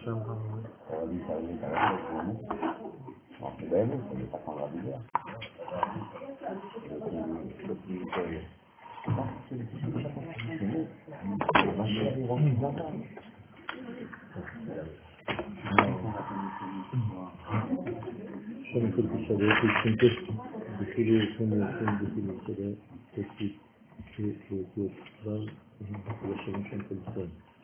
Shana Kulku Shade, Kulku Bikili, Shana Bikili Shade, Kulku Val, Shana Kulku.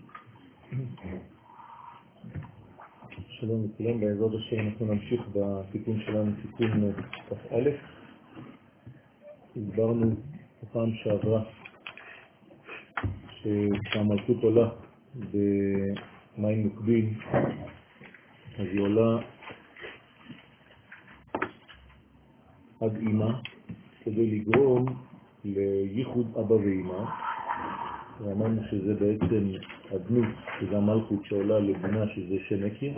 שלום לכולם, בעזרת השם אנחנו נמשיך בתיקון שלנו, תיקון כ"א. הסברנו בפעם שעברה שהמלכות עולה במים נוקבים, אז היא עולה עד אמא כדי לגרום לייחוד אבא ואמא. ואמרנו שזה בעצם הדמות, שזה המלכות שעולה לבנה שזה שם מכיר.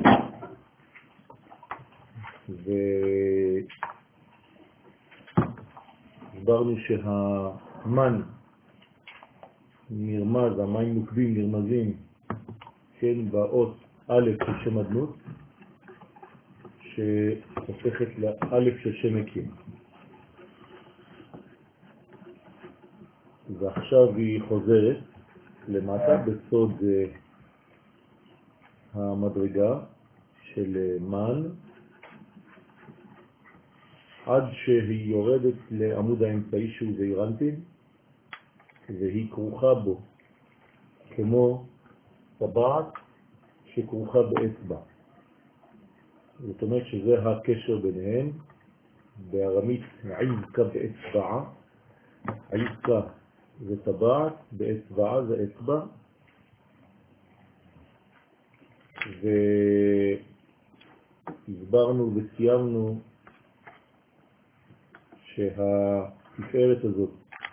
והסברנו שהמן נרמז, המים נוקבים נרמזים, כן, באות א' של שם הדמות, שהופכת לאלף של שם מכיר. ועכשיו היא חוזרת למטה בסוד המדרגה של מן, עד שהיא יורדת לעמוד האמצעי שהוא זעירנטין, והיא כרוכה בו כמו טבעת שכרוכה באצבע. זאת אומרת שזה הקשר ביניהם. בארמית עזקה באצבעה, עזקה זה טבעת, באצבעה זה אצבע. והסברנו וסיימנו שהתפארת הזאת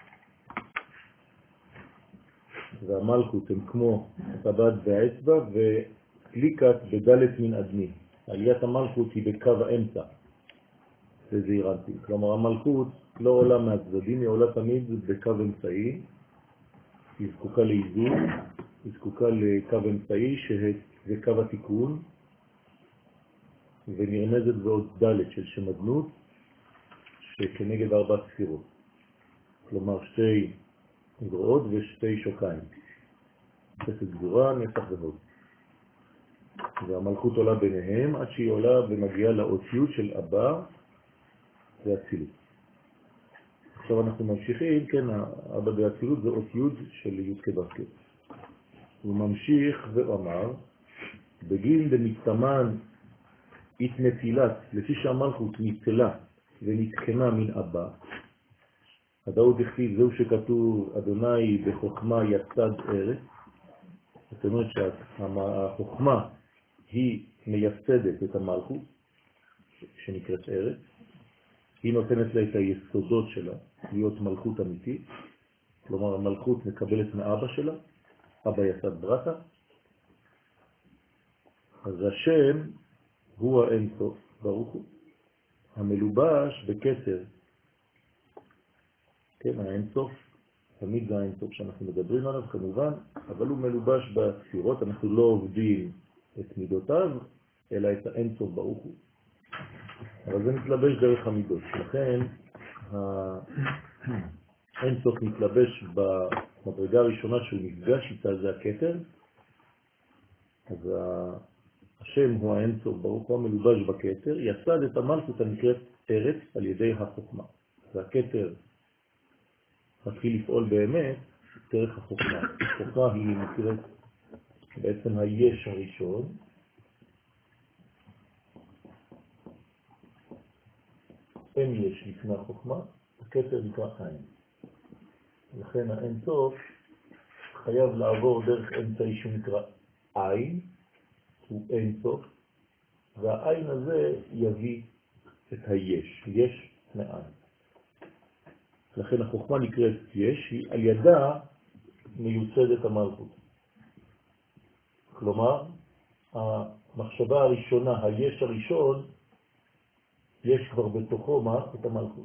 והמלכות הם כמו טבעת והאצבע, וקליקת בדלת מן אדמי. עליית המלכות היא בקו האמצע, זה זעירנטי. כלומר המלכות לא עולה מהצדדים, היא עולה תמיד בקו אמצעי, היא זקוקה לאיזון, היא זקוקה לקו אמצעי שזה קו התיקון, ונרמזת בעוד ד' של שם הדמות שכנגד 4 ספירות, כלומר 2 זרועות ושתי שוקיים, חסד גבורה, נצח והוד. והמלכות עולה ביניהם עד שהיא עולה ומגיעה לאותיות של אבא והצילות. עכשיו אנחנו ממשיכים, כן, אבא והצילות זה אותיות של י' כבסקת. הוא ממשיך ואמר, בגין דמתמן התנטילת, לפי שהמלכות נטלה ונתקנה מן אבא, הדאות הכתיב, זהו שכתוב אדוני בחוכמה יסד ארץ. זאת אומרת שהחוכמה היא מייסדת את המלכות שנקראת ארץ, היא נותנת לה את היסודות שלה להיות מלכות אמיתית. כלומר המלכות מקבלת מאבא שלה, אבא יסד ברטה. אז השם הוא האין סוף ברוך הוא, המלובש בכתר. כן, האין סוף, תמיד זה האין סוף שאנחנו מדברים עליו כמובן, אבל הוא מלובש בספירות. אנחנו לא עובדים את מידותיו, אלא את האין סוף ברוך הוא. אבל זה מתלבש דרך המידות. לכן האין סוף מתלבש במדרגה הראשונה שהוא נפגש איתה, זה הכתר. אז השם הוא האין סוף ברוך הוא המלובש בכתר, יסד את המלכות הנקראת ארץ על ידי החוכמה. והכתר מתחיל לפעול באמת דרך החוכמה. החוכמה היא נקראת בעצם היש הראשון, אין יש לפני החוכמה, הכתר נקרא עין. לכן האין סוף חייב לעבור דרך אמצעי שהוא נקרא עין, הוא אין סוף, והעין הזה יביא את היש, יש מעין. לכן החוכמה נקראת יש, היא על ידה מיוסדת המלכות. כלומר, המחשבה הראשונה, היש הראשון, יש כבר בתוכו מה? את המלכות.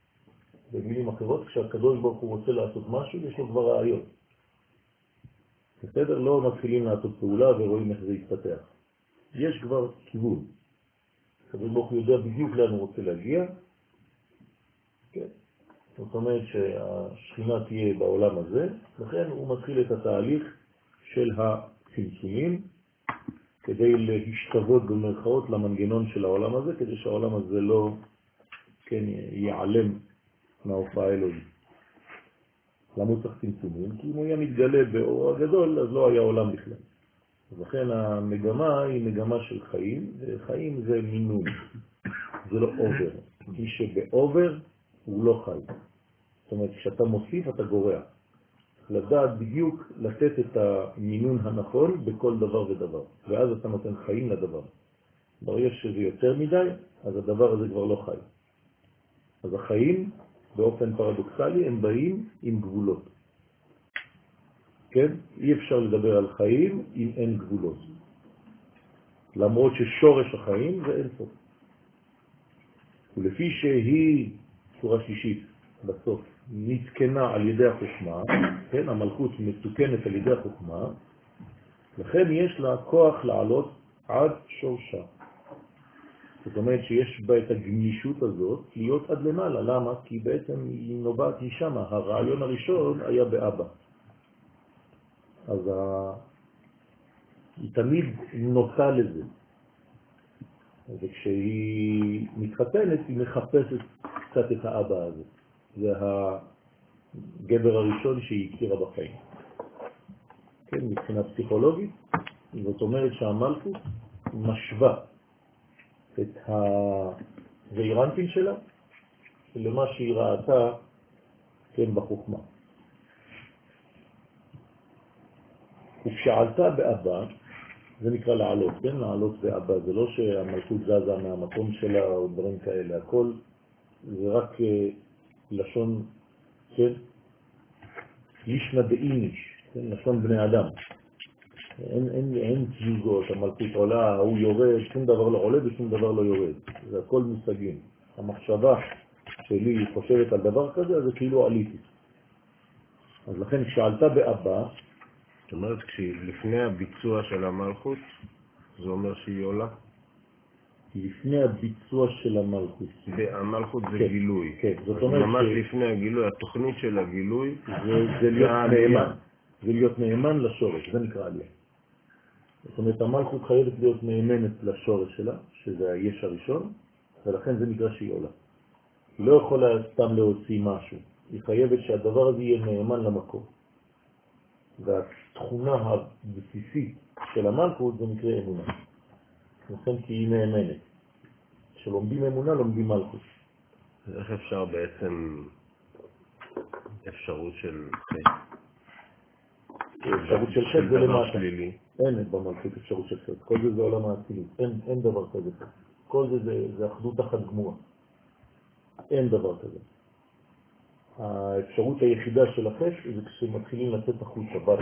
במילים אחרות, כשהקדוש ברוך הוא רוצה לעשות משהו, יש לו כבר רעיון. בסדר? לא מתחילים לעשות פעולה ורואים איך זה יתפתח. יש כבר כיוון. הקדוש ברוך הוא יודע בדיוק לאן הוא רוצה להגיע. כן? זאת אומרת שהשכינה תהיה בעולם הזה, לכן הוא מתחיל את התהליך של הצמצומים, כדי להשתוות במרכאות למנגנון של העולם הזה, כדי שהעולם הזה לא כן, ייעלם מההופעה האלוהית. למה הוא צריך צמצומים? כי אם הוא היה מתגלה באור הגדול, אז לא היה עולם בכלל. אז לכן המגמה היא מגמה של חיים, וחיים זה מינון, זה לא אובר. מי שבאובר הוא לא חי. זאת אומרת, כשאתה מוסיף אתה גורע. לדעת בדיוק לתת את המינון הנכון בכל דבר ודבר, ואז אתה נותן חיים לדבר. ברגע שזה יותר מדי, אז הדבר הזה כבר לא חי. אז החיים, באופן פרדוקסלי, הם באים עם גבולות. כן? אי אפשר לדבר על חיים אם אין גבולות. למרות ששורש החיים זה אין סוף. ולפי שהיא, שורה שלישית, בסוף, נתקנה על ידי החוכמה, כן? המלכות מתוקנת על ידי החוכמה, לכן יש לה כוח לעלות עד שורשה. זאת אומרת שיש בה את הגמישות הזאת להיות עד למעלה. למה? כי בעצם היא נובעת משם. הרעיון הראשון היה באבא. אז היא תמיד נוטה לזה. וכשהיא מתחתנת היא מחפשת קצת את האבא הזה. זה הגבר הראשון שהיא הכירה בחיים. כן, מבחינה פסיכולוגית, זאת אומרת שהמלכות משווה את הזעירנטים שלה למה שהיא ראתה כן, בחוכמה. וכשעלתה באבא, זה נקרא לעלות, כן? לעלות באבא. זה לא שהמלכות זזה מהמקום שלה או דברים כאלה. הכל זה רק לשון, כן? לישנה באיניש, כן? לשון בני אדם. אין תזוזות, המלכות עולה, הוא יורד, שום דבר לא עולה ושום דבר לא יורד. זה הכל מושגים. המחשבה שלי חושבת על דבר כזה, זה כאילו עליתי. אז לכן כשעלתה באבא, זאת אומרת, לפני הביצוע של המלכות, זה אומר שהיא עולה? לפני הביצוע של המלכות. המלכות זה כן, גילוי. כן, זאת אומרת ממש לפני הגילוי, התוכנית של הגילוי, זה להיות נאמן. זה להיות נאמן לשורש, זה נקרא עלייה. זאת אומרת, המלכות חייבת להיות נאמנת לשורש שלה, שזה היש הראשון, ולכן זה נקרא שהיא עולה. היא לא יכולה סתם להוציא משהו. היא חייבת שהדבר הזה יהיה נאמן למקום. והתכונה הבסיסית של המלכות זה נקרא אמונה. לכן כי היא נאמנת. כשלומדים אמונה, לומדים מלכות. איך אפשר בעצם אפשרות של חטא? אפשרות של חטא זה למטה. אין במלכות אפשרות של חטא. כל זה עולם האצילות. אין דבר כזה. כל זה אחדות אחת גמורה. אין דבר כזה. האפשרות היחידה של החטא זה כשמתחילים לצאת החוצה בבא.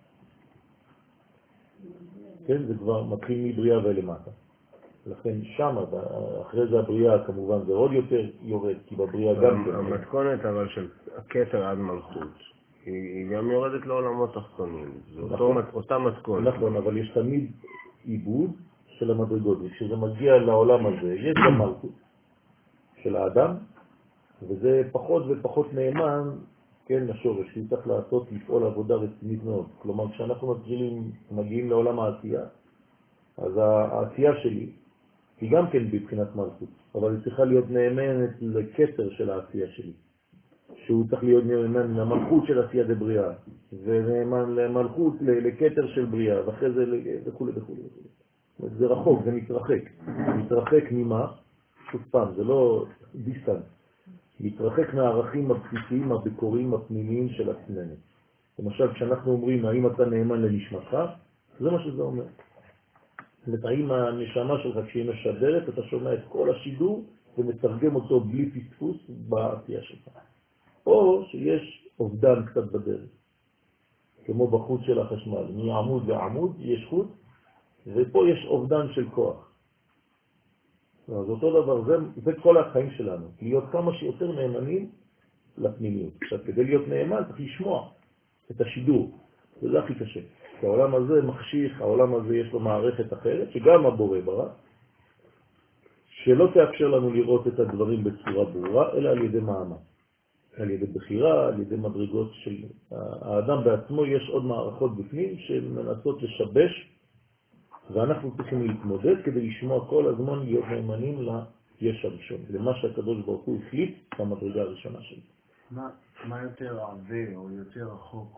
כן? זה כבר מתחיל מבריאה ולמטה. לכן שם, אחרי זה הבריאה כמובן זה עוד יותר יורד, כי בבריאה גם כן. המתכונת אבל של הכתר עד מלכות, היא גם יורדת לעולמות תחתונים. זה אותה מתכונת. נכון, אבל יש תמיד עיבוד של המדרגות. כשזה מגיע לעולם הזה, יש גם מלכות של האדם, וזה פחות ופחות נאמן, כן, לשורש, שהוא צריך לעשות, לפעול עבודה רצינית מאוד. כלומר, כשאנחנו מגיעים לעולם העשייה, אז העשייה שלי היא גם כן בבחינת מלכות, אבל היא צריכה להיות נאמנת לקטר של העשייה שלי, שהוא צריך להיות נאמן למלכות של עשייה דבריאה, ונאמן למלכות לקטר של בריאה, ואחרי זה וכו' וכו'. זה רחוק, זה מתרחק ממה? שוב פעם, זה לא דיסטנס. מתרחק מהערכים הבסיסיים, הביקוריים, הפנימיים של עצמנו. למשל, כשאנחנו אומרים, האם אתה נאמן לנשמתך? זה מה שזה אומר. האם הנשמה שלך, כשהיא משדרת, אתה שומע את כל השידור ומתרגם אותו בלי פספוס בעשייה שלך. או שיש אובדן קצת בדרך, כמו בחוט של החשמל. מעמוד לעמוד יש חוט, ופה יש אובדן של כוח. אז אותו דבר, זה כל החיים שלנו, להיות כמה שיותר נאמנים לפנימיות. עכשיו, כדי להיות נאמן צריך לשמוע את השידור, וזה הכי קשה. כי העולם הזה מחשיך, העולם הזה יש לו מערכת אחרת, שגם הבורא ברא, שלא תאפשר לנו לראות את הדברים בצורה ברורה, אלא על ידי מאמץ. על ידי בחירה, על ידי מדרגות של האדם בעצמו, יש עוד מערכות בפנים שמנסות לשבש, ואנחנו צריכים להתמודד כדי לשמוע כל הזמן להיות נאמנים ליש הראשון, למה שהקדוש ברוך הוא החליט במדרגה הראשונה שלו. מה יותר עבה או יותר רחוק?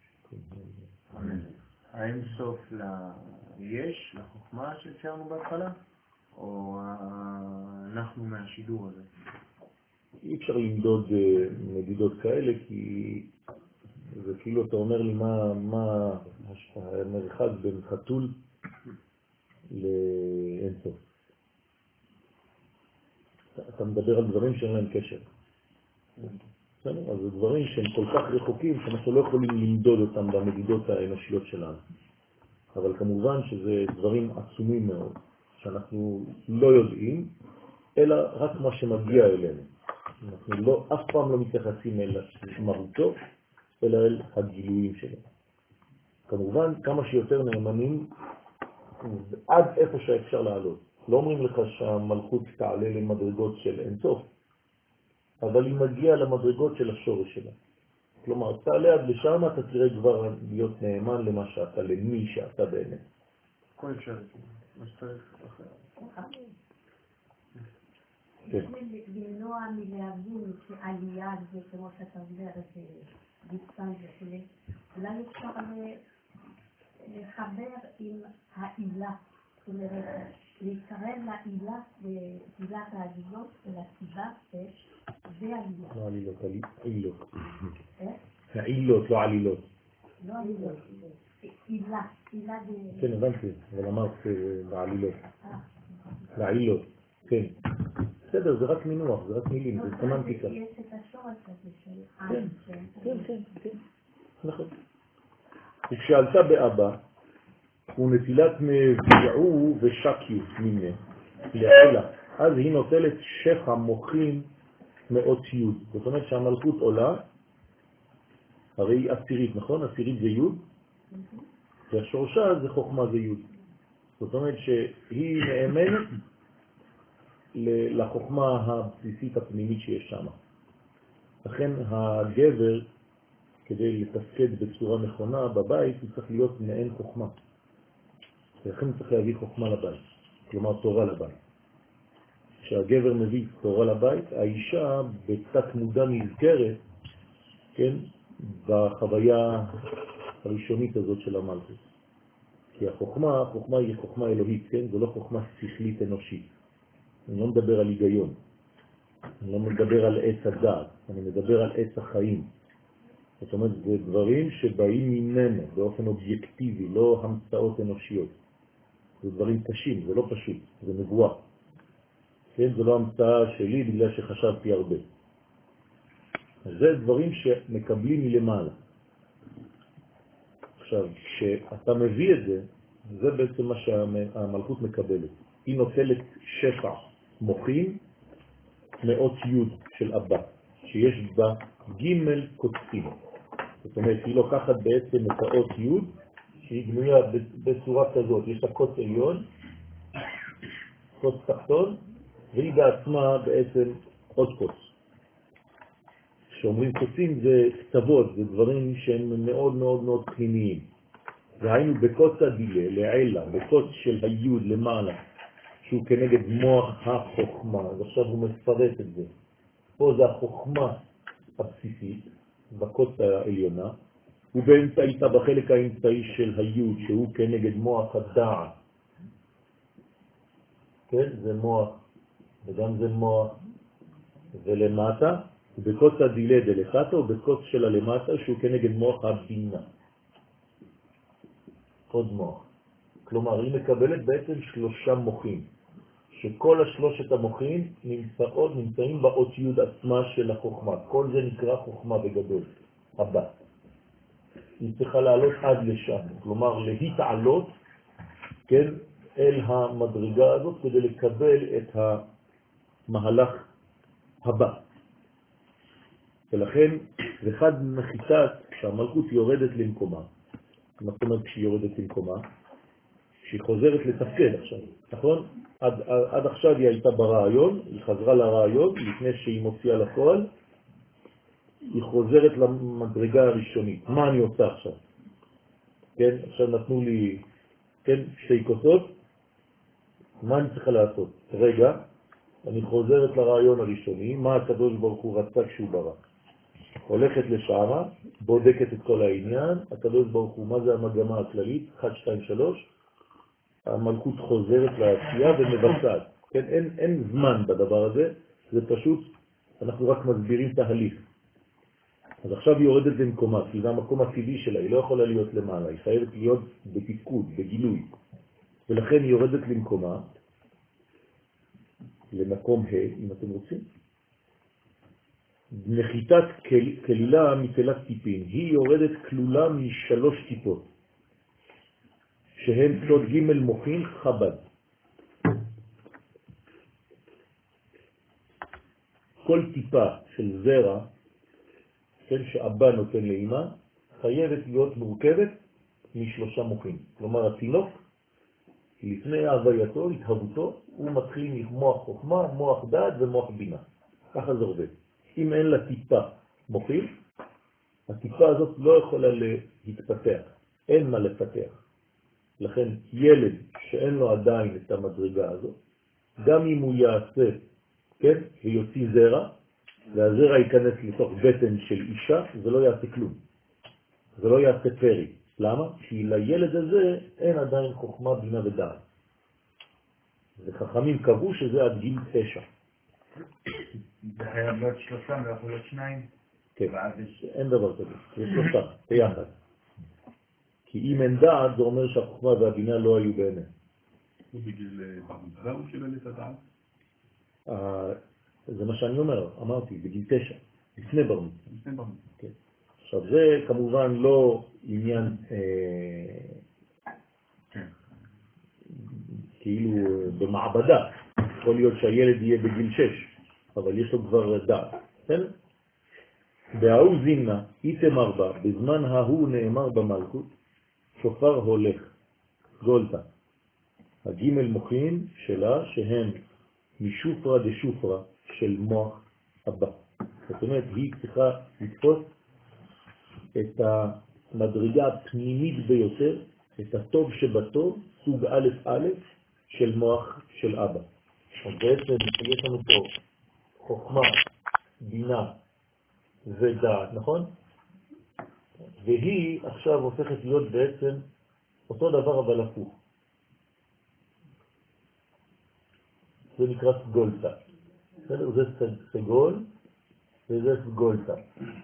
האין סוף ליש, לחוכמה שציירנו בהתחלה, או אנחנו מהשידור הזה? אי אפשר למדוד מדידות כאלה, כי זה כאילו אתה אומר לי מה המרחק בין חתול לאינסוף. אתה מדבר על דברים שאין להם קשר. אז זה דברים שהם כל כך רחוקים שאנחנו לא יכולים למדוד אותם במדידות האנושיות שלנו. אבל כמובן שזה דברים עצומים מאוד, שאנחנו לא יודעים, אלא רק מה שמגיע אלינו. אנחנו אף פעם לא מתייחסים אל מהותו, אלא אל הגילויים שלנו. כמובן, כמה שיותר נאמנים עד איפה שאפשר לעלות. לא אומרים לך שהמלכות תעלה למדרגות של אינסוף, אבל היא מגיעה למדרגות של השורש שלה. כלומר, תעלה עד לשם, אתה תראה כבר להיות נאמן למה שאתה, למי שאתה באמת. כל אפשר, מה שצריך אחר. למנוע מלהבין שעלייה זה כמו שאתה אומר, זה דיסטנס וכו'. אולי אפשר לחבר עם העילה, זאת אומרת, להתקרב לעילה, לעילת העלילות, ולסיבה זה עלילה. לא עלילות, עילות. העילות, לא עלילות. לא עלילות, עילה, עילה זה... כן, הבנתי, אבל אמרת בעלילות. לעילות, כן. בסדר, זה רק מינוח, זה רק מילים, זה סמנטיקה. יש את השורש הזה של עין. כן, נכון. וכשעלתה באבא, הוא נטילת מביעו ושקיו מיני, לעילה. אז היא נוטלת שפע מוחין מאות יוד. זאת אומרת שהמלכות עולה, הרי היא עשירית, נכון? עשירית זה יוד, והשורשה זה חוכמה זה יוד. זאת אומרת שהיא נאמנת לחוכמה הבסיסית הפנימית שיש שם. לכן הגבר, כדי לתפקד בצורה נכונה בבית, הוא צריך להיות מעין חוכמה. ולכן צריך להביא חוכמה לבית, כלומר תורה לבית. כשהגבר מביא תורה לבית, האישה בתת מודע נזכרת, כן, בחוויה הראשונית הזאת של המלכות. כי החוכמה היא חוכמה אלוהית, כן? זו לא חוכמה שכלית אנושית. אני לא מדבר על היגיון, אני לא מדבר על עץ הדעת, אני מדבר על עץ החיים. זאת אומרת, זה דברים שבאים ממנו באופן אובייקטיבי, לא המצאות אנושיות. זה דברים קשים, זה לא פשוט, זה נבואה. כן, זה לא המצאה שלי בגלל שחשבתי הרבה. זה דברים שמקבלים מלמעלה. עכשיו, כשאתה מביא את זה, זה בעצם מה שהמלכות מקבלת. היא נוטלת שפע מוחין מאות יוד של אבא, שיש בה ג' קוצים. זאת אומרת, היא לוקחת בעצם את האות יוד, שהיא בנויה בצורה כזאת. יש לה קוץ עליון, קוץ תחתון, והיא בעצמה בעצם עוד קוץ. כשאומרים קוצים זה כתבות, זה דברים שהם מאוד מאוד מאוד פנימיים. והיינו בקוץ הדילה, לעילה, בקוץ של היוד למעלה, שהוא כנגד מוח החוכמה. אז עכשיו הוא מפרט את זה. פה זה החוכמה הבסיסית, בקוץ העליונה, ובאמצעיתה בחלק האמצעי של היוד, שהוא כנגד מוח הדעת. כן, זה מוח, וגם זה מוח. ולמטה, בקוץ הדילה דלחטה, ובקוץ של הלמטה, שהוא כנגד מוח הבינה. עוד מוח. כלומר, היא מקבלת בעצם 3 מוחים, שכל השלושת המוחים נמצאים באות יוד עצמה של החוכמה. כל זה נקרא חוכמה בגדול, הבא. היא צריכה לעלות עד לשם, כלומר להתעלות, כן, אל המדרגה הזאת כדי לקבל את המהלך הבא. ולכן, אחד מחיצת שהמלכות יורדת למקומה, מה זאת אומרת כשהיא יורדת למקומה? שהיא חוזרת לתפקד עכשיו, נכון? עד עכשיו היא הייתה ברעיון, היא חזרה לרעיון, לפני שהיא מוציאה לפועל, היא חוזרת למדרגה הראשונית. מה אני עושה עכשיו? כן, עכשיו נתנו לי, כן, שתי כוסות, מה אני צריכה לעשות? רגע, אני חוזרת לרעיון הראשוני, מה הקדוש ברוך הוא רצה כשהוא ברא. הולכת לשם, בודקת את כל העניין, הקדוש ברוך הוא, מה זה המגמה הכללית? 1, 2, 3, המלכות חוזרת לעשייה ומבצעת. כן, אין זמן בדבר הזה, זה פשוט, אנחנו רק מסבירים תהליך. אז עכשיו היא יורדת למקומה, כי זה המקום הטבעי שלה, היא לא יכולה להיות למעלה, היא חייבת להיות בתפקוד, בגילוי. ולכן היא יורדת למקומה, למקום ה', אם אתם רוצים. נחיתת כלילה מתלת טיפין, היא יורדת כלולה משלוש טיפות, שהן סוד ג' מוחין חב"ד. כל טיפה של זרע, כן, שאבא נותן לאמא, חייבת להיות מורכבת משלושה מוחים. כלומר, התינוק, לפני הווייתו, התהוותו, הוא מתחיל ממוח חוכמה, מוח דעת ומוח בינה. ככה זה עובד. אם אין לה טיפה מוחים, הטיפה הזאת לא יכולה להתפתח, אין מה לפתח. לכן ילד שאין לו עדיין את המדרגה הזאת, גם אם הוא יעשה, כן, ויוציא זרע, והזרע ייכנס לתוך בטן של אישה, זה לא יעשה כלום. זה לא יעשה פרי. למה? כי לילד הזה אין עדיין חוכמה, בינה ודעת. וחכמים קבעו שזה עד גיל 9. זה חייב להיות 3 ויכול להיות 2? כן, אין דבר כזה. זה 3, ביחד. כי אם אין דעת, זה אומר שהחוכמה והבינה לא היו באמת. בגיל בר מצווה הוא קיבל את הדעת? זה מה שאני אומר, אמרתי, בגיל 9, לפני בר מצווה. לפני בר מצווה. כן. עכשיו זה כמובן לא עניין כאילו במעבדה, יכול להיות שהילד יהיה בגיל 6, אבל יש לו כבר דעת. בהאו זימנה, איתמר בה, בזמן ההוא נאמר במלכות, שופר הולך, גולתה. הגימל מוחים שלה שהם משופרה דשופרה של מוח הבא. זאת אומרת, היא צריכה לתפוס את המדרגה הפנימית ביותר, את הטוב שבטוב, סוג א' א' של מוח של אבא. אז בעצם יש לנו פה חוכמה, בינה ודעת, נכון? והיא עכשיו הופכת להיות בעצם אותו דבר אבל הפוך. זה נקרא סגולתה. זה סגול וזה סגולתה.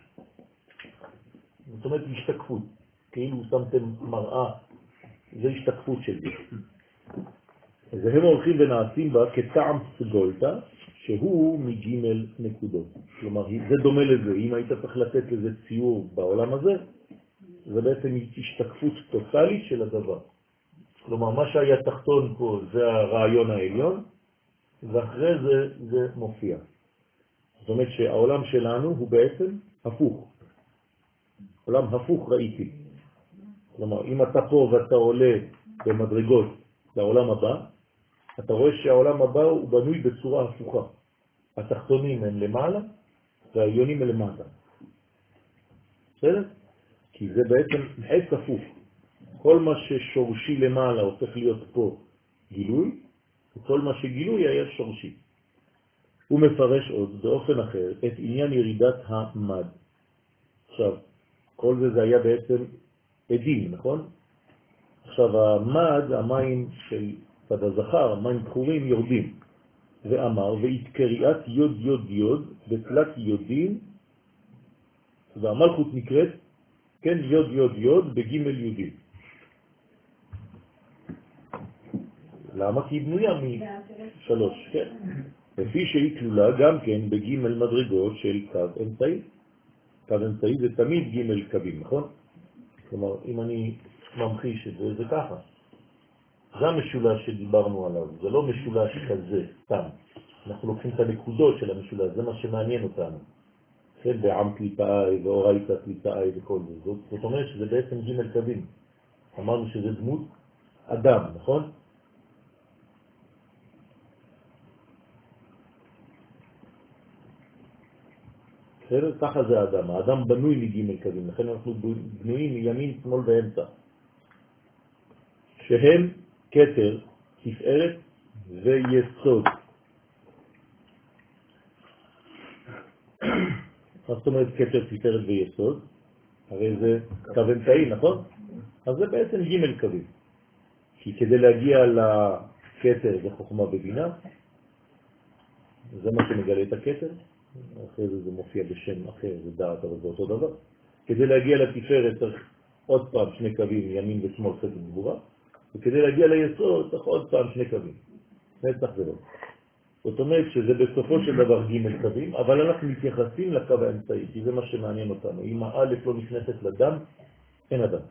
זאת אומרת השתקפות. כאילו שמתם מראה, זה השתקפות של זה. אז הם הולכים ונעשים בה כטעם סגולתה, שהוא מגימל נקודות. כלומר, זה דומה לזה. אם היית צריך לתת לזה ציור בעולם הזה, זה בעצם השתקפות טוטלית של הדבר. כלומר, מה שהיה תחתון פה זה הרעיון העליון, ואחרי זה מופיע. זאת אומרת שהעולם שלנו הוא בעצם הפוך. עולם הפוך ראיתי. כלומר, אם אתה פה ואתה עולה במדרגות לעולם הבא, אתה רואה שהעולם הבא הוא בנוי בצורה הפוכה. התחתונים הם למעלה והעליונים הם למטה. בסדר? כי זה בעצם עץ הפוך. כל מה ששורשי למעלה הופך להיות פה גילוי, וכל מה שגילוי היה שורשי. הוא מפרש עוד באופן אחר את עניין ירידת המד. עכשיו, כל זה היה בעצם עדים, נכון? עכשיו, המד, המים של צד הזכר, המים בחורים יורדים. ואמר, והתקריאת יוד יוד יוד בתלת יודים, והמלכות נקראת, כן, יוד יוד יוד בגימל יודים. למה? כי היא בנויה מ3, כן? לפי שהיא כלולה גם כן בגימל מדרגות של קו אמצעי. קו אמצעי זה תמיד גימל קווים, נכון? כלומר, אם אני ממחיש את זה, זה ככה. זה המשולש שדיברנו עליו, זה לא משולש כזה, סתם. אנחנו לוקחים את הנקודות של המשולש, זה מה שמעניין אותנו. כן, בעם קליפאי ואורייתא קליפאי וכל זה. זאת אומרת שזה בעצם ג' קווים. אמרנו שזה דמות אדם, נכון? ככה זה האדם. האדם בנוי מג' קווים, לכן אנחנו בנויים מימין, שמאל ואמצע. שהם כתר, תפארת ויסוד. מה זאת אומרת כתר, תפארת ויסוד? הרי זה קו אמצעי, נכון? אז זה בעצם ג' קווים. כי כדי להגיע לכתר זה חוכמה בבינה, זה מה שמגלה את הכתר, אחרי זה מופיע בשם אחר, זה דעת, אבל זה אותו דבר. כדי להגיע לתפארת צריך עוד פעם שני קווים, ימין ושמאל, חסד וגבורה, וכדי להגיע ליסוד צריך עוד פעם שני קווים, נצח ולא. זאת אומרת שזה בסופו של דבר ג' קווים, אבל אנחנו מתייחסים לקו האמצעי, כי זה מה שמעניין אותנו. אם האלף לא נכנסת לדם, אין אדם.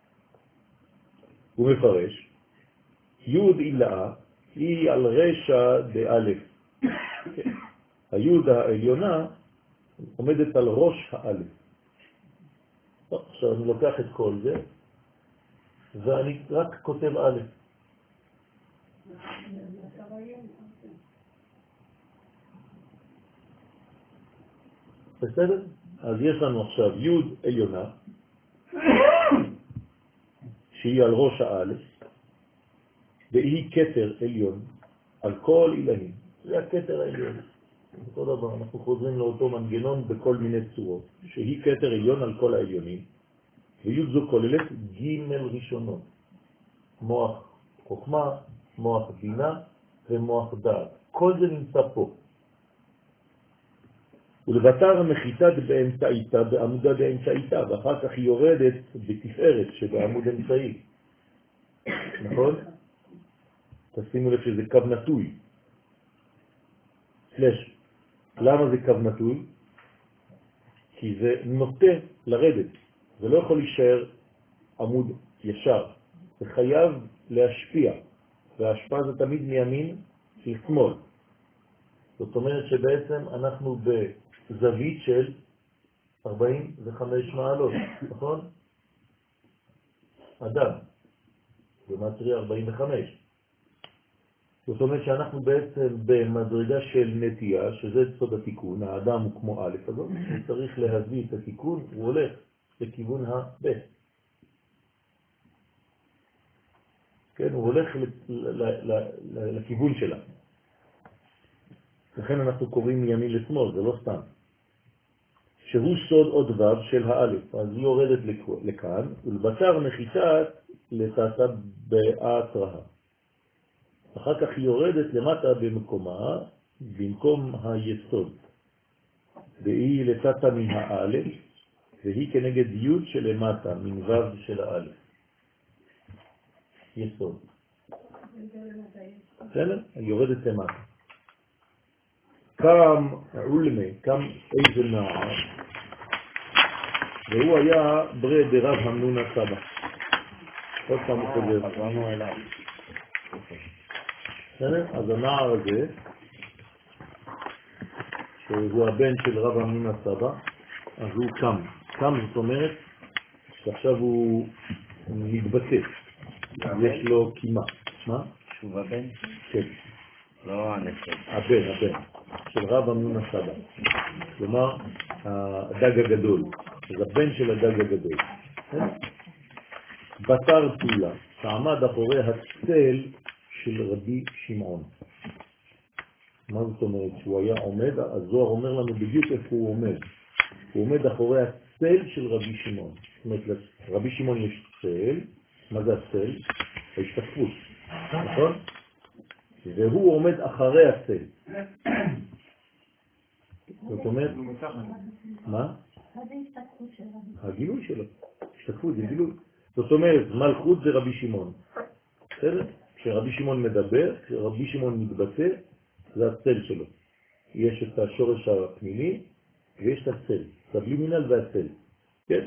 הוא מפרש, יוד אילאה היא על רשע באלף. היוד העליונה עומדת על ראש האלף. עכשיו אני לוקח את כל זה, ואני רק כותב אלף. בסדר? אז יש לנו עכשיו יוד עליונה, שהיא על ראש האלף, והיא כתר עליון על כל אלוהים. זה הכתר העליון. אותו דבר, אנחנו חוזרים לאותו מנגנון בכל מיני צורות, שהיא כתר עליון על כל העליונים, ויוד זו כוללת ג' ראשונות, מוח חוכמה, מוח בינה ומוח דעת. כל זה נמצא פה. ולבטר מחיתת באמצעיתה, בעמודה באמצעיתה, ואחר כך היא יורדת בתפארת שבעמוד אמצעי. נכון? תשימו לב שזה קו נטוי. סלש. למה זה קו נטוי? כי זה נוטה לרדת. זה לא יכול להישאר עמוד ישר. זה חייב להשפיע. וההשפעה זה תמיד מימין לשמאל. זאת אומרת שבעצם אנחנו בזווית של 45 מעלות, נכון? אדם. במטרי 45. זאת אומרת שאנחנו בעצם במדרגה של נטייה, שזה סוד התיקון, האדם הוא כמו א', אז הוא צריך להביא את התיקון, הוא הולך לכיוון הב'. כן, הוא הולך לכיוון שלה. לכן אנחנו קוראים מימין לשמאל, זה לא סתם. שהוא סוד עוד ו' של האלף, אז היא יורדת לכאן, ולבשר נחיתת לתעתה בהתראה. אחר כך היא יורדת למטה במקומה, במקום היסוד. והיא לתתה מן האלף, והיא כנגד י' שלמטה, מן ו' של האלף. יסוד. בסדר? היא יורדת למטה. קם עולמי, קם איזה נער, והוא היה ברי דרב המנון הסבא. עוד פעם הוא חוזר. חזרנו אליו. אז הנער הזה, שהוא הבן של רב המנון הסבא, אז הוא קם. קם זאת אומרת שעכשיו הוא מתבטא. יש לו קימה. מה? שוב הבן? כן. לא הנכד. הבן של רב המנון הסבא. כלומר, הדג הגדול. אז הבן של הדג הגדול. בשר תולה, שעמד אחורי הצל של רבי שמעון. מה זאת אומרת? שהוא היה עומד, הזוהר אומר לנו בדיוק איפה הוא עומד. הוא עומד אחורי הצל של רבי שמעון. זאת אומרת, לרבי שמעון יש צל. מה זה הצל? ההשתקפות. נכון? והוא עומד אחרי הצל. זאת אומרת, מה? הגילוי שלו. השתקפות זה גילוי. זאת אומרת, מלכות זה רבי שמעון. בסדר? כשרבי שמעון מדבר, כשרבי שמעון מתבטא, זה הצל שלו. יש את השורש הפנימי, ויש את הצל. סבלימינל והצל. כן?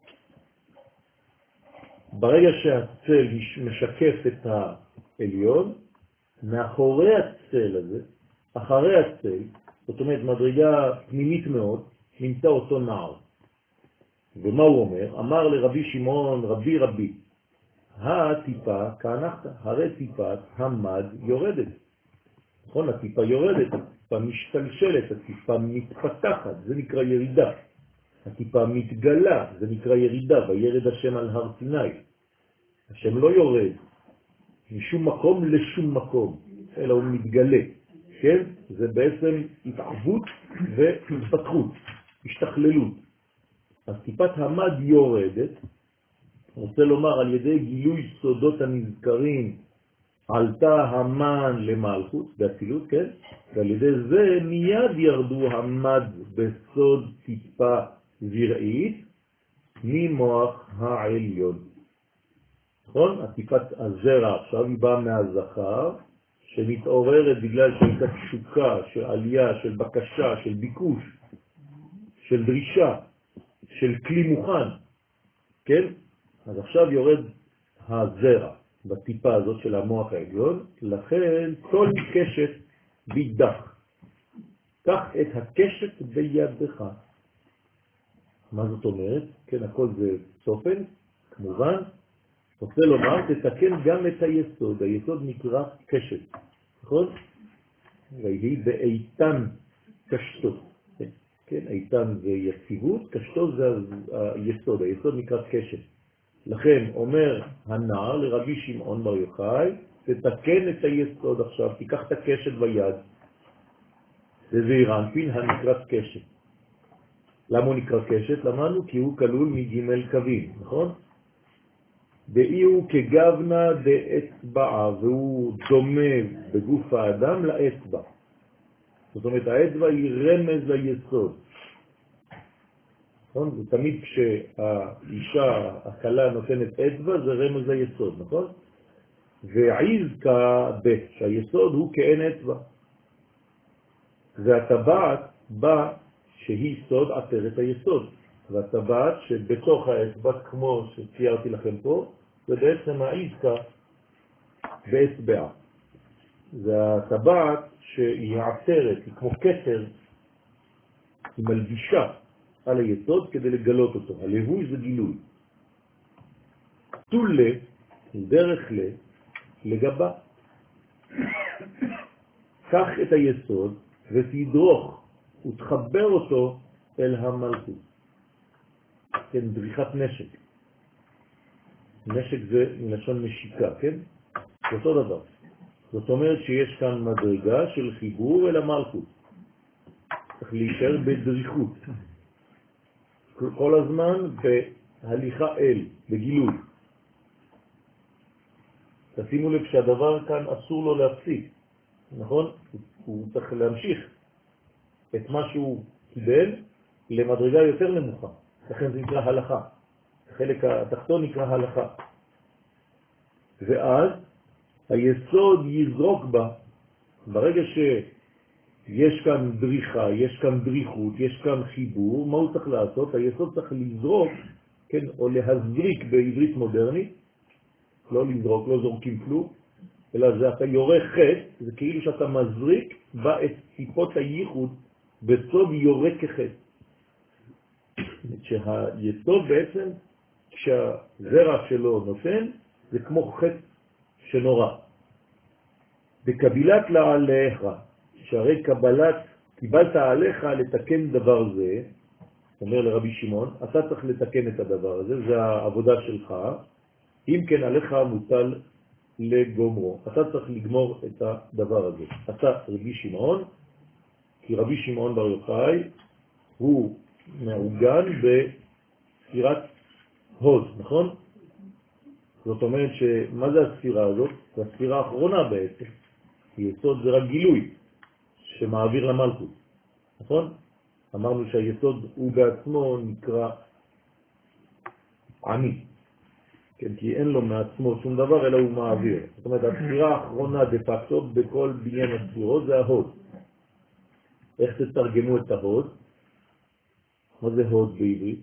ברגע שהצל משקף את העליון, מאחורי הצל הזה, אחרי הצל, זאת אומרת מדרגה פנימית מאוד, נמצא אותו נער. ומה הוא אומר? אמר לרבי שמעון, רבי רבי, הטיפה כאנחת, הרי טיפת המד יורדת. נכון? הטיפה יורדת, הטיפה משתלשלת, הטיפה מתפתחת, זה נקרא ירידה. הטיפה מתגלה, זה נקרא ירידה, וירד השם על הר סיני. השם לא יורד משום מקום לשום מקום, אלא הוא מתגלה. כן? זה בעצם התערבות והתפתחות, השתכללות. אז טיפת המד יורדת, רוצה לומר על ידי גילוי סודות הנזכרים, עלתה המן למלכות, באצילות, כן? ועל ידי זה מיד ירדו המד בסוד טיפה זרעית ממוח העליון. נכון? הטיפת הזרע עכשיו היא באה מהזכר, שמתעוררת בגלל שהייתה תשוקה, של עלייה, של בקשה, של ביקוש, של דרישה, של כלי מוכן, כן? אז עכשיו יורד הזרע בטיפה הזאת של המוח העליון, לכן כל קשת בידך. קח את הקשת בידך. מה זאת אומרת? כן, הכל זה צופן, כמובן. רוצה לומר, תתקן גם את היסוד. היסוד נקרא קשת, נכון? והיא באיתן קשתו. כן, איתן זה יציבות, קשתו זה היסוד. היסוד נקרא קשת. לכן אומר הנער לרבי שמעון בר יוחאי, תתקן את היסוד עכשיו, תיקח את הקשת ביד. זה זעירנפין הנקרא קשת. למה הוא נקרא קשת? למדנו כי הוא כלול מג' קווים, נכון? דאי הוא כגוונה דאצבעה, והוא דומה בגוף האדם לאצבע. זאת אומרת, האצבע היא רמז ליסוד. נכון? ותמיד כשהאישה, הקלה נותנת אצבע, זה רמז ליסוד, נכון? ועיז כב' שהיסוד הוא כאין אצבע. והטבעת בא שהיא סוד עטרת היסוד. והטבעת שבתוך האצבע, כמו שציירתי לכם פה, זה בעצם העיזקה באצבעה. זה הטבעת שהיא עטרת, היא כמו כתר, היא מלבישה על היסוד כדי לגלות אותו. הלהוי זה גילוי. תולה, דרך לגבה. קח את היסוד ותדרוך ותחבר אותו אל המלכות. כן, דריכת נשק. נשק זה מלשון נשיקה, כן? זה אותו דבר. זאת אומרת שיש כאן מדרגה של חיבור אל המלכות. צריך להישאר בדריכות. כל הזמן בהליכה אל, בגילוי. תשימו לב שהדבר כאן אסור לו להפסיק, נכון? הוא צריך להמשיך את מה שהוא קיבל למדרגה יותר נמוכה. לכן זה נקרא הלכה. החלק התחתון נקרא הלכה. ואז היסוד יזרוק בה, ברגע שיש כאן דריכה, יש כאן דריכות, יש כאן חיבור, מה הוא צריך לעשות? היסוד צריך לזרוק, כן, או להזריק בעברית מודרנית, לא לזרוק, לא זורקים כלום, אלא זה אתה יורה חץ, זה כאילו שאתה מזריק בה את ציפות הייחוד, בסוד יורה כחץ. שהיסוד בעצם, כשהזרע שלו נותן, זה כמו חץ שנורא. בקבילת לעליך, שהרי קיבלת עליך לתקן דבר זה, אומר לרבי שמעון, אתה צריך לתקן את הדבר הזה, זה העבודה שלך, אם כן עליך מוטל לגומרו, אתה צריך לגמור את הדבר הזה. אתה רבי שמעון, כי רבי שמעון בר יוחאי הוא מעוגן בספירת הוד, נכון? זאת אומרת שמה זה הספירה הזאת? זה הספירה האחרונה בעצם. יסוד זה רק גילוי שמעביר למלכות, נכון? אמרנו שהיסוד הוא בעצמו נקרא עני, כן, כי אין לו מעצמו שום דבר אלא הוא מעביר. זאת אומרת, הספירה האחרונה דה פקטו בכל בניין הספירות זה ההוד. איך תתרגמו את ההוד? מה זה הוד בעברית?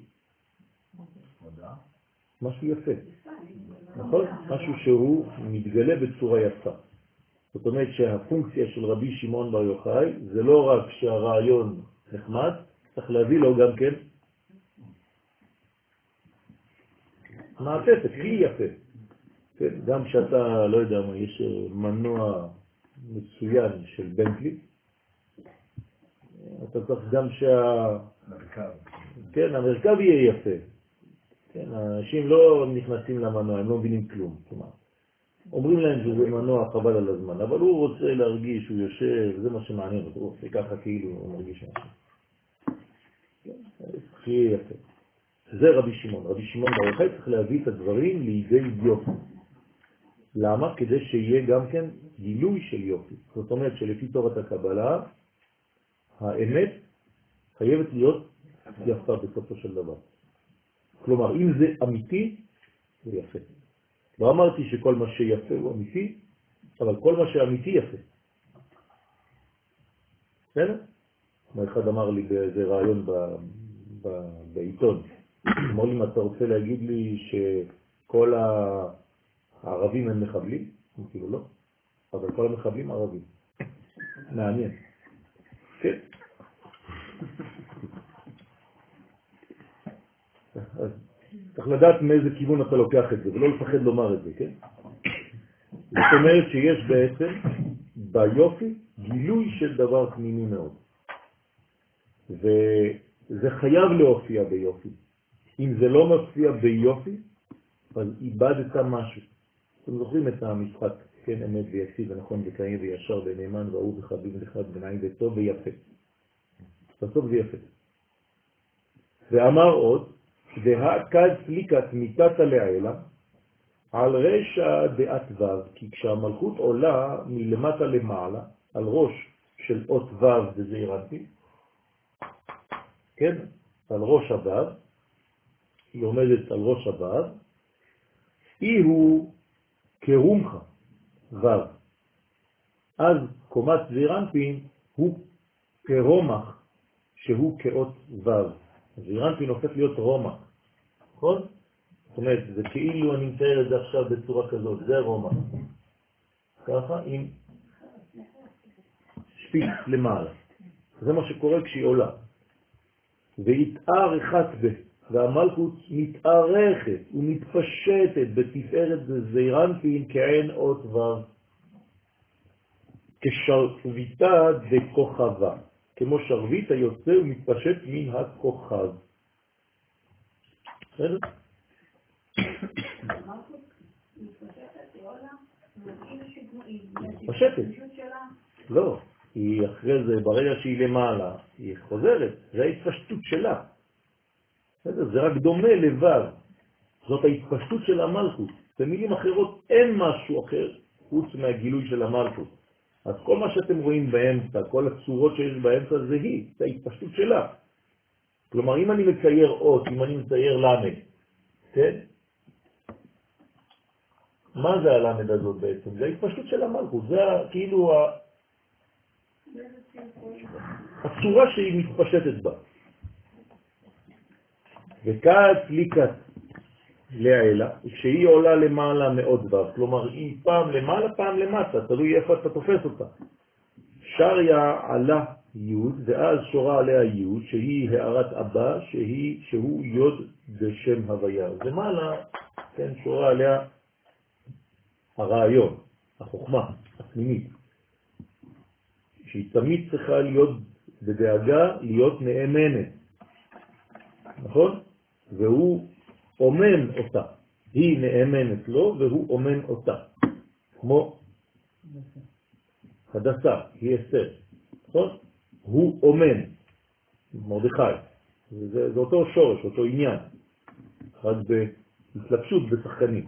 משהו יפה, נכון? משהו שהוא מתגלה בצורה יפה. זאת אומרת שהפונקציה של רבי שמעון בר יוחאי זה לא רק שהרעיון נחמד, צריך להביא לו גם כן מעטפת, כלי יפה. כן? גם שאתה, לא יודע מה, יש מנוע מצוין של בנטלי, אתה צריך גם כן, המרכב יהיה יפה. כן, האנשים לא נכנסים למנוע, הם לא מבינים כלום, כמעט. אומרים להם שזה מנוע חבל על הזמן, אבל הוא רוצה להרגיש, הוא יושב, זה מה שמעניין אותו, הוא עושה ככה כאילו הוא מרגיש משהו. כן, יהיה יפה. זה רבי שמעון. רבי שמעון בר יוחאי צריך להביא את הדברים לידי יופי. למה? כדי שיהיה גם כן גילוי של יופי. זאת אומרת שלפי תורת הקבלה, האמת חייבת להיות יפה בסופו של דבר. כלומר, אם זה אמיתי, זה יפה. לא אמרתי שכל מה שיפה הוא אמיתי, אבל כל מה שאמיתי יפה. בסדר? אחד אמר לי באיזה רעיון בעיתון, אמר לי, אם אתה רוצה להגיד לי שכל הערבים הם מחבלים? אמרתי לו, לא, אבל כל המחבלים ערבים. מעניין. כן. אז צריך לדעת מאיזה כיוון אתה לוקח את זה, ולא לפחד לומר את זה, כן? זאת אומרת שיש בעצם ביופי גילוי של דבר פנימי מאוד. וזה חייב להופיע ביופי. אם זה לא מופיע ביופי, אז איבדת משהו. אתם זוכרים את המשחק, כן, אמת ויציב ונכון וקיים וישר ונאמן ואהוב וחביב אחד ונעים וטוב ויפה. בסוף זה יפה. ואמר עוד, והכד סליקת מיתת לעילה על רשע דעת וו, כי כשהמלכות עולה מלמטה למעלה, על ראש של אות וו בזעיר אנפין, כן, על ראש הוו, היא עומדת על ראש הוו, היא הוא כרומחה וו. אז קומת זעיר אנפין הוא כרומח, שהוא כאות וו. זעיר אנפין הופך להיות רומח, נכון? זאת אומרת, זה כאילו אני מתאר את זה עכשיו בצורה כזאת, זה רומח. ככה, עם שפיץ למעלה. זה מה שקורה כשהיא עולה. והתאר אחת והמלכות מתארכת ומתפשטת בתפארת זעיר אנפין כעין אות וו. כשרביטה דכוכבה. כמו שרביט היוצא ומתפשט מן הכוכב. בסדר? מתפשטת. לא, היא אחרי זה, ברגע שהיא למעלה, היא חוזרת, זה ההתפשטות שלה. בסדר? זה רק דומה לבב. זאת ההתפשטות של המלכות. במילים אחרות אין משהו אחר חוץ מהגילוי של המלכות. אז כל מה שאתם רואים באמצע, כל הצורות שיש באמצע זה היא, זה ההתפשטות שלה. כלומר, אם אני מצייר אות, אם אני מצייר למד, כן? מה זה הלמד הזאת בעצם? זה ההתפשטות של המלכות, זה כאילו הצורה שהיא מתפשטת בה. וכעת סליקת לעילה, כשהיא עולה למעלה מאוד וו, כלומר היא פעם למעלה פעם למטה, תלוי איפה אתה תופס אותה. שריה עלה יוד, ואז שורה עליה יוד, שהיא הערת אבא, שהוא יוד בשם הוויה. למעלה, כן, שורה עליה הרעיון, החוכמה, הפנימית, שהיא תמיד צריכה להיות בדאגה, להיות נאמנת. נכון? והוא אומן אותה. היא נאמנת לו והוא אומן אותה. כמו הדסה, היא אסתר. נכון? הוא אומן. מרדכי. זה אותו שורש, אותו עניין. רק בהתלבשות בשחקנים.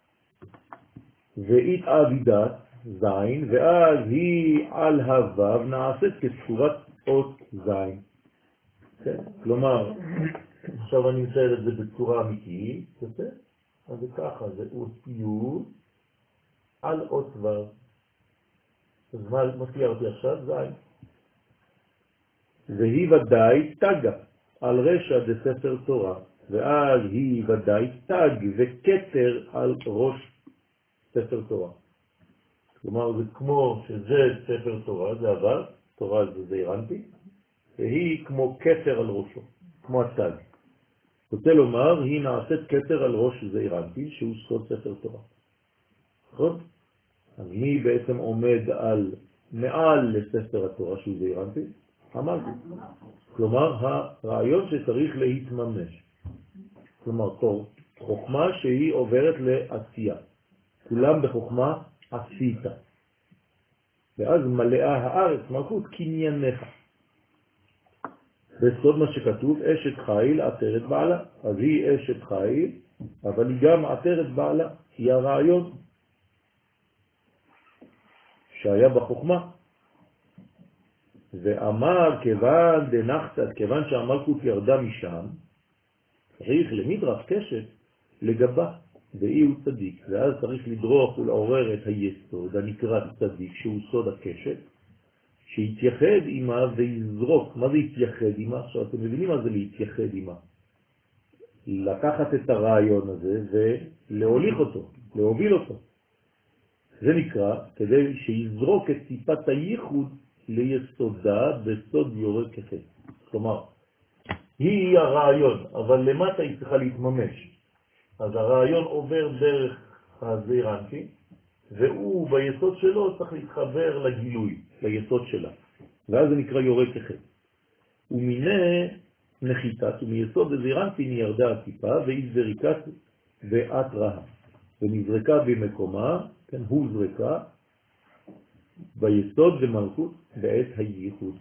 ואית עבידת זין, ואז היא על הוו נעשית כצורת אות זין. כן? כלומר, עכשיו אני מצייר את זה בצורה אמיתית, בסדר? אז זה ככה, זה אותיות על אות וו. אז מה ציירתי עכשיו? זין. והיא ודאי תגה על רשע דספר תורה, ואז היא ודאי תג וכתר על ראש ספר תורה. כלומר, זה כמו שזה ספר תורה, זה עבר, תורה זה זעיר אנפין, והיא כמו כתר על ראשו, כמו התג. רוצה לומר, היא נעשית כתר על ראש זעיר אנפין, שהוא סוד ספר תורה. נכון? אז מי בעצם עומד מעל לספר התורה שהוא זעיר אנפין? המלכות. כלומר, הרעיון שצריך להתממש. כלומר, חוכמה שהיא עוברת לעשייה. כולם בחוכמה עשית. ואז מלאה הארץ, מלכות, קנייניך. בסוד מה שכתוב, אשת חיל עטרת בעלה. אז היא אשת חיל, אבל היא גם עטרת בעלה. היא הרעיון שהיה בחוכמה. ואמר כיוון דנחתת, כיוון שהמלכות ירדה משם, צריך למדרש קשת לגבה, ואי הוא צדיק. ואז צריך לדרוך ולעורר את היסוד הנקרא צדיק, שהוא סוד הקשת, שיתייחד עמה ויזרוק. מה זה יתייחד עמה? עכשיו אתם מבינים מה זה להתייחד עמה. לקחת את הרעיון הזה ולהוליך אותו, להוביל אותו. זה נקרא כדי שיזרוק את טיפת הייחוד ליסודה בסוד יורק כחד. כלומר, היא הרעיון, אבל למטה היא צריכה להתממש. אז הרעיון עובר דרך הזעיר אנפין, והוא ביסוד שלו צריך להתחבר לגילוי, ליסוד שלה. ואז זה נקרא יורק כחד. ומיני נחיתת, ומיסוד הזעיר אנפין היא ירדה הטיפה, והיא זריקת ואת רעה. ונזרקה במקומה, כן, הוא זרקה, ביסוד ומלכות בעת הייחוד.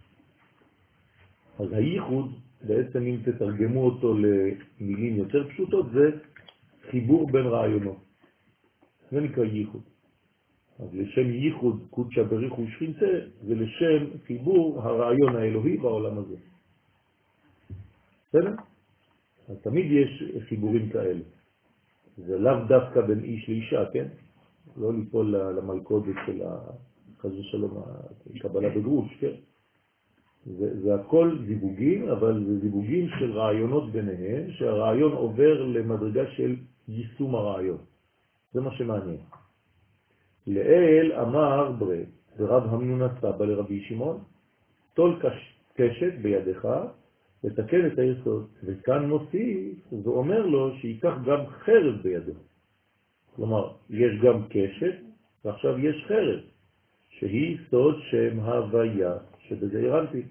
אז הייחוד, בעצם אם תתרגמו אותו למילים יותר פשוטות, זה חיבור בין רעיונות. זה נקרא ייחוד. אז לשם ייחוד, קודשא בריך ושכינתה, זה לשם חיבור הרעיון האלוהי בעולם הזה. בסדר? אז תמיד יש חיבורים כאלה. זה לאו דווקא בין איש לאישה, כן? לא ליפול למלכודת של חס ושלום, קבלה בגרוש, כן? זה הכל זיווגים, אבל זה זיווגים של רעיונות ביניהם, שהרעיון עובר למדרגה של יישום הרעיון. זה מה שמעניין. לאל אמר ברי, ורב המנונה סבא לרבי שמעון, תול קשת בידך ותקן את היסוד. וכאן מוסיף, זה אומר לו שיקח גם חרב בידו. כלומר, יש גם קשת, ועכשיו יש חרב, שהיא סוד שם הוויה שבזעיר אנפין.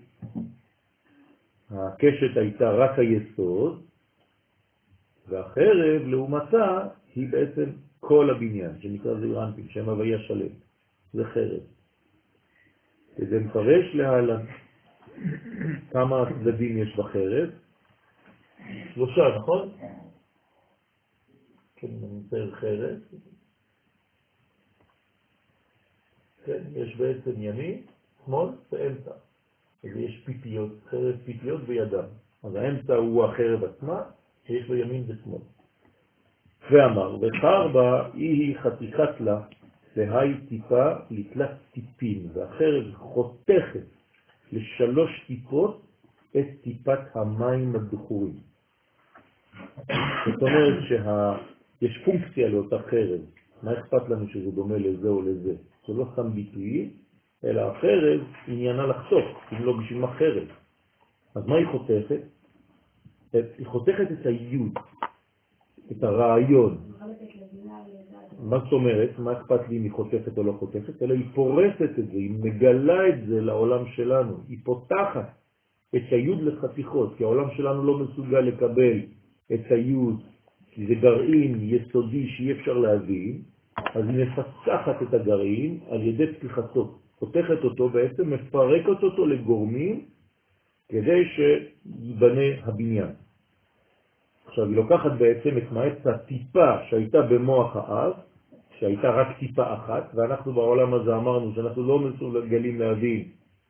הקשת הייתה רק היסוד, והחרב לעומתה היא בעצם כל הבניין, שנקרא זעיר אנפין, שם הוויה שלם. זה חרב. כדי מפרש להלן כמה צדדים יש בחרב. 3, נכון? כן, אני מצייר חרב. כן, יש בעצם ימין, שמאל ואמצע. אז יש פיפיות, חרב פיפיות בידם. אז האמצע הוא החרב עצמה, שיש לו ימין ושמאל. ואמר, וחרבה היא חתיכת לה, והי טיפה לתלת טיפים, והחרב חותכת ל3 טיפות את טיפת המים הדחורים. זאת אומרת שיש פונקציה לאותה חרב. מה אכפת לנו שזה דומה לזה או לזה? זה לא סתם ביטוי, אלא החרב עניינה לחתוך, אם לא בשביל מה חרב. אז מה היא חותכת? היא חותכת את היוד, את הרעיון. מה זאת אומרת? מה אכפת לי אם היא חותכת או לא חותכת? אלא היא פורסת את זה, היא מגלה את זה לעולם שלנו. היא פותחת את היוד לחתיכות, כי העולם שלנו לא מסוגל לקבל את היוד, כי זה גרעין יסודי שאי אפשר להבין, אז היא מפצחת את הגרעין על ידי פתיחתו. פותחת אותו בעצם, מפרקת אותו לגורמים כדי שיבנה הבניין. עכשיו היא לוקחת בעצם את מעט הטיפה שהייתה במוח האב, שהייתה רק טיפה אחת, ואנחנו בעולם הזה אמרנו שאנחנו לא מסוגלים להבין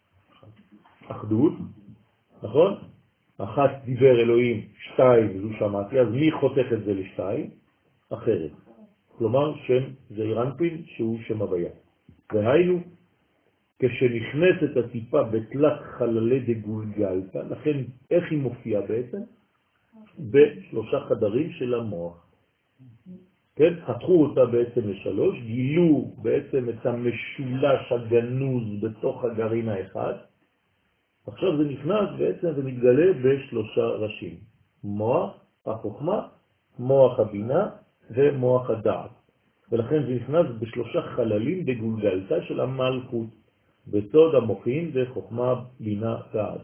אחדות, נכון? אחת דיבר אלוהים, 2 זו שמעתי, אז מי חותך את זה ל2? אחרת. כלומר שם זעיר אנפין שהוא שם הוויה. והיינו, כשנכנסת הטיפה בתלת חללי דגולגלתא, לכן איך היא מופיעה בעצם? ב3 חדרים של המוח. כן? חתכו אותה בעצם ל3, גילו בעצם את המשולש הגנוז בתוך הגרעין האחד. עכשיו זה נכנס בעצם ומתגלה ב3 ראשים. מוח החוכמה, מוח הבינה ומוח הדעת. ולכן זה נכנס בשלושה חללים בגולגלתה של המלכות, בסוד המוחין וחוכמה בינה דעת.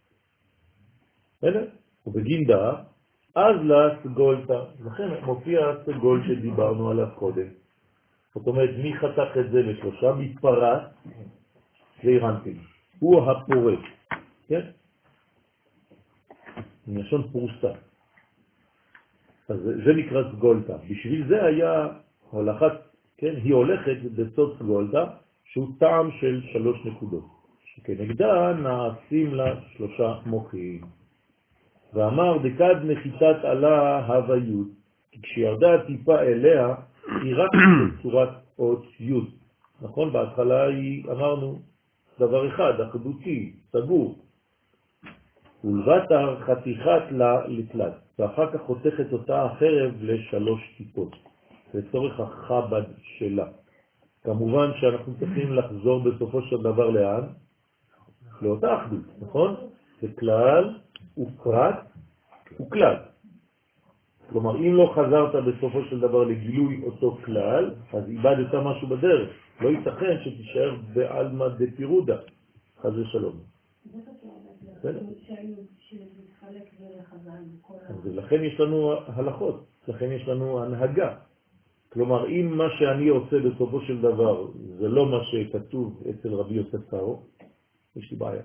ובגינדה, אז לסגולתה, לכן מופיע הסגול שדיברנו עליו קודם. זאת אומרת, מי חתך את זה בשלושה? מתפרט ואירנטים. הוא הפורט, כן? מלשון פרוסה. אז זה נקרא סגולתה. בשביל זה היה הולכת, כן? היא הולכת בסוד סגולתה, שהוא טעם של 3 נקודות. שכנגדה נעשים לה 3 מוחים. ואמר דקד נחיתת עלה הוויות, כי כשירדה טיפה אליה, היא רק בצורת אות י'. נכון? בהתחלה אמרנו דבר אחד, אחדותי, סגור. ולבטר חתיכת לה לתלת, ואחר כך חותכת אותה החרב ל3 טיפות, לצורך החבד שלה. כמובן שאנחנו צריכים לחזור בסופו של דבר לאן? לאותה אחדות, נכון? זה כלל ופרט וכלל. כלומר, אם לא חזרת בסופו של דבר לגילוי אותו כלל, אז איבדת משהו בדרך. לא ייתכן שתישאר בעלמא דפירודה, חס ושלום. ולכן יש לנו הלכות, לכן יש לנו הנהגה. כלומר, אם מה שאני עושה בסופו של דבר זה לא מה שכתוב אצל רבי יוסף קארו, יש לי בעיה.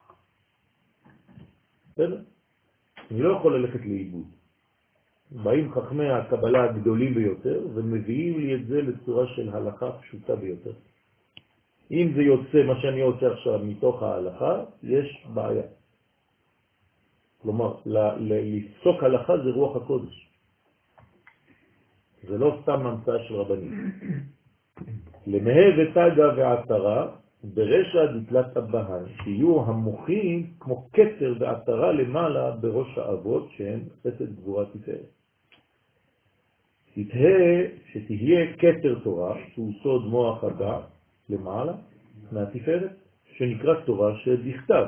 בסדר? אני לא יכול ללכת לאיבוד. באים חכמי הקבלה הגדולים ביותר ומביאים לי את זה לצורה של הלכה פשוטה ביותר. אם זה יוצא מה שאני עושה עכשיו מתוך ההלכה, יש בעיה. כלומר, לפסוק הלכה זה רוח הקודש. זה לא סתם המצאה של רבנים. למהה ותגה ועטרה, ברשע דתלת הבהן, שיהיו המוחים כמו כתר ועטרה למעלה בראש האבות, שהם חסד גבורה תפארת. שתהיה כתר תורה, שהוא סוד מוח הדעת, למעלה, מהתפארת, שנקרא תורה שבכתב.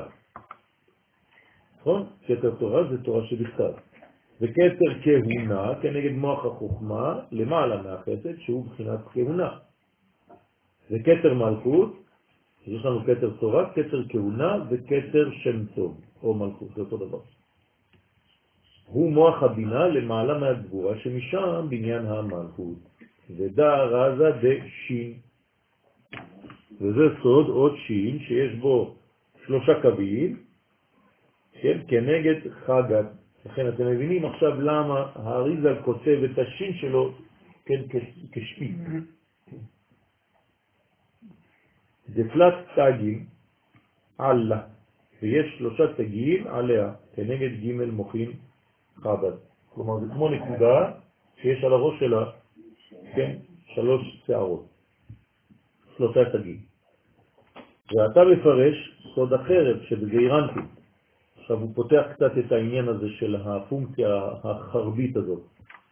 נכון? כתר תורה זה תורה שבכתב. וכתר כהונה, כנגד מוח החוכמה, למעלה מהחסד, שהוא בחינת כהונה. וכתר מלכות, יש לנו כתר תורה, כתר כהונה וכתר שם טוב, או מלכות, זה אותו דבר. הוא מוח הבינה למעלה מהגבורה, שמשם בניין המלכות. ודע רזה דשין. וזה סוד עוד שין, שיש בו 3 קווים, כן, כנגד חגת. לכן אתם מבינים עכשיו למה האריזל כותב את השין שלו, כן, כשפיץ. דפלת תגים עלה, ויש 3 תגים עליה, כנגד ג' מוחין חב"ד. כלומר, זה כמו נקודה שיש על הראש שלה, כן, 3 שערות, 3 תגים. ואתה מפרש סוד החרב שבגיירנטי. עכשיו הוא פותח קצת את העניין הזה של הפונקציה החרבית הזאת.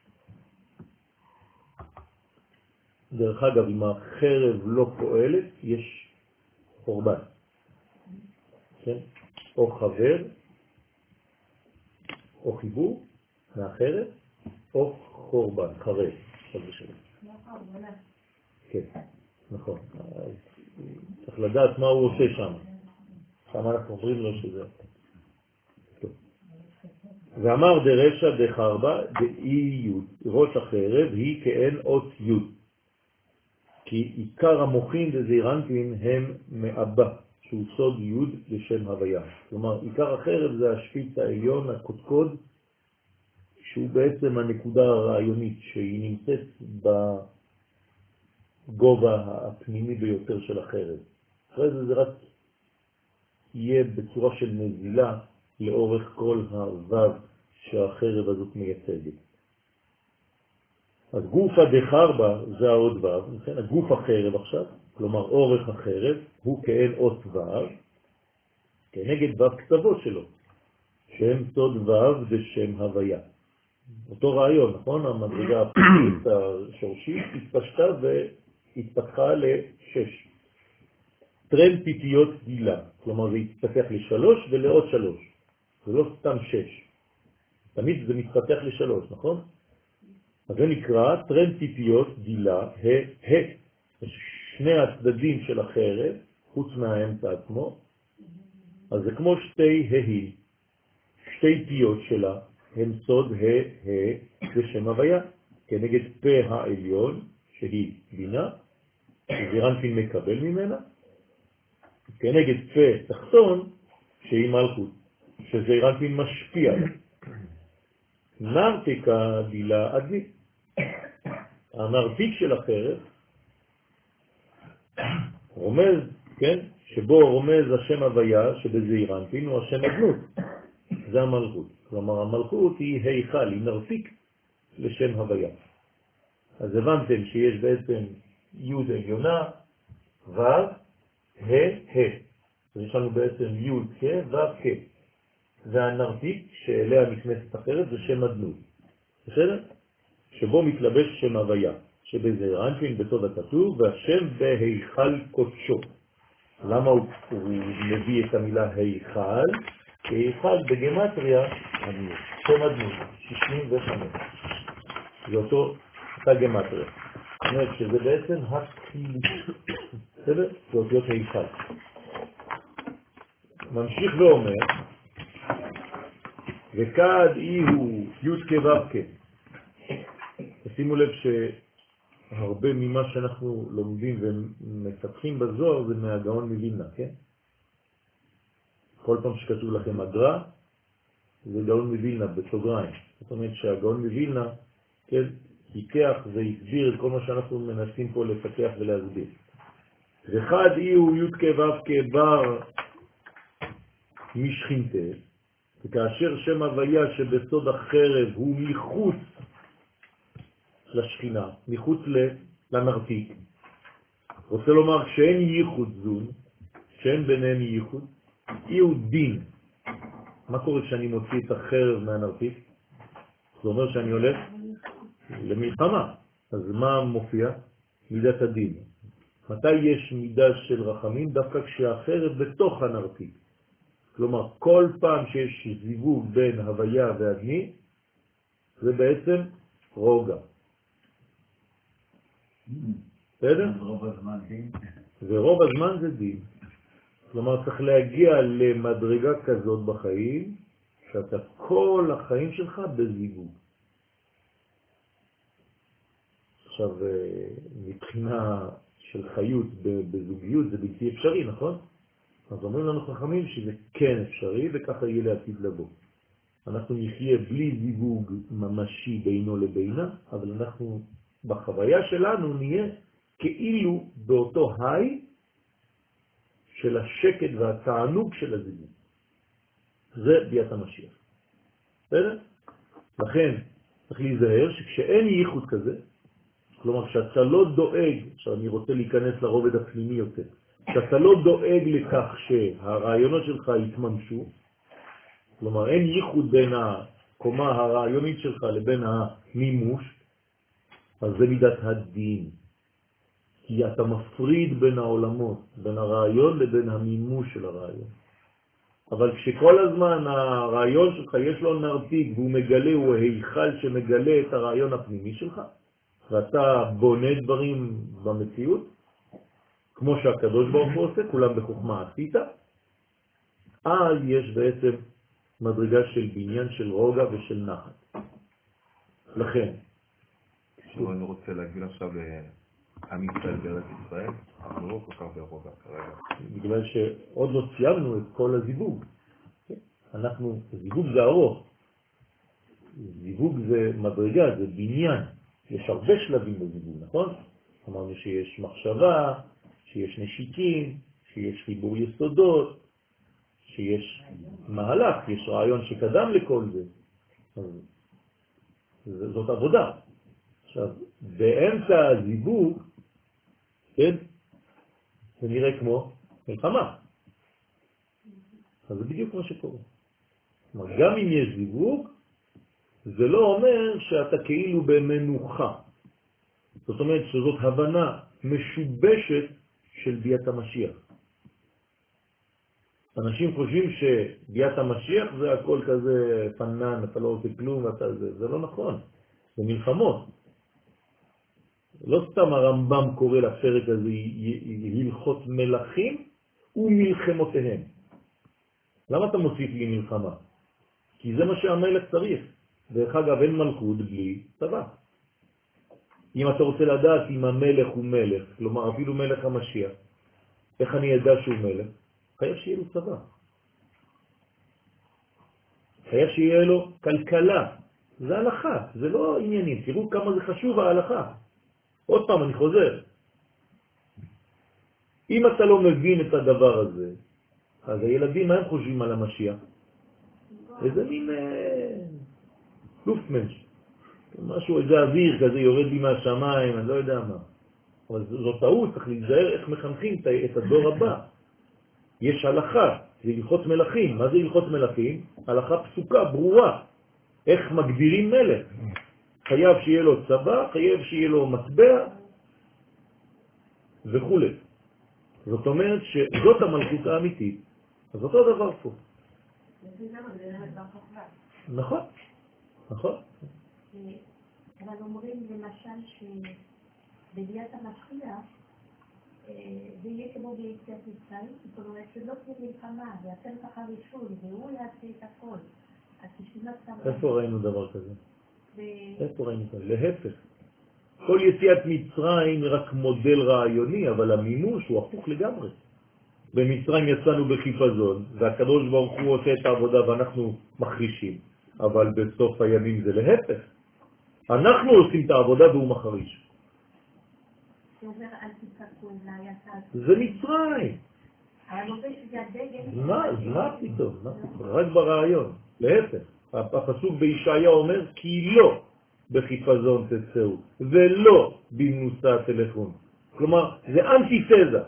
דרך אגב, אם החרב לא פועלת, יש חורבן. כן? או חבר, או חיבור מהחרב, או חורבן, חרב. כן, נכון. צריך לדעת מה הוא עושה שם. שם אנחנו אומרים לו שזה... ואמר דרשע דחרבה דאי יוד, ראש החרב היא כאין אות יוד. כי עיקר המוחין דזעירנטין הם מאבא, שהוא סוד יוד לשם הוויה. כלומר, עיקר החרב זה השפיץ העליון, הקודקוד, שהוא בעצם הנקודה הרעיונית, שהיא נמצאת בגובה הפנימי ביותר של החרב. אחרי זה רק יהיה בצורה של נזילה לאורך כל הוו שהחרב הזאת מייצגת. אז גופה דחרבה זה העוד וו, לכן הגוף החרב עכשיו, כלומר אורך החרב, הוא כאין אות וו, כנגד וו כתבות שלו, שהם סוד וו ושם הוויה. אותו רעיון, נכון? המדרגה הפנימית השורשית התפשטה והתפתחה ל6. טרם פיתיות גילה, כלומר זה התפתח ל3 ולעוד 3. זה לא סתם 6. תמיד זה מתפתח ל3, נכון? אז זה נקרא טרן ציפיות דילה, שני הצדדים של החרב, חוץ מהאמצע עצמו, אז זה כמו שתי ההי, שתי פיות שלה, הם סוד זה שם הוויה, כנגד פה העליון, שהיא בינה, שזירנפין מקבל ממנה, כנגד פה תחתון, שהיא מלכות, שזירנפין משפיע. נרתיקה דילה אדמית. הנרתיק של החרב רומז, כן, שבו רומז השם הוויה שבזעירנפין הוא השם אדנות, זה המלכות. כלומר המלכות היא היכל, היא נרתיק לשם הוויה. אז הבנתם שיש בעצם י' עליונה, ו', ה'. אז יש לנו בעצם י' כ' ו' כ'. והנרתיק שאליה נכנסת אחרת זה שם אדנות. בסדר? שבו מתלבש שם הוויה, שבזעירנפין בסוד הכתוב, והשם בהיכל קודשו. למה הוא מביא את המילה היכל? כי היכל בגמטריה שם אדנות, 65. זה אותה גמטריה. זאת אומרת שזה בעצם הכלי. בסדר? זה אותיות היכל. ממשיך ואומר, וכד אי הוא י' כו' כ'. שימו לב שהרבה ממה שאנחנו לומדים ומפתחים בזוהר זה מהגאון מווילנה, כן? כל פעם שכתוב לכם אגרה, זה גאון מווילנה בסוגריים. זאת אומרת שהגאון מווילנה, כן, פיתח והסביר את כל מה שאנחנו מנסים פה לפתח ולהסביר. וכד אי הוא י' כו' כבר משכינתה, וכאשר שם הוויה שבסוד החרב הוא מחוץ לשכינה, מחוץ לנרתיק. רוצה לומר שאין ייחוד זון, שאין ביניהם ייחוד, אי הוא דין. מה קורה כשאני מוציא את החרב מהנרתיק? זה אומר שאני הולך למלחמה. אז מה מופיע? מידת הדין. מתי יש מידה של רחמים? דווקא כשהחרב בתוך הנרתיק. כלומר, כל פעם שיש זיווג בין הוויה והדני, זה בעצם רוגע. בסדר? רוב הזמן דין. ורוב הזמן זה דין. כלומר, צריך להגיע למדרגה כזאת בחיים, שאתה כל החיים שלך בזיווג. עכשיו, מבחינה של חיות בזוגיות זה בלתי אפשרי, נכון? אז אומרים לנו חכמים שזה כן אפשרי, וככה יהיה לעתיד לבוא. אנחנו נחיה בלי זיווג ממשי בינו לבינה, אבל אנחנו בחוויה שלנו נהיה כאילו באותו היי של השקט והתענוג של הזיווג. זה ביאת המשיח. בסדר? לכן צריך להיזהר שכשאין ייחוד כזה, כלומר כשאתה לא דואג, עכשיו אני רוצה להיכנס לרובד הפנימי יותר, כשאתה לא דואג לכך שהרעיונות שלך יתממשו, כלומר אין ייחוד בין הקומה הרעיונית שלך לבין המימוש, אז זה מידת הדין. כי אתה מפריד בין העולמות, בין הרעיון לבין המימוש של הרעיון. אבל כשכל הזמן הרעיון שלך יש לו נרתיק והוא מגלה, הוא היכל שמגלה את הרעיון הפנימי שלך, ואתה בונה דברים במציאות, כמו שהקדוש ברוך הוא עושה, כולם בחוכמה עשית, אז יש בעצם מדרגה של בניין של רוגע ושל נחת. לכן, אני רוצה להגיד עכשיו לעם ישראל בארץ ישראל, אנחנו לא כל כך ברוגע כרגע. בגלל שעוד לא סיימנו את כל הזיווג. זיווג זה ארוך. זיווג זה מדרגה, זה בניין. יש הרבה שלבים בזיווג, נכון? אמרנו שיש מחשבה, שיש נשיקים, שיש חיבור יסודות, שיש מהלך, יש רעיון שקדם לכל זה. זאת עבודה. עכשיו, באמצע הזיווג, כן, זה נראה כמו מלחמה. אז זה בדיוק מה שקורה. כלומר, גם אם יש זיווג, זה לא אומר שאתה כאילו במנוחה. זאת אומרת שזאת הבנה משובשת של ביאת המשיח. אנשים חושבים שביאת המשיח זה הכל כזה פנן, אתה לא עושה כלום, זה לא נכון. זה מלחמות. לא סתם הרמב"ם קורא לפרק הזה הלכות מלכים ומלחמותיהם. למה אתה מוסיף לי מלחמה? כי זה מה שהמלך צריך. דרך אגב, אין מלכות בלי צבא. אם אתה רוצה לדעת אם המלך הוא מלך, כלומר אפילו מלך המשיח, איך אני ידע שהוא מלך? חייב שיהיה לו צבא. חייב שיהיה לו כלכלה. זה הלכה, זה לא עניינים. תראו כמה זה חשוב ההלכה. עוד פעם, אני חוזר. אם אתה לא מבין את הדבר הזה, אז הילדים, מה הם חושבים על המשיח? איזה מין לופטמנש. משהו, איזה אוויר כזה יורד לי מהשמיים, אני לא יודע מה. אבל זו טעות, צריך להיזהר איך מחנכים את הדור הבא. יש הלכה, זה הלכות מלכים. מה זה הלכות מלכים? הלכה פסוקה, ברורה. איך מגדירים מלך? חייב שיהיה לו צבא, חייב שיהיה לו מטבע וכו'. זאת אומרת שזאת המלכות האמיתית. אז אותו דבר פה. נכון, נכון. אבל אומרים למשל שבביאת המשיח זה יהיה כמו ביציאת מצרים, זאת אומרת שלא תהיה מלחמה, ואתם תחרישון, והוא יעשה את הכל. איפה ראינו דבר כזה? איפה ראינו כזה? להפך. כל יציאת מצרים היא רק מודל רעיוני, אבל המימוש הוא הפוך לגמרי. במצרים יצאנו בחיפזון, והקדוש ברוך הוא עושה את העבודה ואנחנו מחרישים. אבל בסוף הימים זה להפך. אנחנו עושים את העבודה והוא מחריש. זה מצרים. מה פתאום? רק ברעיון. להפך. הפסוק בישעיה אומר כי לא בחיפזון תצאו ולא במנוסה תלכון. כלומר, זה אנטיתזה.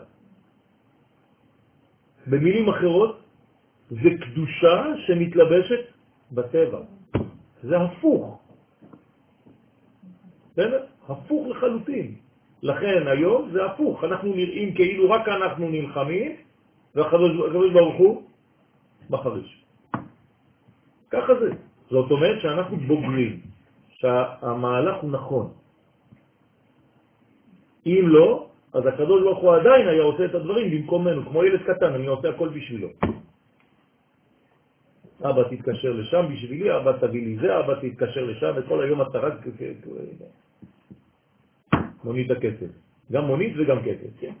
במילים אחרות, זה קדושה שמתלבשת בטבע. זה הפוך. בסדר? הפוך לחלוטין. לכן היום זה הפוך. אנחנו נראים כאילו רק אנחנו נלחמים, והקדוש ברוך הוא מחריש. ככה זה. זאת אומרת שאנחנו בוגרים, שהמהלך הוא נכון. אם לא, אז הקדוש ברוך הוא עדיין היה עושה את הדברים במקומנו, כמו ילד קטן, אני עושה הכל בשבילו. אבא תתקשר לשם בשבילי, אבא תביא לי זה, אבא תתקשר לשם, וכל היום אתה רק מונית הכסף. גם מונית וגם כסף, כן?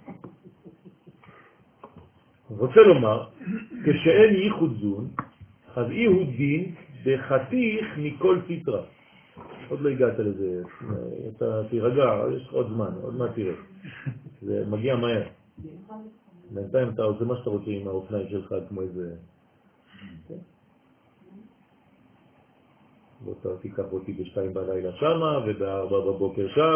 רוצה לומר, כשאין ייחוד זון, אז ייחוד דין בחתיך מכל פיטרה. עוד לא הגעת לזה, אתה תירגע, יש לך עוד זמן, עוד מה תראה. זה מגיע מהר. בינתיים אתה עושה מה שאתה רוצה עם האופניים שלך, כמו איזה... ואתה תיקח אותי ב2 בלילה שמה, וב4 בבוקר שם,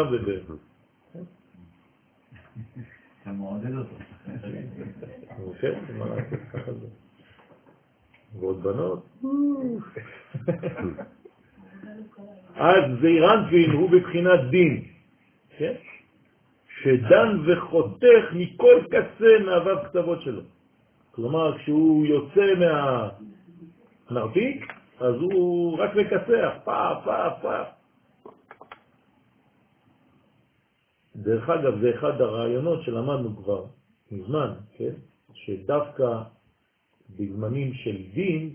אתה מעודד אותו. כן, מה לעשות ככה זה. ועוד בנות. אז זעירנטבין הוא בבחינת דין, כן? שדן וחותך מכל קצה מהוו קצוות שלו. כלומר, כשהוא יוצא מהנרתיק, אז הוא רק מקצח, פעם. דרך אגב, זה אחד הרעיונות שלמדנו כבר מזמן, כן? שדווקא בזמנים של דין,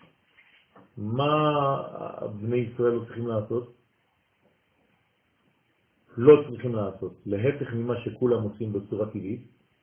מה בני ישראל לא צריכים לעשות? לא צריכים לעשות. להפך ממה שכולם עושים בצורה טבעית.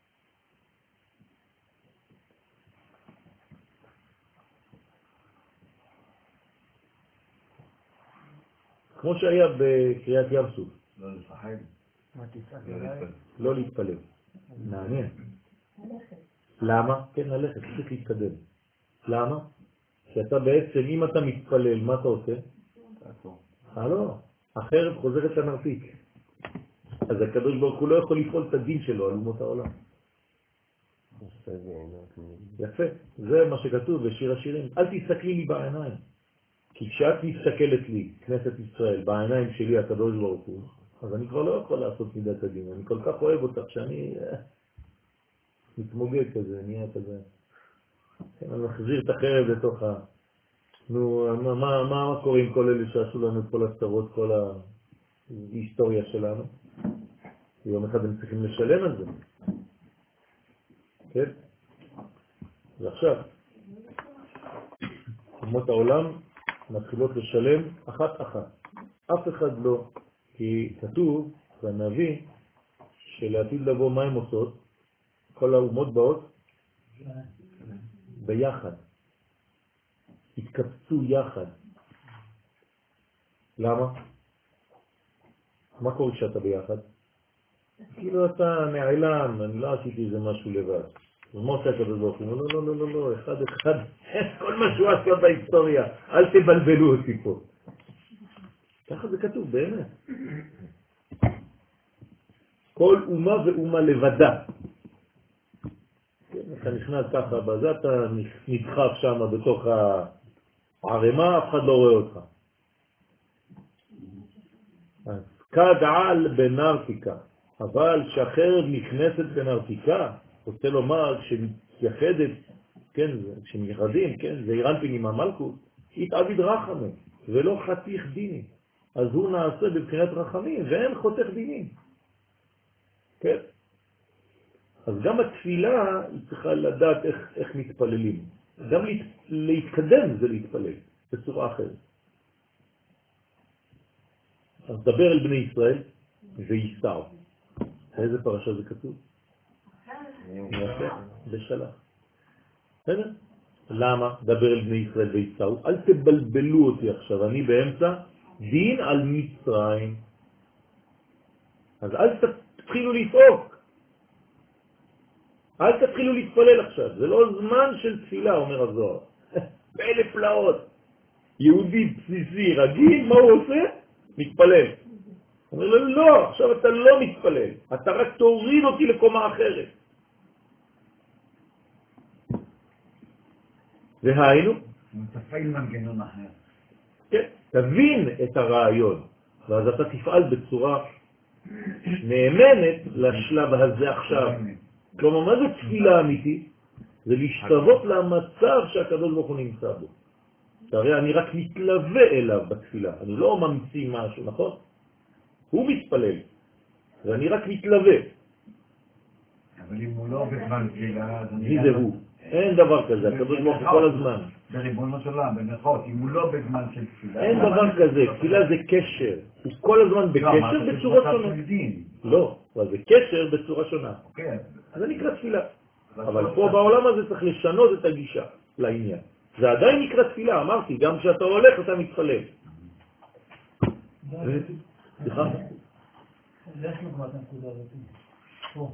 כמו שהיה בקריאת ים סוף. לא לפחד. לא להתפלל. מעניין. למה? כן, ללכת, צריך להתקדם. למה? שאתה בעצם, אם אתה מתפלל, מה אתה עושה? לא, אחרת חוזרת לנרתיק. אז הקדוש ברוך הוא לא יכול לפעול את הדין שלו על אומות העולם. יפה, זה מה שכתוב בשיר השירים. אל תסתכלי לי בעיניים. כי כשאת מסתכלת לי, כנסת ישראל, בעיניים שלי הקדוש ברוך הוא, אז אני כבר לא יכול לעשות מידת הדין. אני כל כך אוהב אותך שאני מתמוגג כזה, נהיה כזה. אני מחזיר את החרב לתוך ה... נו, מה קורה עם כל אלה שעשו לנו את כל הסתרות, כל ההיסטוריה שלנו? יום אחד הם צריכים לשלם על זה. כן? ועכשיו, אומות העולם מתחילות לשלם אחת. אף אחד לא, כי כתוב בנביא שלעתיד לבוא מה הם עושות? כל האומות באות ביחד. התקבצו יחד. למה? מה קורה כשאתה ביחד? כאילו אתה נעלם, אני לא עשיתי איזה משהו לבד. אז מה עושה הקדוש ברוך הוא? לא, אחד. כל מה שהוא עשה בהיסטוריה, אל תבלבלו אותי פה. ככה זה כתוב, באמת. כל אומה ואומה לבדה. אתה נכנס ככה בזה, אתה נדחף שם בתוך הערימה, אף אחד לא רואה אותך. אז כדעל בנרתיקה, אבל כשאחרת נכנסת בנרתיקה, רוצה לומר כשמתייחדת, כן, כשמייחדים, כן, זה אירנפין עם המלכות, התעביד רחמים, ולא חתיך דיני. אז הוא נעשה בבחינת רחמים, ואין חותך דינים. כן? אז גם התפילה היא צריכה לדעת איך מתפללים. גם להתקדם זה להתפלל, בצורה אחרת. אז דבר אל בני ישראל וייסעו. איזה פרשה זה כתוב? יפה, בשלח. בסדר? למה? דבר אל בני ישראל וייסעו. אל תבלבלו אותי עכשיו, אני באמצע דין על מצרים. אז אל תתחילו לצעוק. אל תתחילו להתפלל עכשיו. זה לא זמן של תפילה, אומר הזוהר. באלף פלאות. יהודי בסיסי רגיל, מה הוא עושה? מתפלל. הוא אומר לו, לא, עכשיו אתה לא מתפלל. אתה רק תוריד אותי לקומה אחרת. והיינו? תפעיל מנגנון אחר. כן, תבין את הרעיון. ואז אתה תפעל בצורה נאמנת לשלב הזה עכשיו. כלומר, מה זה תפילה אמיתית? זה להשתוות למצב שהקדוש ברוך הוא נמצא בו. הרי אני רק מתלווה אליו בתפילה, אני לא ממציא משהו, נכון? הוא מתפלל, ואני רק מתלווה. אבל אם הוא לא בזמן תפילה, אז מי זה הוא? אין דבר כזה, הקדוש ברוך הוא כל הזמן. בריבונו של עולם, במירכאות, אם הוא לא בזמן של תפילה... אין דבר כזה, תפילה זה קשר. הוא כל הזמן בקשר בצורה שונה. לא, אבל זה קשר בצורה שונה. זה נקרא תפילה. אבל פה בעולם הזה צריך לשנות את הגישה לעניין. זה עדיין נקרא תפילה, אמרתי, גם כשאתה הולך אתה מתפלל. סליחה? יש לנו כבר את הנקודה הזאת. פה.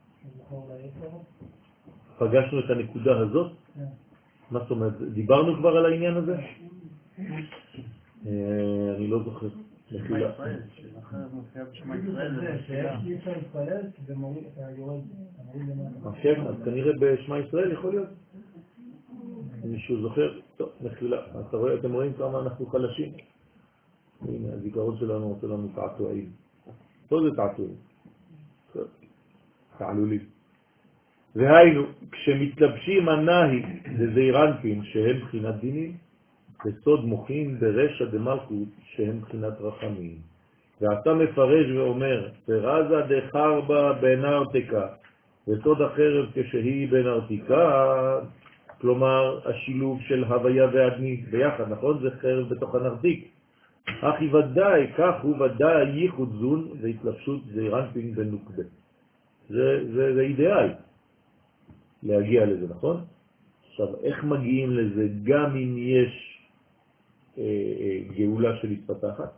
פגשנו את הנקודה הזאת? מה זאת אומרת? דיברנו כבר על העניין הזה? אני לא זוכר. נפילה. כן, אז כנראה בשמה ישראל יכול להיות. מישהו זוכר? טוב, נפילה. אתם רואים כמה אנחנו חלשים? הנה, הזיכרון שלנו עושה לנו תעתועים. לא זה תעתועים. תעלולים. והיינו, כשמתלבשים הנהי לזעירנפין שהם בחינת דינים, בסוד מוחין ברשע דמלכות שהם בחינת רחמים. ואתה מפרש ואומר, פרזה דחרבה בנרתיקה, וסוד החרב כשהיא בנרתיקה, כלומר השילוב של הוויה ועדני ביחד, נכון? זה חרב בתוך הנרתיק. אחי ודאי, כך הוא ודאי ייחוד זון והתלבשות זעירנפין בנוקבה. זה אידיאל להגיע לזה, נכון? עכשיו, איך מגיעים לזה גם אם יש גאולה של התפתחת?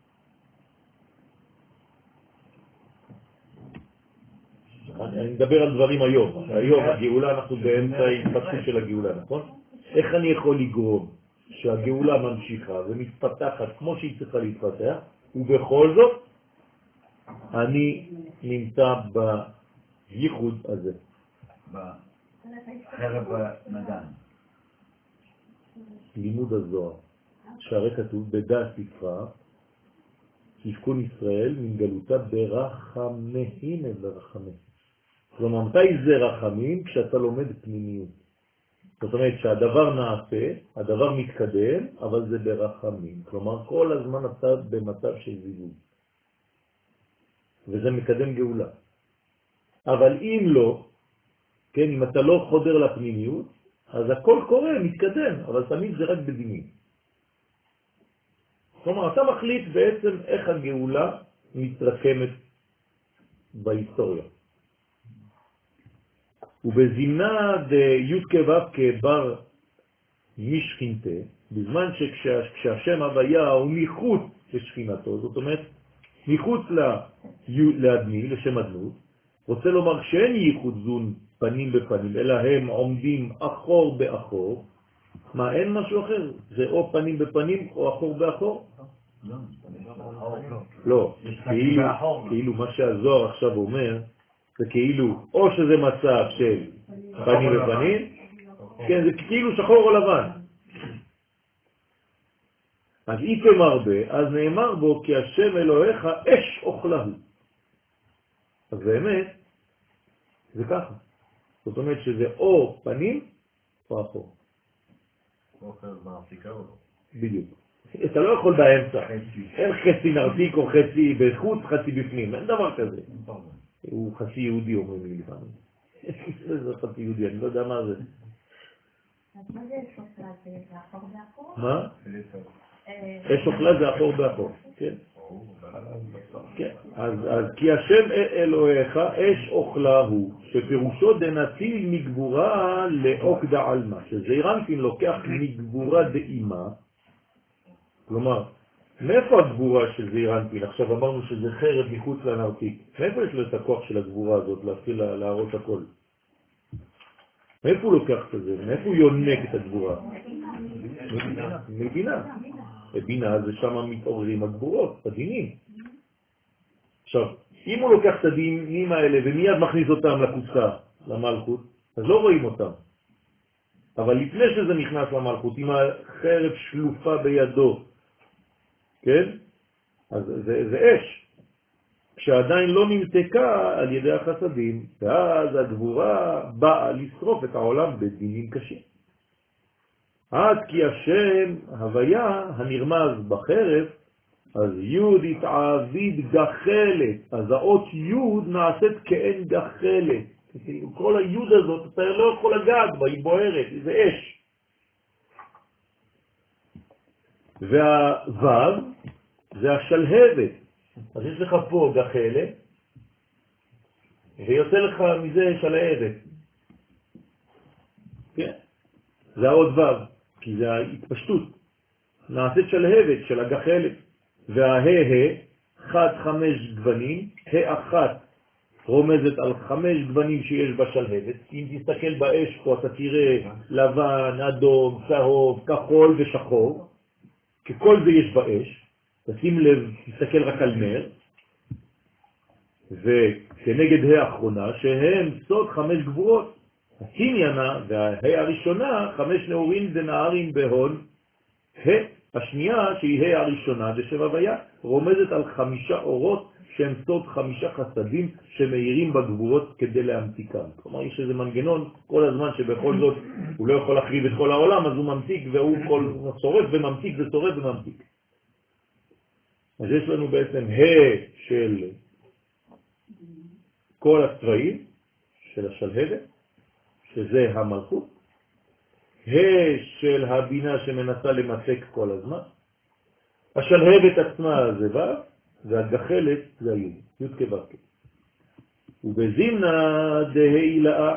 אני מדבר על דברים היום. היום הגאולה, אנחנו באמצע ההתפתחות של הגאולה, נכון? איך אני יכול לגרום שהגאולה ממשיכה ומתפתחת כמו שהיא צריכה להתפתח, ובכל זאת אני נמצא בייחוד הזה. בחרב נדן. לימוד הזוהר, שהרי כתוב בדע ספרה, יפקון ישראל מן גלותה ברחמהים ברחמه. כלומר, מתי זה רחמים? כשאתה לומד פנימיות. זאת אומרת שהדבר נעשה, הדבר מתקדם, אבל זה ברחמים. כלומר, כל הזמן אתה במצב של זיווג. וזה מקדם גאולה. אבל אם לא, כן, אם אתה לא חודר לפנימיות, אז הכל קורה, מתקדם, אבל תמיד זה רק בדינים. כלומר, אתה מחליט בעצם איך הגאולה מתרקמת בהיסטוריה. ובזימנה די' כו' כבר משכינתה, בזמן שכשהשם הוויה הוא מחוץ לשכינתו, זאת אומרת, מחוץ לאדמי, לשם אדנות, רוצה לומר שאין ייחוד זון פנים בפנים, אלא הם עומדים אחור באחור. מה, אין משהו אחר? זה או פנים בפנים או אחור באחור? לא, כאילו מה שהזוהר עכשיו אומר, זה כאילו, או שזה מצב של פנים בפנים, כן, זה כאילו שחור או לבן. אז איפה מרבה, אז נאמר בו כי השם אלוהיך אש אוכלה. אז באמת, זה ככה. זאת אומרת שזה או פנים או אחור. אוכל באפריקה או לא? בדיוק. אתה לא יכול באמצע. אין חצי נרתיק או חצי בחוץ, חצי בפנים. אין דבר כזה. הוא חצי יהודי, אומרים לי לפעמים. זה חצי יהודי, אני לא יודע מה זה. אז מה זה אש אוכלה? זה אחור באחור? מה? אש אוכלה זה אחור באחור, כן. כן. אז כי השם אלוהיך אש אוכלה הוא, שפירושו דנטיל מגבורה לאוקדה עלמה, שזעיר אנפין לוקח מגבורה דאימה, כלומר, מאיפה הגבורה של זעיר אנפין? עכשיו אמרנו שזה חרב מחוץ לנרתיק. מאיפה יש לו את הכוח של הגבורה הזאת להתחיל להראות הכל? מאיפה הוא לוקח את זה? מאיפה הוא יונק את הגבורה? מבינה. בבינה זה שם מתעוררים הגבורות, הדינים. עכשיו, אם הוא לוקח את הדינים האלה ומיד מכניס אותם לקופסה, למלכות, אז לא רואים אותם. אבל לפני שזה נכנס למלכות, עם החרב שלופה בידו, כן? אז זה אש. כשעדיין לא נמתקה על ידי החסדים, ואז הגבורה באה לשרוף את העולם בדינים קשים. עד כי השם הוויה הנרמז בחרב, אז יוד התעביד גחלת, אז האות יוד נעשית כאין גחלת. כל היוד הזאת, אתה לא יכול לגעת בה, היא בוערת, זה אש. והוו זה השלהבת. אז יש לך פה גחלת, ויוצא לך מזה שלהבת. כן? זה העוד וו, כי זה ההתפשטות. נעשית שלהבת של הגחלת. והה, חד 5 גוונים, האחת רומזת על 5 גוונים שיש בשלהבת. אם תסתכל באש פה אתה תראה לבן, אדום, צהוב, כחול ושחור. ככל זה יש באש. תשים לב, תסתכל רק על נר. וכנגד האחרונה שהם סוד 5 גבורות. הקניינה והה הראשונה 5 נעורים ונערים בהון. השנייה שהיא הראשונה זה שם הוויה, רומזת על 5 אורות שהם סוד 5 חסדים שמאירים בגבורות כדי להמתיקם. כלומר יש איזה מנגנון כל הזמן שבכל זאת הוא לא יכול להחריב את כל העולם, אז הוא ממתיק והוא שורף וממתיק ושורף וממתיק. אז יש לנו בעצם של כל הצבעים של השלהבת, שזה המלכות, של הבינה שמנסה למתק כל הזמן, השלהבת עצמה זה ו', והגחלת זה היוד, יוד כו'. ובזימנה דהילאה.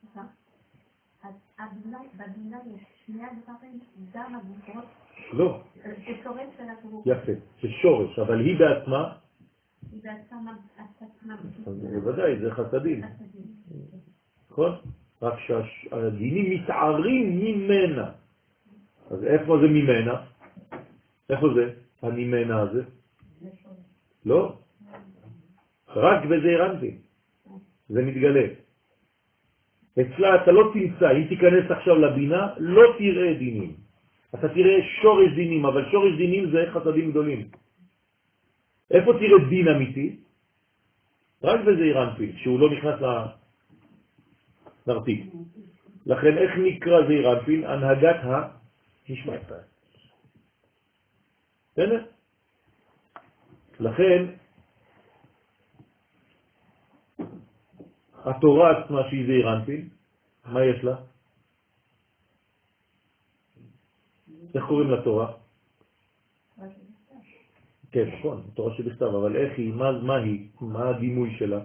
אז בבינה יש שני הדברים, גם הגבורות. לא. זה שורש של הגבורות. יפה, זה שורש, אבל היא בעצמה. היא בעצמה. בוודאי, זה חסדים. נכון? רק שהדינים מתערים ממנה. אז איפה זה ממנה? איפה זה? הממנה הזה? לא. רק בזעיר אנפין. זה מתגלה. אצלה אתה לא תמצא, אם תיכנס עכשיו לבינה, לא תראה דינים. אתה תראה שורש דינים, אבל שורש דינים זה חסדים גדולים. איפה תראה דין אמיתי? רק בזעיר אנפין, שהוא לא נכנס נרתיק. לכן איך נקרא זעיר אנפין? הנהגת הנשמת. בסדר? לכן התורה עצמה שהיא זעיר אנפין, מה יש לה? איך קוראים לתורה? כן, נכון, תורה שבכתב, אבל איך היא, מה היא, מה הדימוי שלה?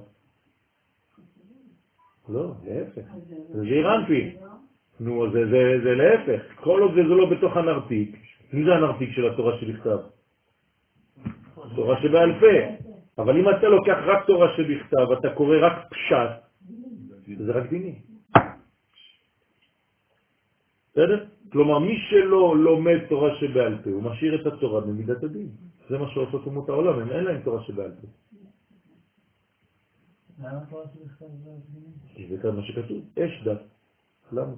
לא, להפך, זה זעיר אנפין. נו, זה להפך, כל עוד זה לא בתוך הנרתיק. מי זה הנרתיק של התורה שבכתב? תורה שבעל פה. אבל אם אתה לוקח רק תורה שבכתב, אתה קורא רק פשט, זה רק דיני. בסדר? כלומר, מי שלא לומד תורה שבעל פה, הוא משאיר את התורה במידת הדין. זה מה שעושות אומות העולם, הם אין להם תורה שבעל פה. למה תורה שבכתב זה דיני? כי זה כאן מה שכתוב, אש דת. למה?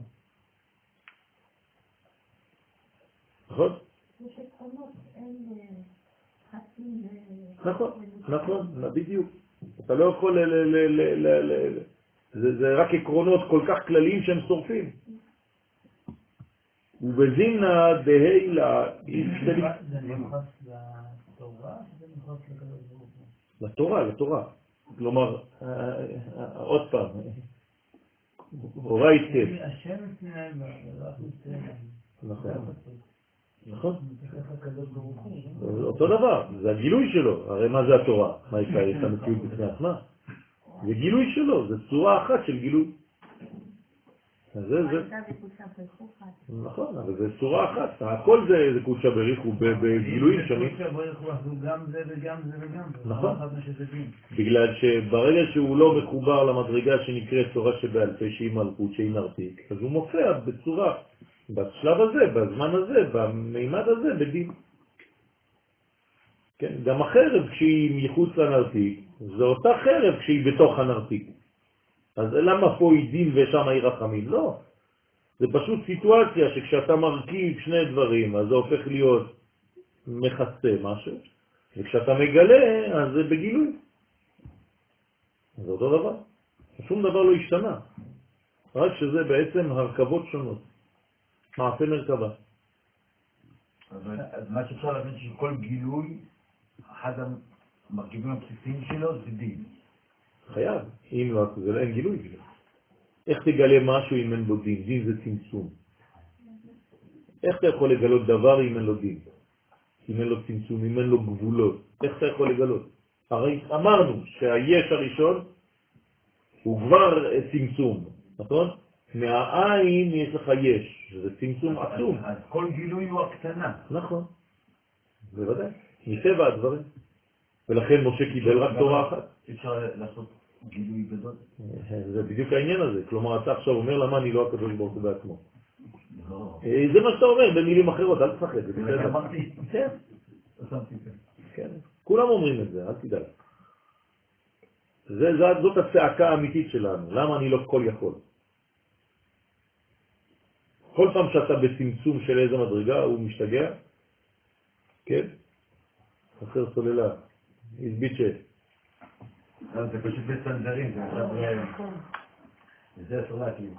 נכון? יש עקרונות, אין חצים. נכון, בדיוק. אתה לא יכול, זה רק עקרונות כל כך כלליים שהם שורפים. ובזימנה דהילה, זה נמחס לתורה, זה נמחס לקדוש ברוך הוא. לתורה. כלומר, עוד פעם, הורה יתקב. השם אצלם, ולא אצלם. נכון. אותו דבר, זה הגילוי שלו. הרי מה זה התורה? מה יש לה מציאות בפני עצמה? זה גילוי שלו, זה צורה אחת של גילוי. נכון, אבל זה צורה אחת. הכל זה קודשא בריך הוא בגילויים שונים. קודשא בריך הוא גם זה וגם זה וגם זה. נכון. בגלל שברגע שהוא לא מחובר למדרגה שנקראת תורה שבעל פה, שהיא מלכות, שהיא נרתיק, אז הוא מופיע בצורה, בשלב הזה, בזמן הזה, במימד הזה, בדין. כן? גם החרב כשהיא מחוץ לנרתיק, זה אותה חרב כשהיא בתוך הנרתיק. אז למה פה היא דין ושם היא רחמים? לא. זה פשוט סיטואציה שכשאתה מרכיב שני דברים, אז זה הופך להיות מחסה משהו, וכשאתה מגלה, אז זה בגילוי. זה אותו דבר. שום דבר לא השתנה. רק שזה בעצם הרכבות שונות. מעשה מרכבה. אז מה שאפשר להבין שכל גילוי, אחד המרכיבים הבסיסיים שלו זה דין. חייב. אם לא, זה אין גילוי. איך תגלה משהו אם אין בו דין? דין זה צמצום. איך אתה יכול לגלות דבר אם אין לו דין? אם אין לו צמצום, אם אין לו גבולות. איך אתה יכול לגלות? הרי אמרנו שהיש הראשון הוא כבר צמצום, נכון? מהעין יש לך יש, זה צמצום עצום. אז כל גילוי הוא הקטנה. נכון, בוודאי, מטבע הדברים. ולכן משה קיבל רק תורה אחת. אפשר לעשות גילוי גדול? זה בדיוק העניין הזה. כלומר, אתה עכשיו אומר למה אני לא הקדוש ברוך הוא בעצמו. לא. זה מה שאתה אומר במילים אחרות, אל תפחד. זה בסדר. אמרתי. כן. כן. כולם אומרים את זה, אל תדאג. זאת הצעקה האמיתית שלנו. למה אני לא כל יכול? כל פעם שאתה בצמצום של איזה מדרגה, הוא משתגע. כן? חסר סוללה. הזביצ'ה. זה פשוט בסנדרים, זה עכשיו זה הסוללה כאילו.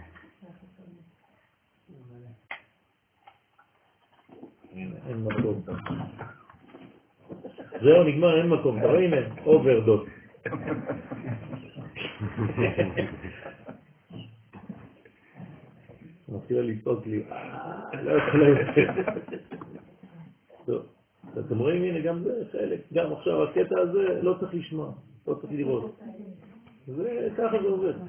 אין מקום. זהו, נגמר, אין מקום. אתה רואה, הנה, אוברדוס. מתחילה לצעוק לי, לא יכולה יותר. טוב, אתם רואים, הנה, גם זה חלק. גם עכשיו הקטע הזה לא צריך לשמוע, לא צריך לראות. זה ככה זה עובד.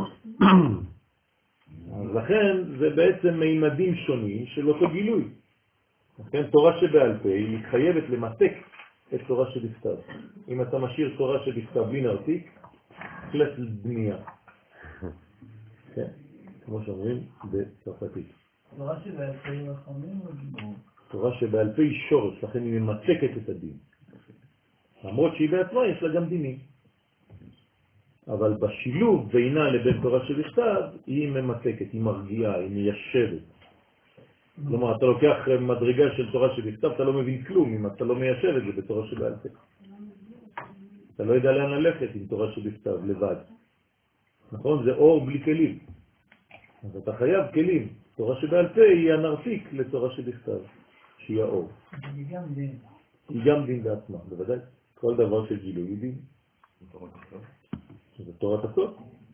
אז לכן זה בעצם מימדים שונים של אותו גילוי. לכן תורה שבעל פה היא מתחייבת למתק את תורה שבכתב. אם אתה משאיר תורה שבכתב בלי נרתיק, חלט בנייה. כן, כמו שאומרים בצרפתית. תורה שבעל פה היא רחמים או גיבור? תורה שבעל פה היא שורש, לכן היא ממצקת את הדין. למרות שהיא בעצמה יש לה גם דינים. אבל בשילוב בינה לבין תורה שבכתב היא ממצקת, היא מרגיעה, היא מיישבת. כלומר, אתה לוקח מדרגה של תורה שבכתב, אתה לא מבין כלום אם אתה לא מיישב את זה בתורה שבעל פה. אתה לא יודע לאן ללכת עם תורה שבכתב, לבד. נכון? זה אור בלי כלים. אז אתה חייב כלים. תורה שבעל פה היא הנרתיק לתורה שבכתב, שהיא האור. היא גם דין. היא גם דין בעצמה, בוודאי. כל דבר של גילוי היא דין. זה תורת הסוד.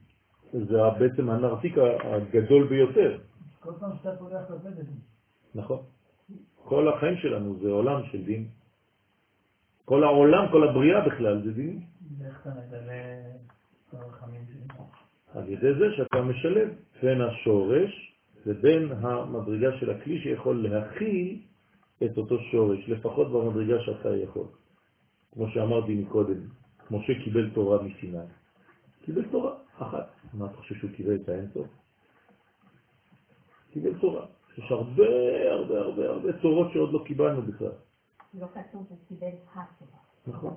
זה בעצם הנרתיק הגדול ביותר. כל פעם שאתה פוגע חלפי זה. נכון. כל החיים שלנו זה עולם של דין. כל העולם, כל הבריאה בכלל זה דין. ואיך אתה מגלה את הרחמים שלי? על ידי זה שאתה משלב בין השורש ובין המדרגה של הכלי שיכול להכיל את אותו שורש, לפחות במדרגה שאתה יכול. כמו שאמרתי מקודם, משה קיבל תורה מסיני. קיבל תורה אחת. מה אתה חושב שהוא קיבל את האינסוף? קיבל תורה. יש הרבה הרבה הרבה הרבה תורות שעוד לא קיבלנו בכלל. לא כתוב שקיבל התורה. נכון.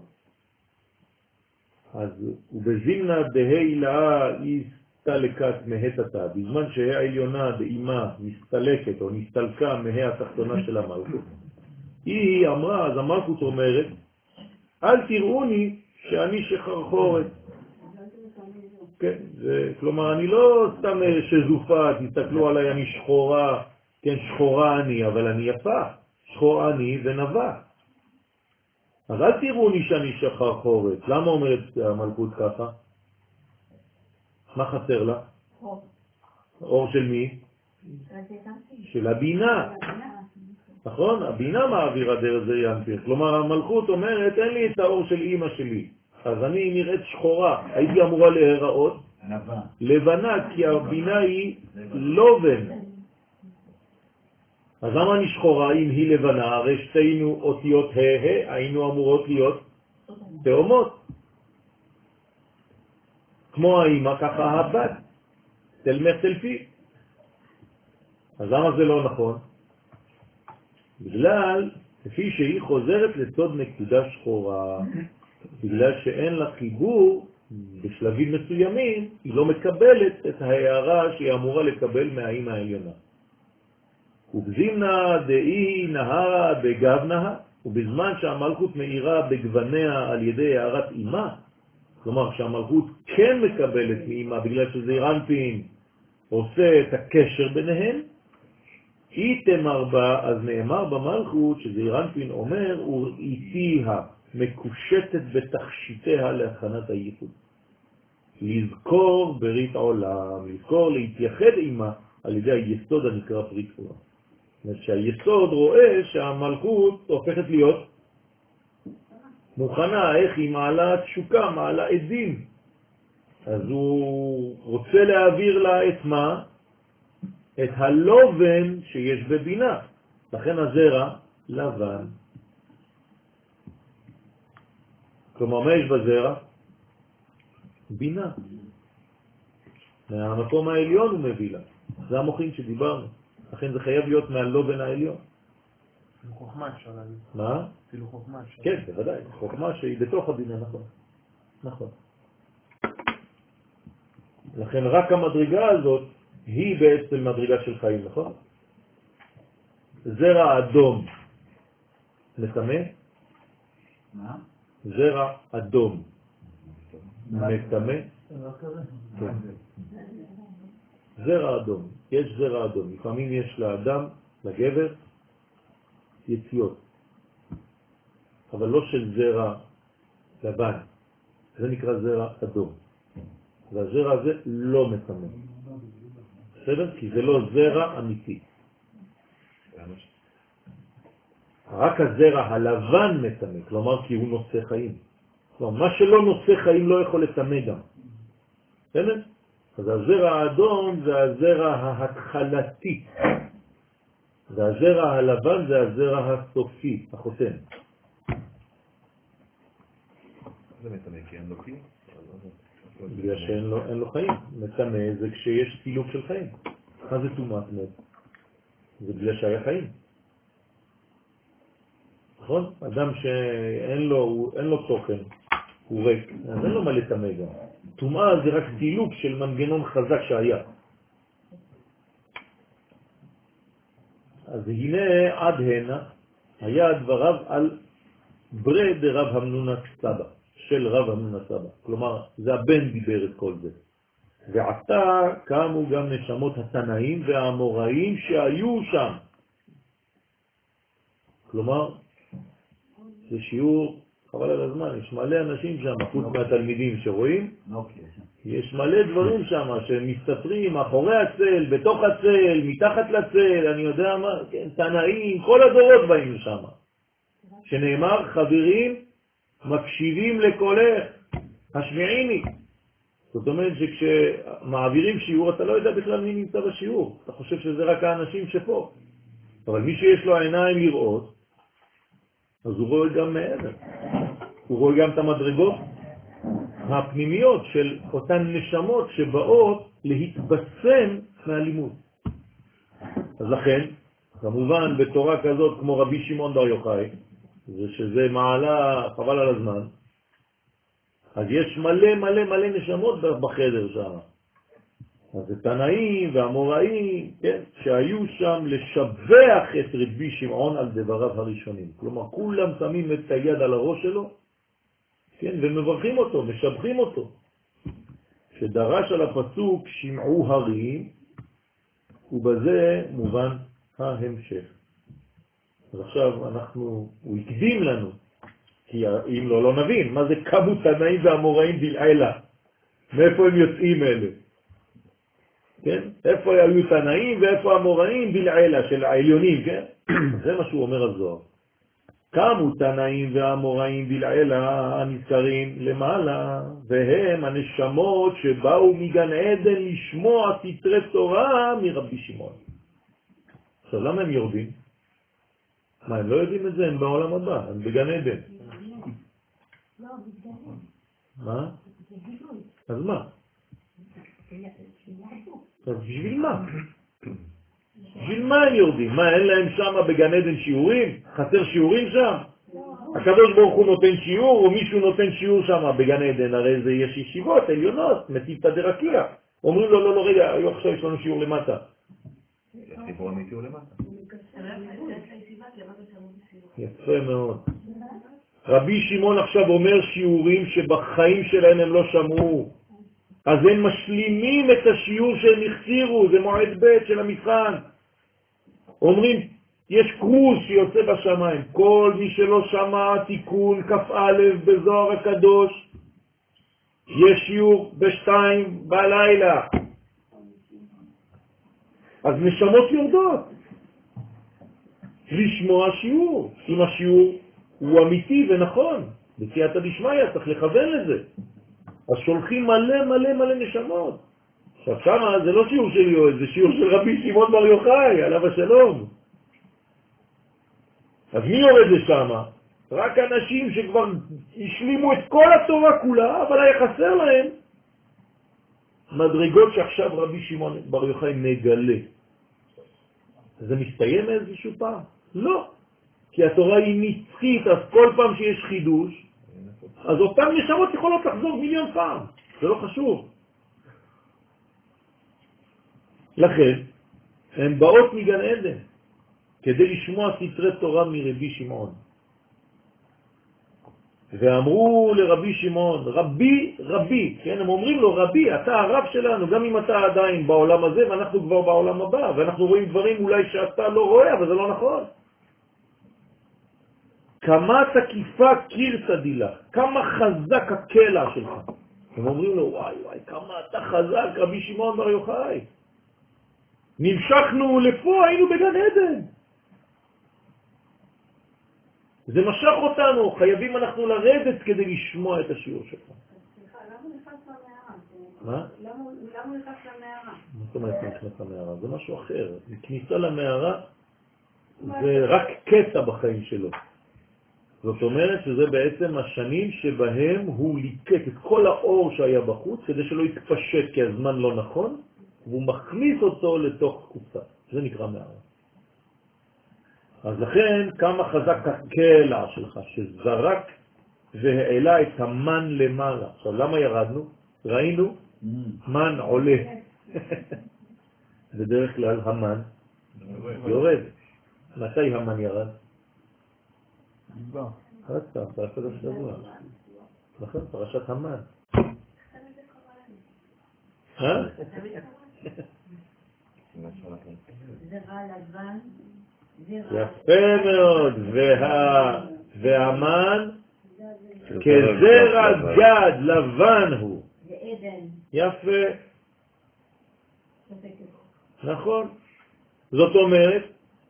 אז ובזימנה דהילה הסתלקת מהתתה, בזמן שהעליונה דאימה מסתלקת או נסתלקה מהתחתונה של המלכות, היא אמרה, אז המלכות אומרת, אל תראוני שאני שחרחורת. כן, כלומר אני לא סתם שזופה, תסתכלו עליי, אני שחורה, כן, שחורה אני, אבל אני יפה, שחור אני ונבה. אז אל תראוני שאני שחרחורת. למה אומרת המלכות ככה? מה חסר לה? אור של מי? של הבינה. נכון? הבינה מעבירה דרך זה ינפיר. כלומר המלכות אומרת, אין לי את האור של אמא שלי. אז אני נראית שחורה. הייתי אמורה להיראות לבנה, כי הבינה היא לובן. אז למה אני שחורה אם היא לבנה? הרי שתינו אותיות היינו אמורות להיות תאומות. כמו האמא, ככה הבת. תלמך תלפי. אז למה זה לא נכון? בגלל, כפי שהיא חוזרת לסוד נקודה שחורה, בגלל שאין לה חיבור בשלבים מסוימים, היא לא מקבלת את ההערה שהיא אמורה לקבל מהאמא העליונה. ובזימנה דאי נהרה בגבנה, ובזמן שהמלכות מאירה בגווניה על ידי הערת אימה, כלומר שהמלכות כן מקבלת מאימה בגלל שזה רנפין עושה את הקשר ביניהם, היא תמר בה, אז נאמר במלכות שזה רנפין אומר, ואיתיה מקושטת בתכשיטיה להכנת הייחוד. לזכור ברית העולם, לזכור להתייחד אימה על ידי היסוד הנקרא ברית עולם. זאת אומרת שהיסוד רואה שהמלכות הופכת להיות מוכנה, איך היא מעלה תשוקה, מעלה עדים. אז הוא רוצה להעביר לה את מה? את הלובן שיש בבינה. לכן הזרע לבן. כלומר, מה יש בזרע? בינה. מהמקום העליון הוא מביא לה. זה המוחים שדיברנו. לכן זה חייב להיות מהלובן העליון. אפילו חוכמה אפשר להגיד. מה? אפילו חוכמה אפשר. כן, בוודאי. חוכמה שהיא בתוך הבינה, נכון. נכון. לכן רק המדרגה הזאת היא בעצם מדרגה של חיים, נכון? זרע אדום מטמא? מה? זרע אדום מטמא? כן. זרע אדום, יש זרע אדום. לפעמים יש לאדם, לגבר, יציאות, אבל לא של זרע לבן, זה נקרא זרע אדום, והזרע הזה לא מטמא. בסדר? כי זה לא זרע אמיתי. רק הזרע הלבן מטמא, כלומר כי הוא נושא חיים. כלומר, מה שלא נושא חיים לא יכול לטמא גם. בסדר? אז הזרע האדום זה הזרע ההתחלתי. והזרע הלבן זה הזרע הסופי, החותם. זה מטמא כי אין לו חיים? בגלל שאין לו חיים. מטמא זה כשיש סילוק של חיים. מה זה טומאת מת? זה בגלל שהיה חיים. נכון? אדם שאין לו תוכן, הוא ריק, אז אין לו מה לטמא גם. טומאה זה רק סילוק של מנגנון חזק שהיה. אז הנה עד הנה היה דבריו על ברי דרב המנונה סבא, של רב המנונה סבא. כלומר, זה הבן דיבר את כל זה. ועתה קמו גם נשמות התנאים והאמוראים שהיו שם. כלומר, זה שיעור, חבל על הזמן, יש מלא אנשים שם, חוץ מהתלמידים שרואים, יש מלא דברים שם שמסתתרים מאחורי הצל, בתוך הצל, מתחת לצל, אני יודע מה, כן, תנאים, כל הדורות באים שם. שנאמר, חברים מקשיבים לקולך, השמיעיני. זאת אומרת שכשמעבירים שיעור אתה לא יודע בכלל מי נמצא בשיעור, אתה חושב שזה רק האנשים שפה. אבל מי שיש לו עיניים לראות, אז הוא רואה גם מעבר. הוא רואה גם את המדרגות הפנימיות של אותן נשמות שבאות להתבשם מהלימוד. אז לכן, כמובן בתורה כזאת כמו רבי שמעון בר יוחאי, שזה מעלה חבל על הזמן, אז יש מלא נשמות בחדר שם. אז זה תנאים והמוראים, כן, שהיו שם לשבח את רבי שמעון על דבריו הראשונים. כלומר, כולם שמים את היד על הראש שלו, כן, ומברכים אותו, משבחים אותו. שדרש על הפסוק שמעו הרים, ובזה מובן ההמשך. אז עכשיו הוא הקדים לנו, כי אם לא נבין, מה זה כמות תנאים והמוראים בלעילה? מאיפה הם יוצאים אלה? כן? איפה היו תנאים ואיפה המוראים בלעילה של העליונים, כן? זה מה שהוא אומר הזוהר. כמו תנאים והמוראים בלעילה הנזכרים למעלה, והם הנשמות שבאו מגן עדן לשמוע סתרי תורה מרבי שמעון. עכשיו, למה הם יורדים? מה, הם לא יודעים את זה? הם בעולם הבא, הם בגן עדן. לא, מתגנים. מה? זה גילוי. אז מה? אז בשביל מה? בשביל מה הם יורדים? מה, אין להם שם בגן עדן שיעורים? חסר שיעורים שם? הקדוש ברוך הוא נותן שיעור, או מישהו נותן שיעור שם בגן עדן, הרי זה יש ישיבות עליונות, מטיבתא דרקיע. אומרים לו, לא, רגע, עכשיו יש לנו שיעור למטה. החיבור אמיתי הוא למטה. יפה מאוד. רבי שמעון עכשיו אומר שיעורים שבחיים שלהם הם לא שמעו. אז הם משלימים את השיעור שהם החסירו, זה מועד ב' של המבחן. אומרים, יש קרוז שיוצא בשמיים. כל מי שלא שמע תיקון כ"א בזוהר הקדוש, יש שיעור ב2 בלילה. אז נשמות יורדות לשמוע שיעור. אם השיעור הוא אמיתי ונכון, בסייעתא דשמיא צריך לכוון לזה. אז שולחים מלא נשמות. עכשיו שמה זה לא שיעור של יואל, זה שיעור של רבי שמעון בר יוחאי, עליו השלום. אז מי יורד לשם? רק אנשים שכבר השלימו את כל התורה כולה, אבל היה חסר להם מדרגות שעכשיו רבי שמעון בר יוחאי מגלה. זה מסתיים איזשהו פעם? לא. כי התורה היא נצחית, אז כל פעם שיש חידוש, אז אותן נשמות יכולות לחזור מיליון פעם. זה לא חשוב. לכן, הן באות מגן עדן, כדי לשמוע סתרי תורה מרבי שמעון. ואמרו לרבי שמעון, רבי, כן, הם אומרים לו, רבי, אתה הרב שלנו, גם אם אתה עדיין בעולם הזה, ואנחנו כבר בעולם הבא, ואנחנו רואים דברים אולי שאתה לא רואה, אבל זה לא נכון. כמה תקיפה קירתא דילך, כמה חזק הקלע שלך. הם אומרים לו, וואי, כמה אתה חזק, רבי שמעון בר יוחאי. נמשכנו לפה, היינו בגן עדן. זה משך אותנו, חייבים אנחנו לרדת כדי לשמוע את השיעור שלך. סליחה, למה הוא נכנס למערה? מה? למה הוא נכנס למערה? מה זאת אומרת נכנס למערה? זה משהו אחר. כניסה למערה זה רק קטע בחיים שלו. זאת אומרת שזה בעצם השנים שבהם הוא ליקק את כל האור שהיה בחוץ כדי שלא יתפשט כי הזמן לא נכון, והוא מכניס אותו לתוך קופסה. זה נקרא מערה. אז לכן כמה חזק הקלע שלך שזרק והעלה את המן למעלה. עכשיו למה ירדנו? ראינו מן עולה. בדרך כלל המן יורד. מתי המן ירד? פרשת השבוע. נכון, פרשת המן. זרע לבן. יפה מאוד. והמן כזרע גד לבן הוא. יפה. נכון. זאת אומרת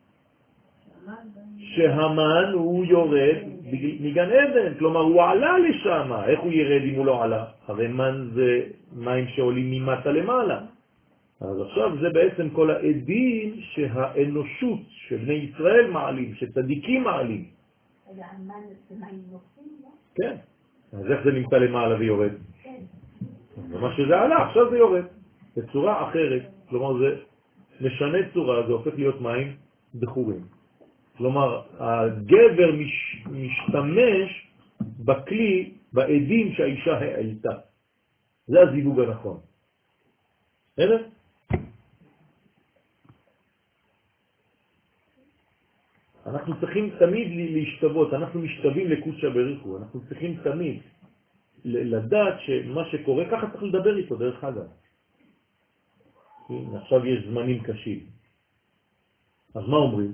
שהמן הוא יורד מגן עדן, כלומר הוא עלה לשם. איך הוא ירד אם הוא לא עלה? הרי מן זה מים שעולים ממטה למעלה. אז עכשיו זה בעצם כל העדים שהאנושות שבני ישראל מעלים, שצדיקים מעלים. רגע, המן זה מים נופים, לא? כן. אז איך זה נמצא למעלה ויורד? כן. ומה שזה עלה, עכשיו זה יורד. בצורה אחרת. כלומר זה משנה צורה, זה הופך להיות מים דחורים. כלומר, הגבר משתמש בכלי, בעדים שהאישה העלתה. זה הזיווג הנכון. בסדר? אנחנו צריכים תמיד להשתוות, אנחנו משתווים לקודשא בריך הוא, אנחנו צריכים תמיד לדעת שמה שקורה, ככה צריך לדבר איתו דרך אגב. עכשיו יש זמנים קשים. אז מה אומרים?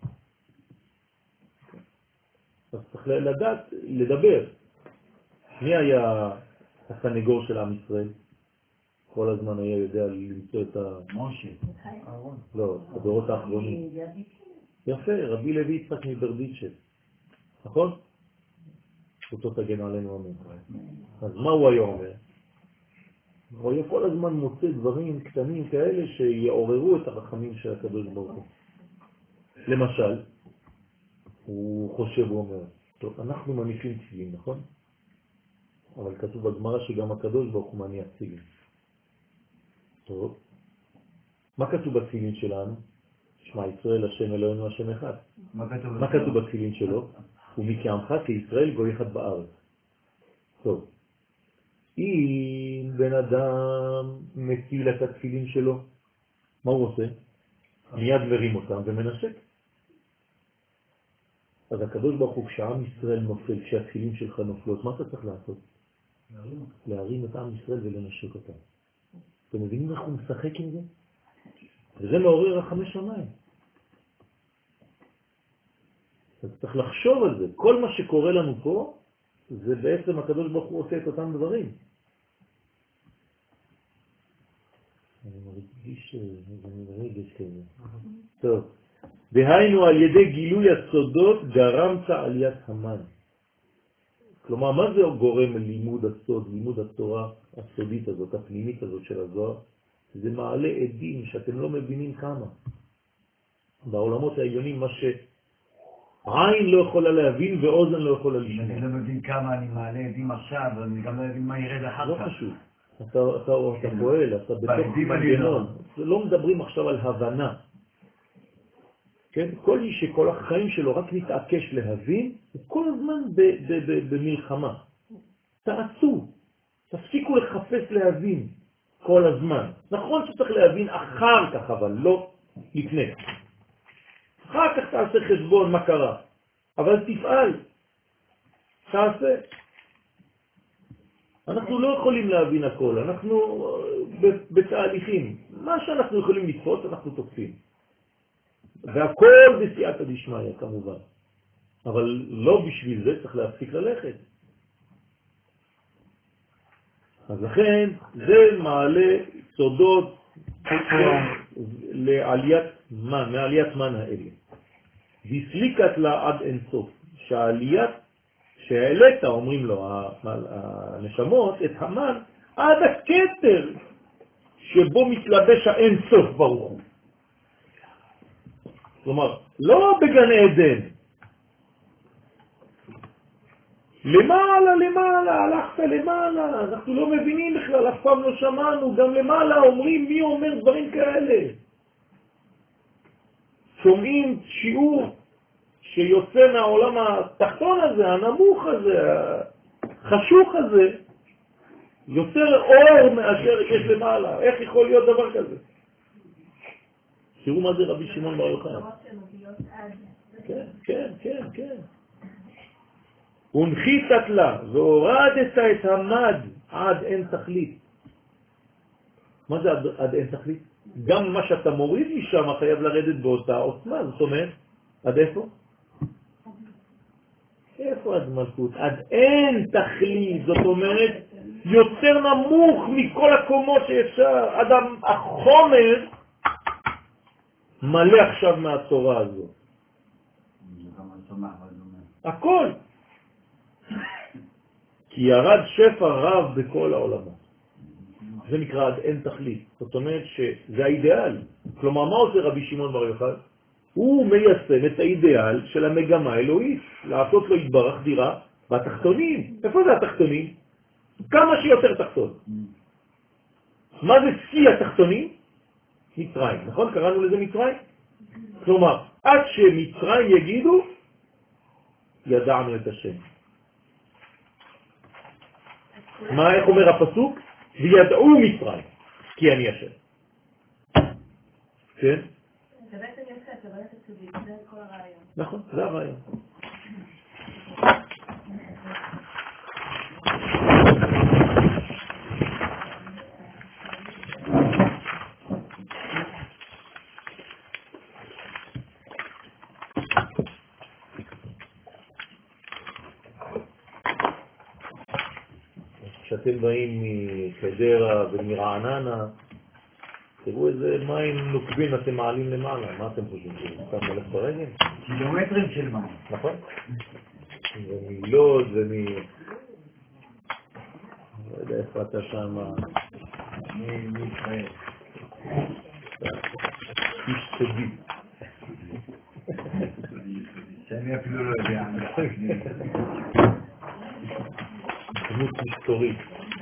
אז צריך לדעת, לדבר. מי היה הסנגור של עם ישראל? כל הזמן היה יודע למצוא את משה. לא, הדורות האחרונים. יפה, רבי לוי יצחק מברדיצ'ב. נכון? אותו תגן עלינו אמן. אז מה הוא היה אומר? הוא היה כל הזמן מוצא דברים קטנים כאלה שיעוררו את הרחמים של הקדוש ברוך הוא. למשל, הוא חושב, הוא אומר, טוב, אנחנו מניחים תפילין, נכון? אבל כתוב בגמרא שגם הקדוש ברוך הוא מניח תפילין. טוב. מה כתוב בתפילין שלנו? שמע ישראל השם אלוהינו השם אחד. מה כתוב בתפילין שלו? ומי כעמך כישראל גוי אחד בארץ. טוב. אם בן אדם מטיל את התפילין שלו, מה הוא עושה? מיד מרים אותם ומנשק. אז הקדוש ברוך הוא, כשעם ישראל נופל, כשהתפילין שלך נופלות, מה אתה צריך לעשות? להרים את עם ישראל ולנשק אותם. אתם מבינים איך הוא משחק עם זה? וזה מעורר רחמי שמיים. אז צריך לחשוב על זה. כל מה שקורה לנו פה, זה בעצם הקדוש ברוך הוא עושה את אותם דברים. אני מרגיש איזה רגש כזה. טוב. והיינו על ידי גילוי הסודות גרמת עליית המן. כלומר, מה זה גורם לימוד הסוד, לימוד התורה הסודית הזאת, הפנימית הזאת של הזוהר? זה מעלה עדים שאתם לא מבינים כמה. בעולמות העליונים מה שעין לא יכולה להבין ואוזן לא יכולה לשמוע. אני לא מבין כמה אני מעלה עדים עכשיו, ואני גם לא מבין מה ירד אחר כך. לא חשוב. אתה פועל, אתה בתוך מנגנון. לא מדברים עכשיו על הבנה. כן? כל מי שכל החיים שלו רק מתעקש להבין, הוא כל הזמן במלחמה. תעשו, תפסיקו לחפש להבין כל הזמן. נכון שצריך להבין אחר כך, אבל לא לפני. אחר כך תעשה חשבון מה קרה, אבל תפעל, תעשה. אנחנו לא יכולים להבין הכל, אנחנו בתהליכים. מה שאנחנו יכולים לתפוס, אנחנו תופסים. והכל בסייעתא דשמיא כמובן. אבל לא בשביל זה צריך להפסיק ללכת. אז לכן זה מעלה סודות לעליית מן, מעליית מן האלה. הסליקת לה עד אין סוף, שהעליית שהעלית, אומרים לו הנשמות, את המן עד הכתר שבו מתלבש האין סוף ברוך הוא. כלומר, לא בגן עדן. למעלה, למעלה, הלכת למעלה, אנחנו לא מבינים בכלל, אף פעם לא שמענו, גם למעלה אומרים מי אומר דברים כאלה. שומעים שיעור שיוצא מהעולם התחתון הזה, הנמוך הזה, החשוך הזה, יותר אור מאשר יש למעלה. איך יכול להיות דבר כזה? תראו מה זה רבי שמעון בר יוחאי. כן, כן, כן, כן. הונחיתת לה והורדת את המד עד אין תכלית. מה זה עד אין תכלית? גם מה שאתה מוריד משם חייב לרדת באותה עוצמה. זאת אומרת, עד איפה? איפה עד מלכות? עד אין תכלית. זאת אומרת, יותר נמוך מכל הקומות שאפשר. אדם, החומר מלא עכשיו מהתורה הזאת. הכל. כי ירד שפע רב בכל העולמות. זה נקרא עד אין תכלית. זאת אומרת שזה האידאל. כלומר, מה עושה רבי שמעון בר יוחאי? הוא מיישם את האידאל של המגמה האלוהית, לעשות לו יתברך דירה בתחתונים. איפה זה התחתונים? כמה שיותר תחתון. מה זה שיא התחתונים? מצרים. נכון? קראנו לזה מצרים? כלומר, עד שמצרים יגידו, ידענו את השם. מה, איך אומר הפסוק? וידעו מצרים, כי אני השם. כן? זה בעצם יפה, זה בעצם סודי, זה כל הרעיון. נכון, זה הרעיון. כשאתם באים מחדרה ומרעננה, תראו איזה מים נוקבים אתם מעלים למעלה. מה אתם חושבים? שאתם הולך ברגל? קילומטרים של מים. נכון? ומלוד לא יודע איפה אתה שם. מישראל. איש סודי. שאני אפילו לא יודע. דמות היסטורית.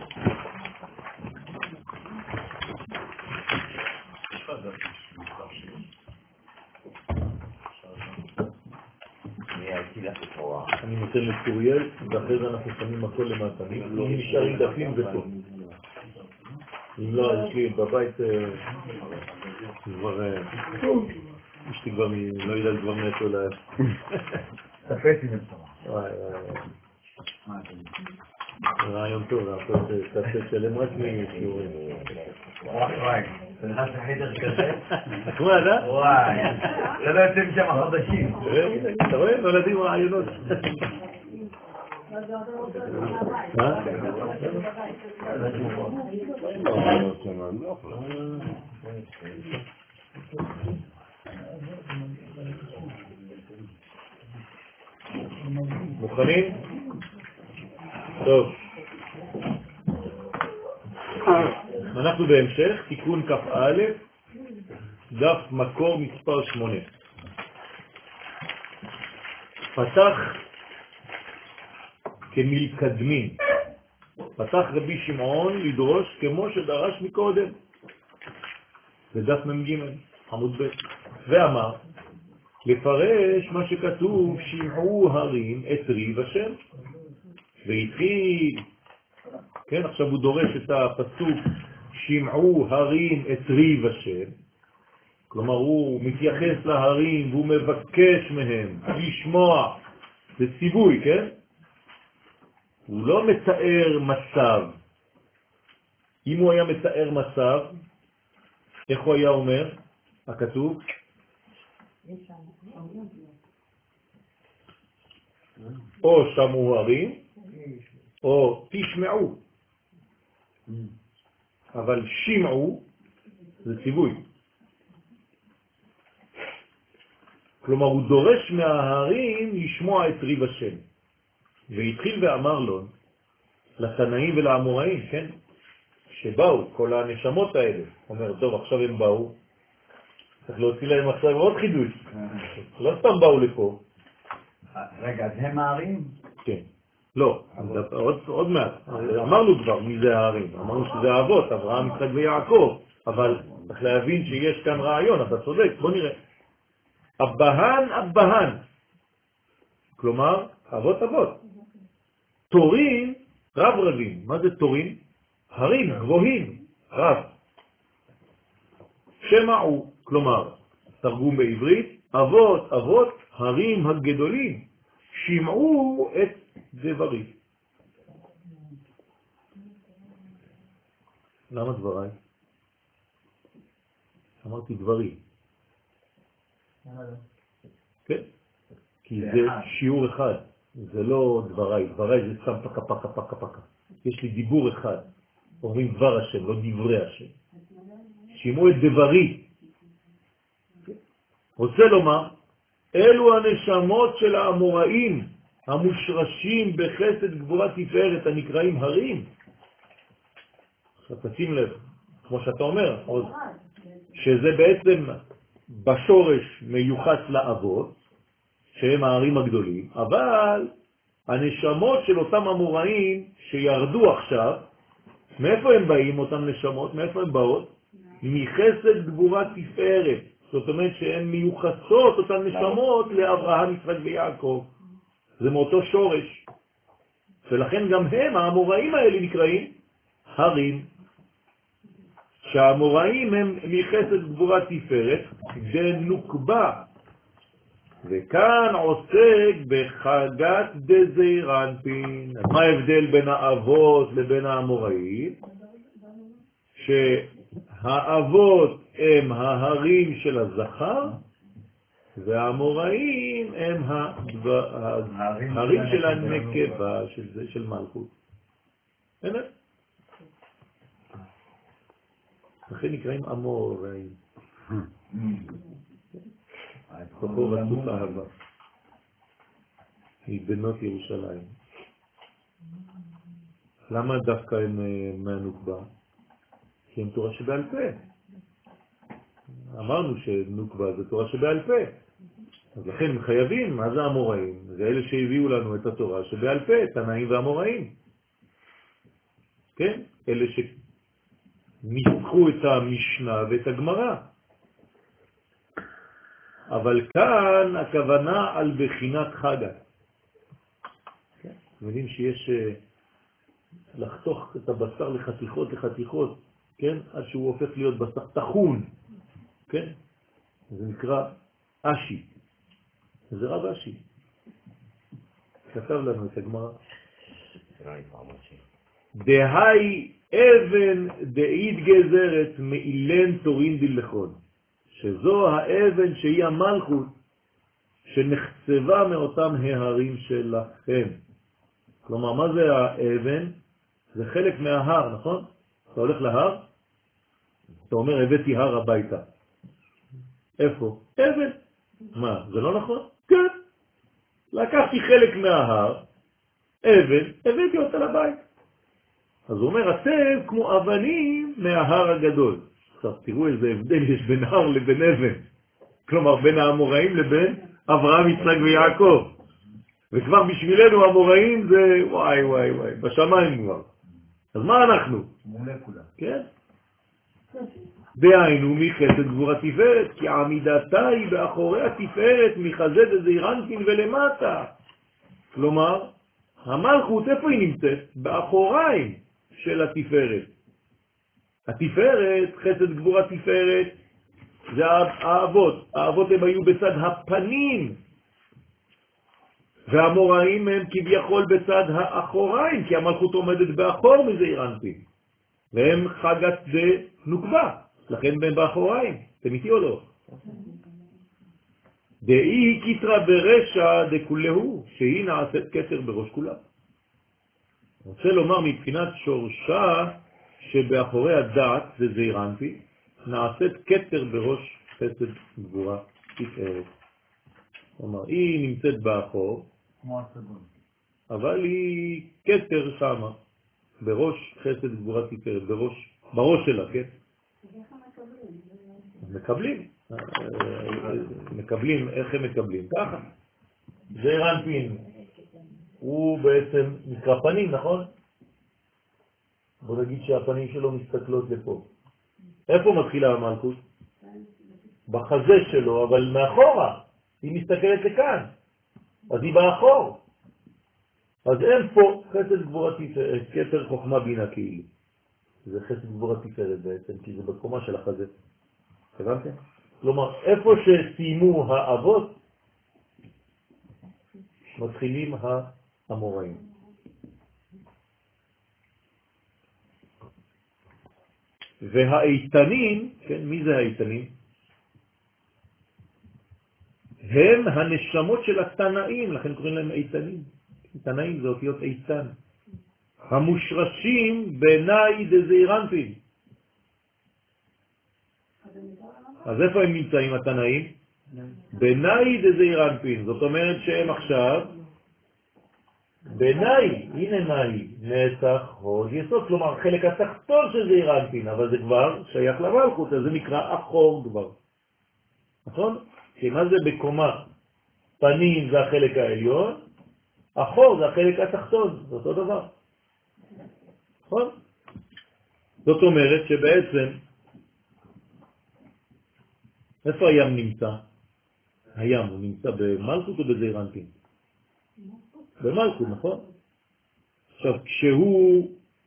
אני נותן לצוריאל, ואחרי זה אנחנו שמים הכל למטה. אם נשארים דפים זה טוב. אם לא, אז יש לי בבית כבר... אשתי כבר לא יודעת כבר מאיפה לה... תפסתי מבשורה. וואי וואי. רעיון טוב, אנחנו תעשה שלם רק משיעורים. וואי, אתה נכנס לחדר כזה? נחמד, אה? וואי, זה לא יוצא משם חודשים. אתה רואה? נולדים רעיונות. מוכנים? טוב. אנחנו בהמשך, תיקון כ"א, דף מקור מספר 8. פתח כמלקדמים. פתח רבי שמעון לדרוש כמו שדרש מקודם. בדף מ"ג, עמוד ב', ואמר, לפרש מה שכתוב, שמעו הרים את ריב השם. והתחיל, כן, עכשיו הוא דורש את הפסוק, שמעו הרים את ריב השם. כלומר, הוא מתייחס להרים והוא מבקש מהם לשמוע. זה ציווי, כן? הוא לא מתאר מצב. אם הוא היה מתאר מצב, איך הוא היה אומר? הכתוב? או שמעו הרים, או תשמעו. אבל שמעו זה ציווי. כלומר, הוא דורש מההרים לשמוע את ריב השם. והתחיל ואמר לו, לתנאים ולאמוראים, כן? שבאו כל הנשמות האלה. אומר, טוב, עכשיו הם באו, צריך להוציא להם עכשיו עוד חידוש. לא סתם באו לפה. רגע, אז הם הערים? כן. לא, עוד מעט. אמרנו כבר מי זה הערים. אמרנו שזה האבות, אברהם, יצחק ויעקב. אבל צריך להבין שיש כאן רעיון, אתה צודק, בוא נראה. אבהן. כלומר, אבות אבות. תורים, רבים. מה זה תורים? הרים, גבוהים, רב. שמעו, כלומר, תרגום בעברית, אבות, הרים הגדולים, שמעו את דברי. למה דבריי? אמרתי דברי. כן? כי זה שיעור אחד, זה לא דבריי. דבריי זה סתם פקה. יש לי דיבור אחד, אומרים דבר השם, לא דברי השם. שימו את דברי. רוצה לומר, אלו הנשמות של האמוראים, המושרשים בחסד גבורה תפארת, הנקראים הרים. עכשיו תשים לב, כמו שאתה אומר, שזה בעצם בשורש מיוחס לאבות, שהם הערים הגדולים, אבל הנשמות של אותם אמוראים שירדו עכשיו, מאיפה הם באים אותם נשמות? מאיפה הם באות? מחסד גבורה תפארת. זאת אומרת שהן מיוחסות אותן נשמות לאברהם, יצחק ויעקב. זה מאותו שורש. ולכן גם הם, האמוראים האלה נקראים הרים. שהאמוראים הם מחסד גבורה תפארת, דנוקבה. וכאן עוסק בחגת דזעיר אנפין. מה ההבדל בין האבות לבין האמוראים? שהאבות הם ההרים של הזכר, והאמוראים הם ההרים של הנקבה, של מלכות. באמת? לכן נקראים אמוראים. כוחו רצוף אהבה. מבנות ירושלים. למה דווקא הם מהנוקבה? כי הם תורה שבעל פה. אמרנו שנוקבה זה תורה שבעל פה. אז לכן הם חייבים, מה זה אמוראים? זה אלה שהביאו לנו את התורה שבעל פה, תנאים ואמוראים. כן? אלה שניסחו את המשנה ואת הגמרא. אבל כאן הכוונה על בחינת חגה. אתם יודעים שיש לחתוך את הבשר לחתיכות, כן? עד שהוא הופך להיות בשר תחון, כן? זה נקרא אשי. זה רב אשי. כתב לנו את הגמרא. דהי אבן דאית גזרת מאילן תורין דלכון. שזו האבן שהיא המלכות שנחצבה מאותם ההרים שלכם. כלומר, מה זה האבן? זה חלק מההר, נכון? אתה הולך להר, אתה אומר, הבאתי הר הביתה. איפה? אבן. מה, זה לא נכון? כן. לקחתי חלק מההר, אבן, הבאתי אותה לבית. אז הוא אומר, אתם כמו אבנים מההר הגדול. עכשיו, תראו איזה הבדל יש בין הר לבין אבן. כלומר, בין האמוראים לבין אברהם, יצחק ויעקב. וכבר בשבילנו האמוראים זה וואי, בשמיים כבר. אז מה אנחנו? מולקולה. כן? דהיינו מחסד גבורה תפארת, כי עמידתה היא באחורי התפארת מחזה דזעיר אנפין ולמטה. כלומר, המלכות איפה היא נמצאת? באחוריים של התפארת. התפארת, חסד גבורה תפארת, זה האבות. האבות הם היו בצד הפנים, והאמוראים הם כביכול בצד האחוריים, כי המלכות עומדת באחור מזעיר אנפין. והם חגת דנוקבה, לכן הם באחוריים. אתם איתי או לא? דאי כתרה ברשע דכולהו, שהיא נעשית כתר בראש כולה. רוצה לומר מבחינת שורשה שבאחורי הדעת, זה זעיר אנפין, נעשית כתר בראש חסד גבורה תפארת. כלומר, היא נמצאת באחור, כמו הסגול. אבל היא כתר שמה, בראש חסד גבורה תפארת, בראש שלה, כן? מקבלים, איך הם מקבלים? ככה. זעיר אנפין, הוא בעצם נקרא פנים, נכון? בוא נגיד שהפנים שלו מסתכלות לפה. איפה מתחילה המלכות? בחזה שלו, אבל מאחורה. היא מסתכלת לכאן. אז היא באחור. אז אין פה חסד גבורה תפארת, כתר חוכמה בינה כאילו. זה חסד גבורה תפארת בעצם, כי זה בקומה של החזה. הבנתם? כלומר, איפה שסיימו האבות, מתחילים האמוראים. והאיתנים, כן, מי זה האיתנים? הם הנשמות של התנאים, לכן קוראים להם איתנים. תנאים זה אותיות איתן. המושרשים בעיני דזעירנטין. אז איפה הם נמצאים התנאים? בעיני דזעירנטין. זאת אומרת שהם עכשיו בעיני, הנה נאי, נצח, הוד, יסוד, כלומר חלק התחתון של זעירנטין, אבל זה כבר שייך למלכות, אז זה נקרא אחור כבר. נכון? כי מה זה בקומה? פנים זה החלק העליון, אחור זה החלק התחתון, זה אותו דבר. נכון? זאת אומרת שבעצם, איפה הים נמצא? הים הוא נמצא במלכות או בזעירנטין? במלכות, נכון? עכשיו, כשהוא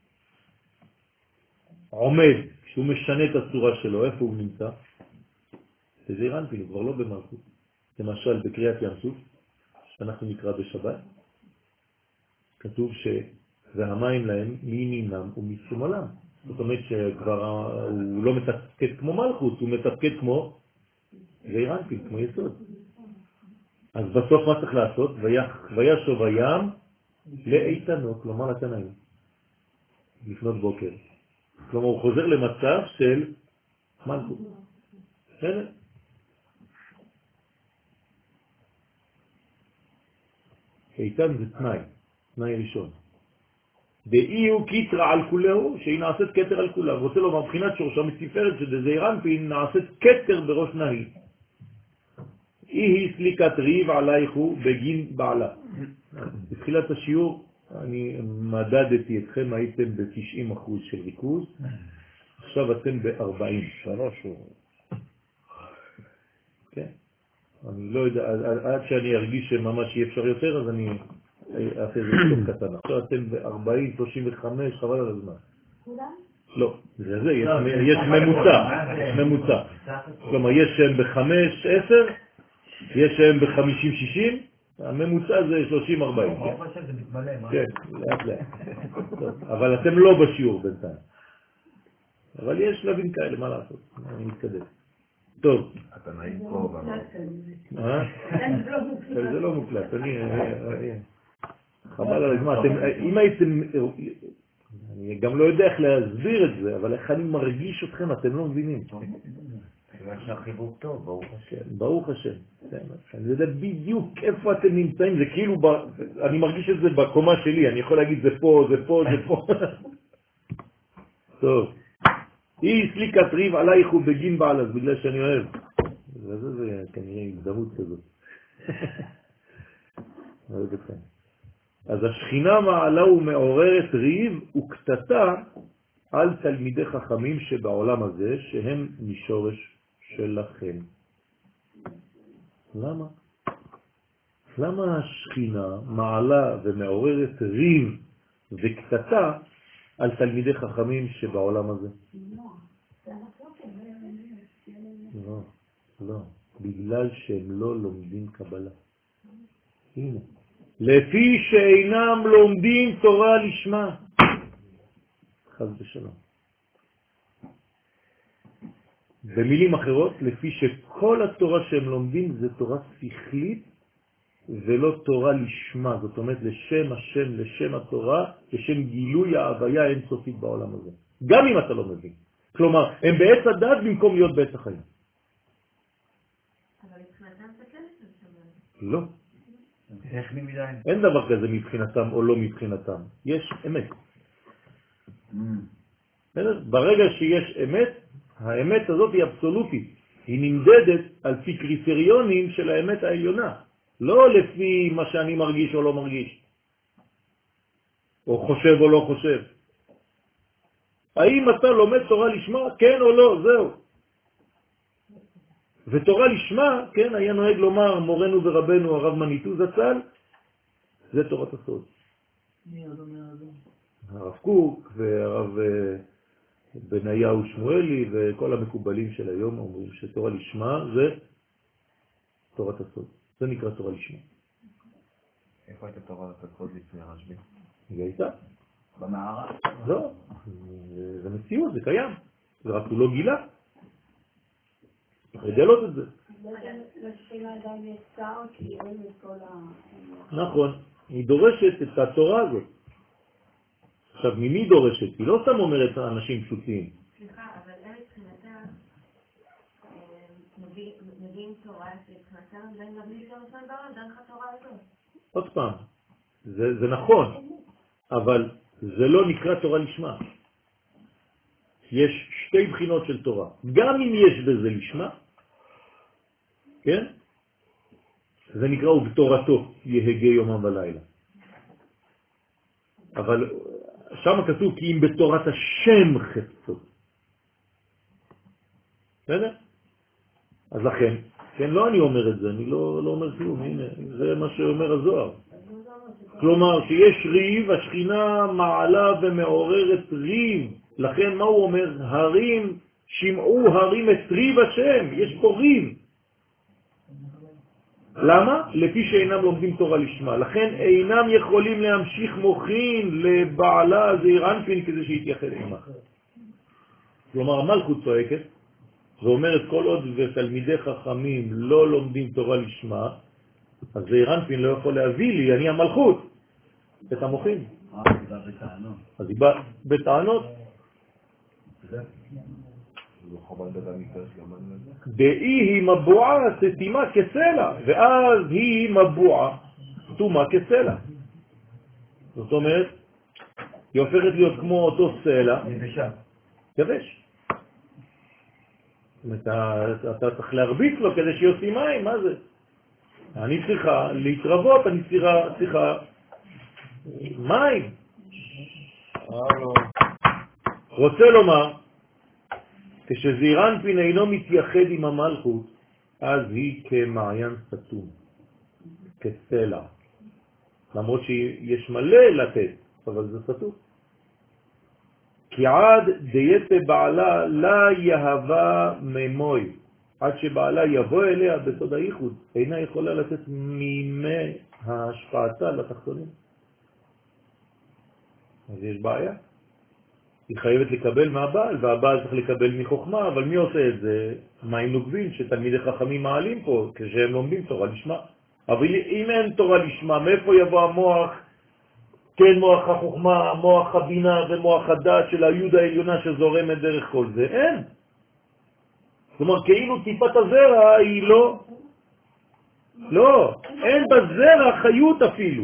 עומד, כשהוא משנה את הצורה שלו, איפה הוא נמצא? בזעירנטין, הוא כבר לא במלכות. למשל, בקריאת ים סוף, שאנחנו נקרא בשבת, כתוב והמים להם מימינם ומשמאלם. זאת אומרת שכבר הוא לא מתפקד כמו מלכות, הוא מתפקד כמו זעירנטין, כמו יסוד. אז בסוף מה צריך לעשות? וישוב הים לאיתנו, כלומר לתנאים, לפנות בוקר. כלומר הוא חוזר למצב של מלכות. בסדר? איתן זה תנאי ראשון. דאי הוא קיטרה על כולהו, שהיא נעשית קטר על כולה. רוצה לומר, מבחינת שורשה מציפרת שדזעירנטין נעשית קטר בראש נהי. היא סליקת ריב עלייכו בגין בעלה. בתחילת השיעור אני מדדתי אתכם, הייתם ב-90% של ריכוז, עכשיו אתם ב-40. כן? אני לא יודע, עד שאני ארגיש שממש אי אפשר יותר, אז אני אעשה איזה סוף קטן. עכשיו אתם ב-40, 35, חבל על הזמן. כולם? לא, זה יש ממוצע. כלומר, יש שהם ב-5, 10, יש שהם ב-50, 60, הממוצע זה 30, 40. כן, לאט לאט. אבל אתם לא בשיעור בינתיים. אבל יש שלבים כאלה, מה לעשות? אני מתקדם. טוב. אתה נעים פה. זה לא מוקלט. חבל על הזמן. אם הייתם... אני גם לא יודע איך להסביר את זה, אבל איך אני מרגיש אתכם, אתם לא מבינים. יש לך חיבוק טוב, ברוך השם. ברוך השם. אני יודע בדיוק איפה אתם נמצאים, זה כאילו, אני מרגיש את זה בקומה שלי, אני יכול להגיד זה פה, זה פה, זה פה. טוב. היא סליקת ריב עלייך ובגין בעל, אז בגלל שאני אוהב. זה כנראה הזדמנות כזאת. אוהב אתכם. אז השכינה מעלה ומעוררת ריב וקטטה על תלמידי חכמים שבעולם הזה, שהם משורש שלכם. למה? למה השכינה מעלה ומעוררת ריב וקטטה על תלמידי חכמים שבעולם הזה? לא, לא. בגלל שהם לא לומדים קבלה. הנה. לפי שאינם לומדים תורה לשמה. חס ושלום. במילים אחרות, לפי שכל התורה שהם לומדים זה תורה שכלית ולא תורה לשמה. זאת אומרת לשם השם, לשם התורה, לשם גילוי ההוויה האינסופית בעולם הזה. גם אם אתה לא מבין. כלומר, הם בעץ הדת במקום להיות בעץ החיים. אבל מבחינתם זה כן יש לא. טכני מדי. אין דבר כזה מבחינתם או לא מבחינתם. יש אמת. ברגע שיש אמת, האמת הזאת היא אבסולוטית. היא נמדדת על פי קריטריונים של האמת העליונה. לא לפי מה שאני מרגיש או לא מרגיש. או חושב או לא חושב. האם אתה לומד תורה לשמה? כן או לא? זהו. ותורה לשמה, כן, היה נוהג לומר מורנו ורבנו הרב מניטו זצ"ל, זה תורת הסוד. הרב קוק והרב בניהו שמואלי וכל המקובלים של היום אומרים שתורה לשמה זה תורת הסוד. זה נקרא תורה לשמה. איפה הייתה תורת הסוד לפני רשב"י? היא הייתה. במערה? לא, זה מציאות, זה קיים. זה רק הוא לא גילה. לגלות את זה. נכון, היא דורשת את התורה הזאת. עכשיו, ממי דורשת? היא לא סתם אומרת אנשים פשוטים. סליחה, אבל הם מבחינתם מביאים תורה מבחינתם, והם מביא גם שם בעולם, דרך התורה הזאת. עוד פעם, זה נכון, אבל זה לא נקרא תורה לשמה. יש שתי בחינות של תורה. גם אם יש בזה לשמה, כן? זה נקרא ובתורתו יהגה יומם ולילה. אבל שם כתוב כי אם בתורת השם חפצו. בסדר? אז לכן, כן, לא אני אומר את זה, אני לא אומר כלום, הנה, זה מה שאומר הזוהר. כלומר, שיש ריב, השכינה מעלה ומעוררת ריב. לכן מה הוא אומר? הרים, שמעו הרים את ריב השם, יש פה ריב. למה? לפי שאינם לומדים תורה לשמה. לכן אינם יכולים להמשיך מוכין לבעלה זעיר אנפין כדי שיתייחד עמה. כלומר, המלכות צועקת, ואומרת כל עוד ותלמידי חכמים לא לומדים תורה לשמה, אז זעיר אנפין לא יכול להביא לי, אני המלכות, את המוכין. אז היא באה בטענות. דאי היא מבועה סתימה כסלע, ואז היא מבועה תומה כסלע. זאת אומרת, היא הופכת להיות כמו אותו סלע. יבש. אתה צריך להרביץ לו כדי שיוציא מים, מה זה? אני צריכה להתרבות, אני צריכה מים. רוצה לומר, כשזעיר אנפין אינו מתייחד עם המלכות, אז היא כמעיין סתום, כסלע. למרות שיש מלא לתת, אבל זה סתום. כי עד דייתה בעלה לא יהווה ממוי, עד שבעלה יבוא אליה בסוד הייחוד, אינה יכולה לתת מימי ההשפעתה לתחתונים. אז יש בעיה. היא חייבת לקבל מהבעל, והבעל צריך לקבל מחוכמה, אבל מי עושה את זה? מים נוגבים שתלמידי חכמים מעלים פה, כשהם לומדים תורה לשמה. אבל אם אין תורה לשמה, מאיפה יבוא המוח? כן, מוח החוכמה, מוח הבינה ומוח הדעת של היוד העליונה שזורמת דרך כל זה. אין. כלומר, כאילו טיפת הזרע היא לא, אין בזרע חיות אפילו.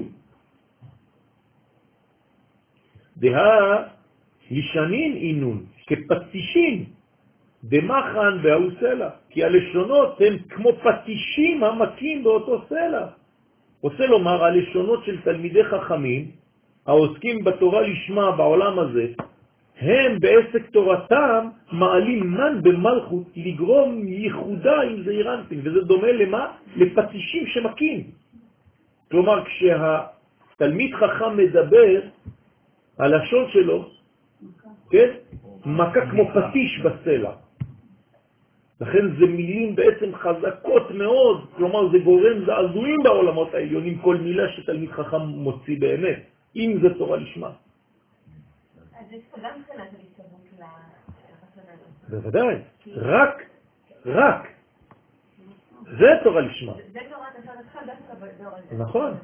דהה ישנין אינון, כפטישים, דמחן והוא סלע. כי הלשונות הם כמו פטישים המקים באותו סלע. רוצה לומר, הלשונות של תלמידי חכמים, העוסקים בתורה לשמה בעולם הזה, הם בעסק תורתם מעלים מן במלכות לגרום ייחודה עם זעיר אנפין, וזה דומה למה? לפטישים שמקים. כלומר, כשהתלמיד חכם מדבר, הלשון שלו, כן? מכה כמו פטיש בסלע. לכן זה מילים בעצם חזקות מאוד, כלומר זה גורם זעזועים בעולמות העליונים, כל מילה שתלמיד חכם מוציא באמת, אם זה תורה לשמה. אז יש פה גם קטנת ההסתברות לחסדנות. בוודאי, רק. זה תורה לשמה. זה תורת השדתך דווקא בדור הזה. נכון,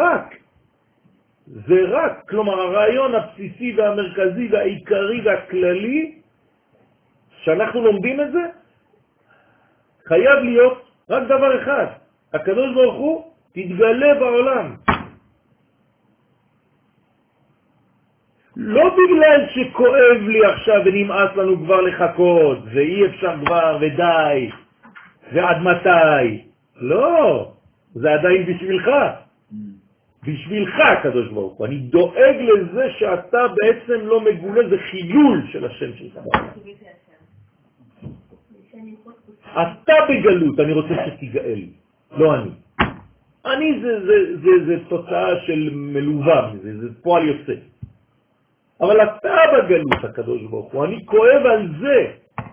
זה רק, כלומר הרעיון הבסיסי והמרכזי והעיקרי והכללי, שאנחנו לומדים את זה, חייב להיות רק דבר אחד, הקדוש ברוך הוא תתגלה בעולם. לא בגלל שכואב לי עכשיו ונמאס לנו כבר לחכות, ואי אפשר כבר ודי, ועד מתי. לא, זה עדיין בשבילך. בשבילך הקדוש ברוך הוא. אני דואג לזה שאתה בעצם לא מגולה, זה חילול של השם שלך. אתה בגלות, אני רוצה שתיגאל, לא אני. אני זה תוצאה של מלווה, זה פועל יוצא. אבל אתה בגלות הקדוש ברוך הוא, אני כואב על זה.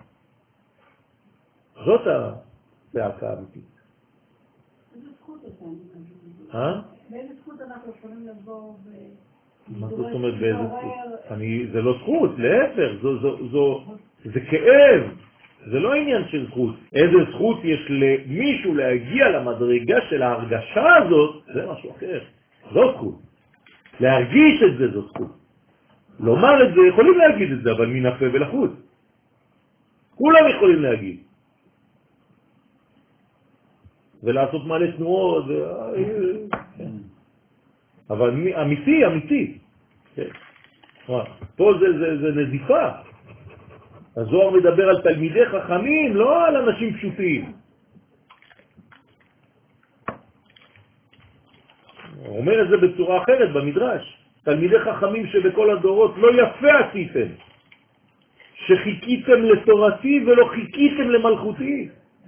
זאת הצעקה האמיתית. איזה זכות אתה? באיזה זכות אנחנו יכולים לבוא מה זאת אומרת באיזה זכות? זה לא זכות, להפך, זה כאב. זה לא עניין של זכות. איזה זכות יש למישהו להגיע למדרגה של ההרגשה הזאת, זה משהו אחר. זו זכות. להרגיש את זה זו זכות. לומר את זה, יכולים להגיד את זה, אבל מן הפה ולחוץ. כולם יכולים להגיד. ולעשות מלא תנועות, אבל אמיתי, אמיתי. פה זה נזיפה. הזוהר מדבר על תלמידי חכמים, לא על אנשים פשוטים. הוא אומר את זה בצורה אחרת במדרש. תלמידי חכמים שבכל הדורות לא יפה עשיתם, שחיכיתם לתורתי ולא חיכיתם למלכותי.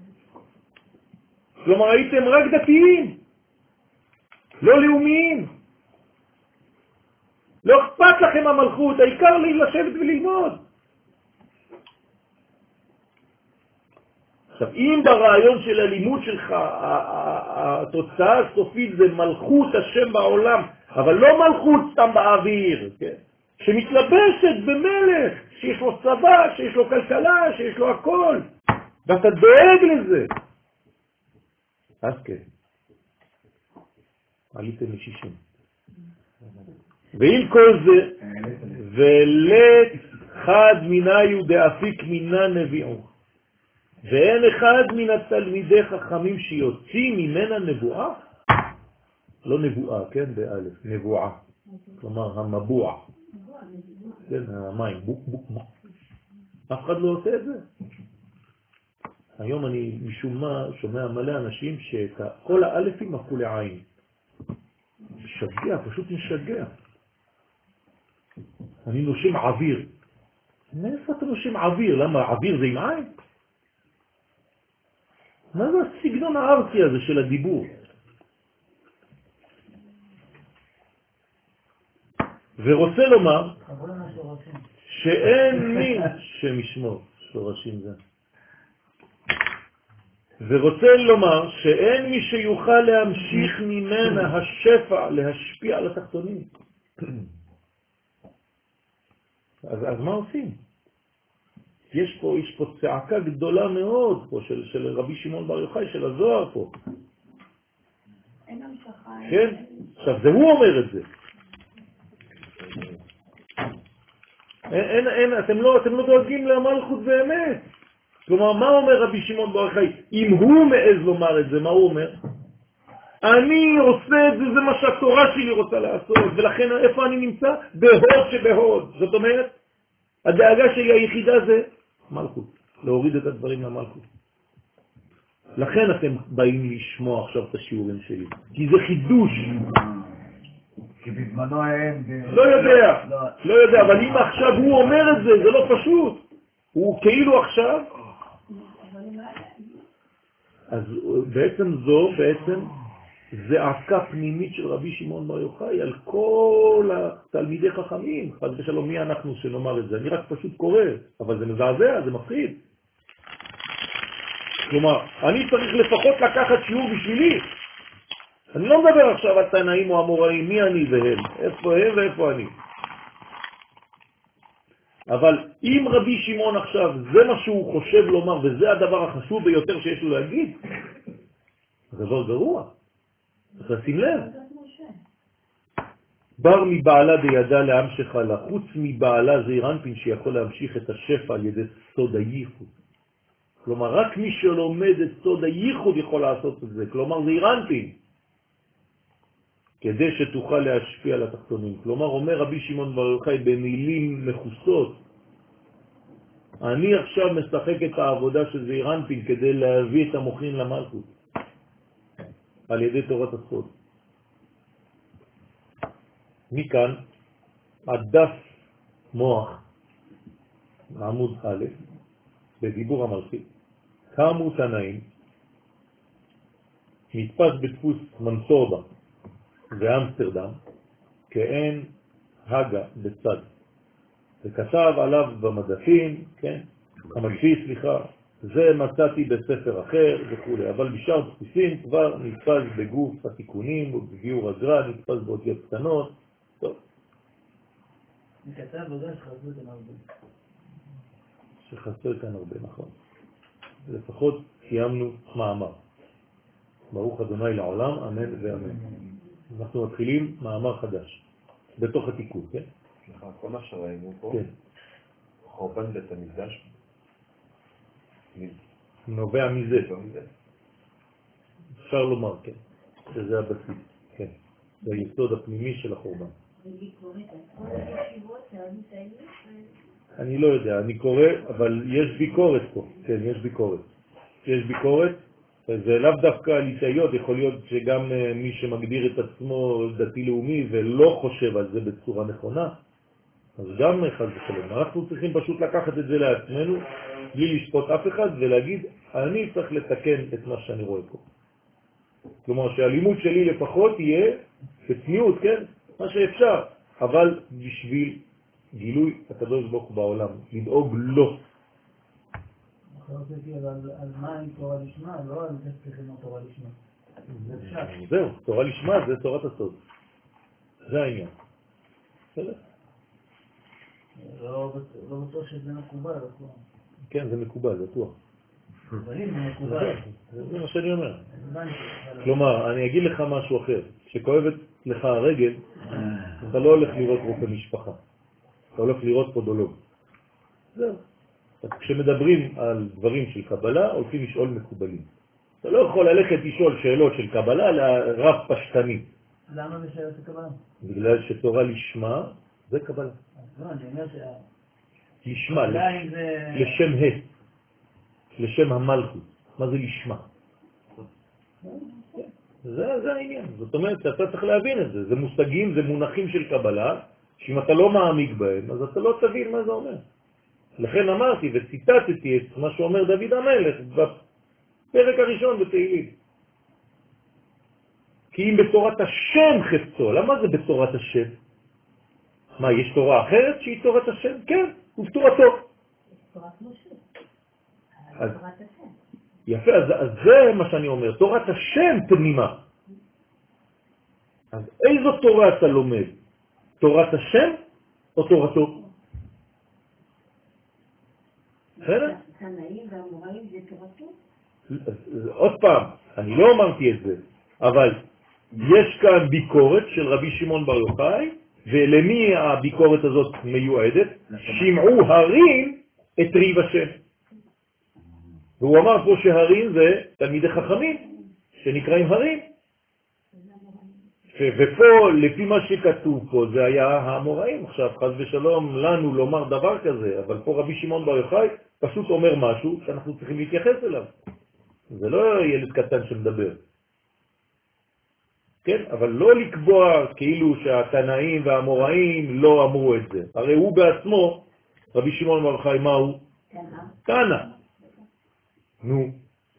כלומר הייתם רק דתיים, לא לאומיים. לא אכפת לכם המלכות, העיקר לשבת וללמוד. עכשיו, אם ברעיון של הלימוד שלך התוצאה הסופית זה מלכות השם בעולם, אבל לא מלכות סתם באוויר, כן? שמתלבשת במלך, שיש לו צבא, שיש לו כלכלה, שיש לו הכל, ואתה דואג לזה. אז כן, עליתם ל-60. ועם כל זה, ולת חד מיניו דאפיק מינה נביאו. ואין אחד מן התלמידי חכמים שיוציא ממנה נבואה, לא נבואה, כן, באלף, נבואה, כלומר המבוע, כן, המים, בוק בוק בוק. אף אחד לא עושה את זה. היום אני משום מה שומע מלא אנשים שכל האלפים הפכו לעין. משגע, פשוט משגע. אני נושם אוויר. מאיפה אתה נושם אוויר? למה אוויר זה עם עין? מה זה הסגנון הארצי הזה של הדיבור? ורוצה לומר שאין מי שמשמור שורשים זה. ורוצה לומר שאין מי שיוכל להמשיך ממנה השפע להשפיע על התחתונים. אז מה עושים? יש פה צעקה גדולה מאוד פה של רבי שמעון בר יוחאי, של הזוהר פה. אין המשכה. כן? עכשיו זה הוא אומר את זה. אתם לא דואגים למלכות באמת. כלומר, מה אומר רבי שמעון בר יוחאי? אם הוא מעז לומר את זה, מה הוא אומר? אני עושה את זה, זה מה שהתורה שלי רוצה לעשות, ולכן איפה אני נמצא? בהוד שבהוד. זאת אומרת, הדאגה שלי היחידה זה מלכות, להוריד את הדברים למלכות. לכן אתם באים לשמוע עכשיו את השיעורים שלי, כי זה חידוש. כי בזמנו הם... לא יודע, אבל אם עכשיו הוא אומר את זה, זה לא פשוט. הוא כאילו עכשיו... אז בעצם זה עקה פנימית של רבי שמעון בר יוחאי על כל התלמידי חכמים. חד ושלום, מי אנחנו שנאמר את זה? אני רק פשוט קורא, אבל זה מזעזע, זה מפחיד. כלומר, אני צריך לפחות לקחת שיעור בשבילי. אני לא מדבר עכשיו על תנאים או אמוראים, מי אני והם, איפה הם ואיפה אני. אבל אם רבי שמעון עכשיו, זה מה שהוא חושב לומר, וזה הדבר החשוב ביותר שיש לו להגיד, זה דבר גרוע. צריך לשים לב. בר מבעלה בידה להמשך לה, חוץ מבעלה זעיר אנפין שיכול להמשיך את השפע על ידי סוד הייחוד. כלומר, רק מי שלומד את סוד הייחוד יכול לעשות את זה. כלומר, זעיר אנפין. כדי שתוכל להשפיע על התחתונים. כלומר, אומר רבי שמעון בר יוחאי במילים מחוסות, אני עכשיו משחק את העבודה של זעיר אנפין כדי להביא את המוחין למלכות. על ידי תורת הסוד. מכאן, הדף מוח, עמוד א', בדיבור המלכי, קמו תנאים, נתפס בדפוס מנסורבה ואמסטרדם, כאין הגה בצד. וכתב עליו במדפים, כן? המדפי, סליחה, זה מצאתי בספר אחר וכו'. אבל בשאר דפוסים כבר נתפס בגוף התיקונים, ובביאור הגר"א נתפס באותיות קטנות. טוב. נכתב עבודה שחסר כאן הרבה. שחסר כאן הרבה, נכון. לפחות קיימנו מאמר. ברוך אדוני לעולם, אמן ואמן. אנחנו מתחילים מאמר חדש, בתוך התיקון, כן? סליחה, כל מה שראינו פה, כן. חורבן בית המקדש, נובע מזה. לא מזה. אפשר לומר, כן. שזה הבסיס, כן. זה היסוד הפנימי של החורבן. אני לא יודע, אני קורא, אבל יש ביקורת פה, כן, יש ביקורת. יש ביקורת, זה לאו דווקא ליטאיות, יכול להיות שגם מי שמגדיר את עצמו דתי-לאומי ולא חושב על זה בצורה נכונה, אז גם אחד וחלום. אנחנו צריכים פשוט לקחת את זה לעצמנו, בלי לשפוט אף אחד, ולהגיד, אני צריך לתקן את מה שאני רואה פה. כלומר, שהלימוד שלי לפחות יהיה בצניעות, כן? מה שאפשר, אבל בשביל גילוי הקדוש ברוך הוא בעולם, לדאוג לו. על מה היא תורה לשמה, לא על זה צריכים תורה לשמה. זהו, תורה לשמה זה תורת הסוד. זה העניין. לא בטוח שזה מקובל. כן, זה מקובל, זה בטוח. אבל אם זה מקובל. זה מה שאני אומר. כלומר, אני אגיד לך משהו אחר. כשכואבת לך הרגל, אתה לא הולך לראות רופא משפחה. אתה הולך לראות פודולוג. זהו. כשמדברים על דברים של קבלה, הולכים לשאול מקובלים. אתה לא יכול ללכת לשאול שאלות של קבלה לרב פשטני. למה זה שאלות של קבלה? בגלל שתורה לשמה זה קבלה. לא, אני אומר לשמה, לשם ה', לשם המלכות. מה זה לשמה? זה העניין. זאת אומרת, אתה צריך להבין את זה. זה מושגים, זה מונחים של קבלה, שאם אתה לא מעמיק בהם, אז אתה לא תבין מה זה אומר. לכן אמרתי וציטטתי את מה שאומר דוד המלך בפרק הראשון בתהילים. כי אם בתורת השם חפצו, למה זה בתורת השם? מה, יש תורה אחרת שהיא תורת השם? כן, ובתורתו. תורת משה. תורת השם. יפה, אז זה מה שאני אומר, תורת השם פנימה. אז איזו תורה אתה לומד? תורת השם או תורתו? בסדר? התנאים והאמוראים זה תורתו? עוד פעם, אני לא אמרתי את זה, אבל יש כאן ביקורת של רבי שמעון בר יוחאי, ולמי הביקורת הזאת מיועדת? שמעו הרים את ריב השם. והוא אמר פה שהרים זה תלמידי חכמים, שנקראים הרים. ופה, לפי מה שכתוב פה, זה היה האמוראים. עכשיו, חס ושלום לנו לומר דבר כזה, אבל פה רבי שמעון בר יוחאי פשוט אומר משהו שאנחנו צריכים להתייחס אליו. זה לא ילד קטן שמדבר. כן? אבל לא לקבוע כאילו שהתנאים והאמוראים לא אמרו את זה. הרי הוא בעצמו, רבי שמעון בר יוחאי, מה הוא? תנא. נו.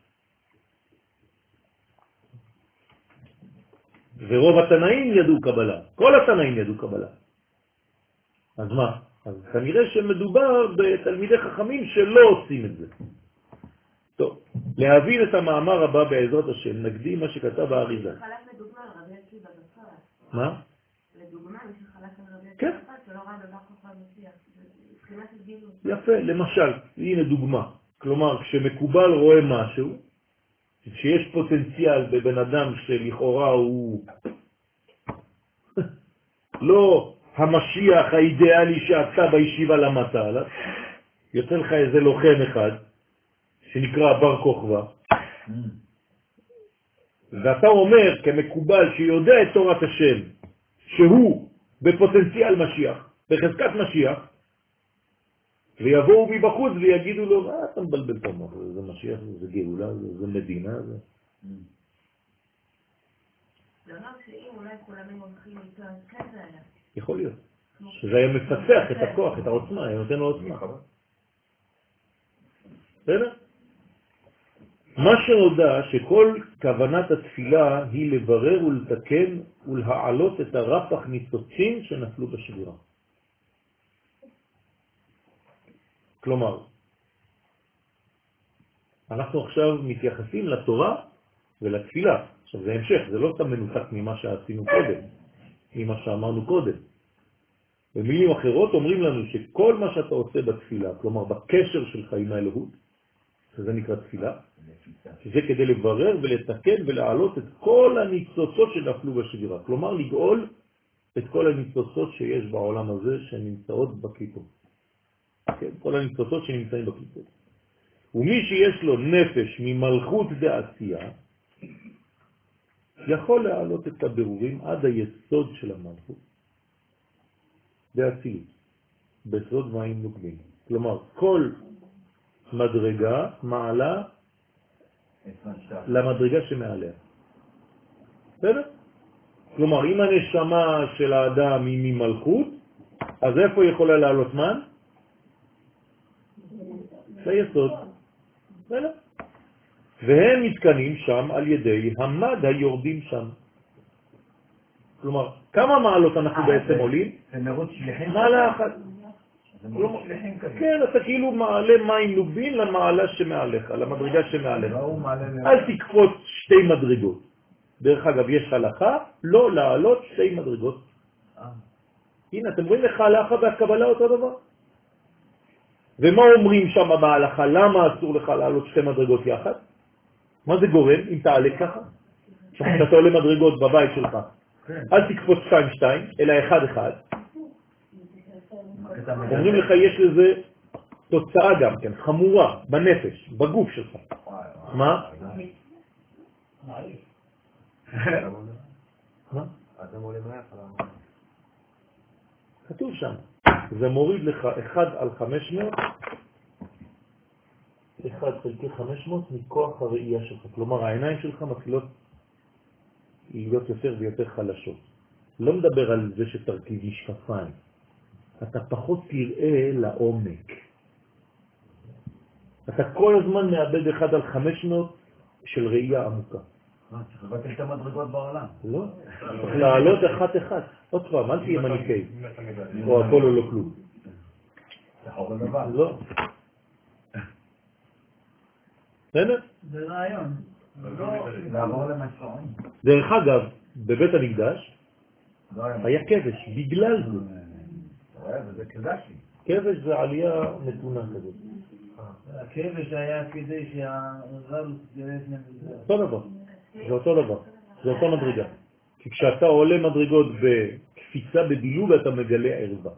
ורוב התנאים ידעו קבלה. כל התנאים ידעו קבלה. אז מה? אז כנראה שמדובר בתלמידי חכמים שלא עושים את זה. טוב, להבין את המאמר הבא בעזרת השם, נקדים מה שכתב האריזה. חלק לדוגמה על רבי עקיבא בפרט. מה? לדוגמה, מי שחלק על רבי כן. עקיבא בפרט, שלא ראה דבר כוכב משיח. מבחינת הגילות. יפה, למשל, הנה דוגמה. כלומר, כשמקובל רואה משהו, שיש פוטנציאל בבן אדם שלכאורה הוא לא המשיח האידיאלי שאתה בישיבה למדת עליו, יוצא לך איזה לוחם אחד שנקרא בר כוכבא, ואתה אומר כמקובל שיודע את תורת השם שהוא בפוטנציאל משיח, בחזקת משיח, ויבואו מבחוץ ויגידו לו, מה אתה מבלבל פה מוח? זה משיח, זה גאולה, זה מדינה. זה לא אומר שאם אולי כולם הולכים איתו, אז כן זה היה. יכול להיות. שזה היה מפתח את הכוח, את העוצמה, היה נותן לו עוצמה. בסדר? מה שנודע שכל כוונת התפילה היא לברר ולתקן ולהעלות את הרפח ניצוצים שנפלו בשבירה. כלומר, אנחנו עכשיו מתייחסים לתורה ולתפילה. עכשיו זה המשך, זה לא סתם מנותק ממה שעשינו קודם, ממה שאמרנו קודם. במילים אחרות אומרים לנו שכל מה שאתה עושה בתפילה, כלומר בקשר שלך עם האלוהות, שזה נקרא תפילה, שזה כדי לברר ולתקן ולהעלות את כל הניצוצות שנפלו בשבירה. כלומר לגאול את כל הניצוצות שיש בעולם הזה שנמצאות בקליפות. כן, כל הניצוצות שנמצאים בקליפות. ומי שיש לו נפש ממלכות דעשייה, יכול להעלות את הבירורים עד היסוד של המלכות, דעציות, בסוד מים נוקבים. כלומר, כל מדרגה מעלה למדרגה שמעליה. בסדר? כלומר, אם הנשמה של האדם היא ממלכות, אז איפה יכולה לעלות מן? ליסוד. בסדר? והם מתקנים שם על ידי המד היורדים שם. כלומר, כמה מעלות אנחנו בעצם עולים? זה מרות שליחים? מעלה אחת. זה מרות שליחים כזה. כן, אתה כאילו מעלה מים נוגבים למעלה שמעליך, למדרגה שמעליך. אל תקפוץ שתי מדרגות. דרך אגב, יש הלכה לא לעלות שתי מדרגות. הנה, אתם רואים לך הלכה והקבלה אותו דבר? ומה אומרים שם בהלכה? למה אסור לך לעלות שתי מדרגות יחד? מה זה גורם אם תעלה ככה? כשאתה עולה מדרגות בבית שלך, אל תקפוץ 2-2, אלא 1-1. אומרים לך, יש לזה תוצאה גם כן, חמורה, בנפש, בגוף שלך. מה? אדם עולה מהיחד. כתוב שם, זה מוריד לך 1/500, 1/500 מכוח הראייה שלך. כלומר, העיניים שלך מתחילות להיות יותר ויותר חלשות. לא מדבר על זה שתרכיב משקפיים. אתה פחות תראה לעומק. אתה כל הזמן מאבד 1/500 של ראייה עמוקה. צריך לבטל את המדרגות בעולם. לא, צריך לעלות 1-1. עוד פעם, אל תהיה מניקאי. או הכל או לא כלום. זה חור לבן. לא. בסדר? זה רעיון. לעבור למסורים. דרך אגב, בבית המקדש היה כבש, בגלל זה. זה קדשי. כבש זה עלייה נתונה כזאת. הכבש היה כדי שהרב יראה לפני זה. אותו דבר. זה אותו דבר. זה אותו מדרגה. כי כשאתה עולה מדרגות בקפיצה בדילוג, אתה מגלה ערווה.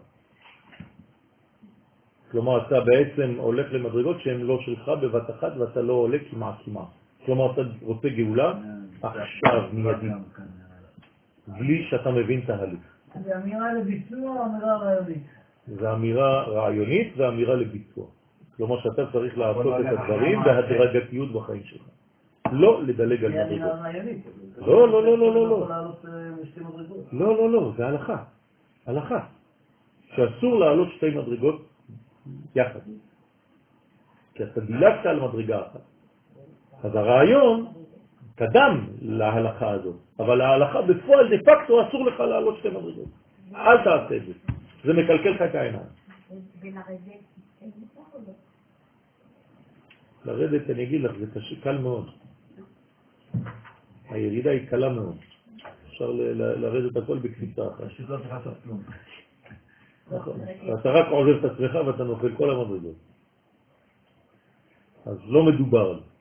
כלומר, אתה בעצם הולך למדרגות שהן לא שלך בבת אחת, ואתה לא עולה כמעט. כלומר, אתה רוצה גאולה עכשיו מיידית, בלי שאתה מבין תהליך. זה אמירה לביצוע או אמירה רעיונית? זה אמירה רעיונית ואמירה לביצוע. כלומר, שאתה צריך לעשות את הדברים בהדרגתיות בחיים שלך. לא לדלג על זה אמירה מדרגות. רעיונית. לא, לא, לא, לא, לא, לא. לעלות שתי מדרגות. לא, לא, לא, זה הלכה. הלכה. שאסור לעלות שתי מדרגות יחד. כי אתה דילגת על מדרגה אחת. אז הרעיון קדם להלכה הזאת. אבל ההלכה בפועל דה פקטו אסור לך לעלות שתי מדרגות. אל תעשה את זה. זה מקלקל לך את העיניים. ולרדת, אין ביטוח או לא? לרדת, אני אגיד לך, זה קל מאוד. הירידה היא קלה מאוד. אפשר לרדת הכל בקפיצה אחת. פשוט לא צריך לעשות כלום. נכון. אתה רק עוזב את עצמך ואתה נופל כל המדרגות. אז לא מדובר על זה.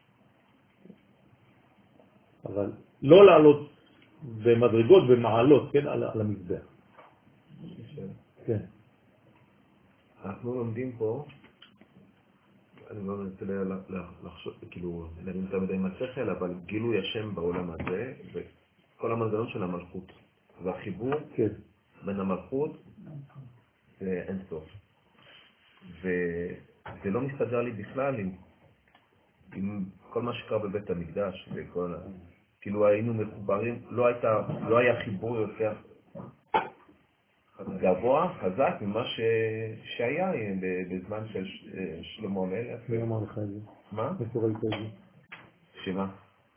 אבל לא לעלות במדרגות ומעלות, כן, על המזבח. כן. אנחנו לומדים פה, אני לא מנסה לחשוב, כאילו, להבין יותר מדי עם השכל, אבל גילוי השם בעולם הזה, וכל המנגנון של המלכות, והחיבור כן. בין המלכות ואין סוף. וזה לא מסתדר לי בכלל עם כל מה שקרה בבית המקדש, וכל, כאילו היינו מחוברים, לא היה חיבור יותר גבוה, חזק, ממה שהיה בזמן של שלמה המלך. מי אמר לך את זה? מה? איפה ראית את זה? שמה?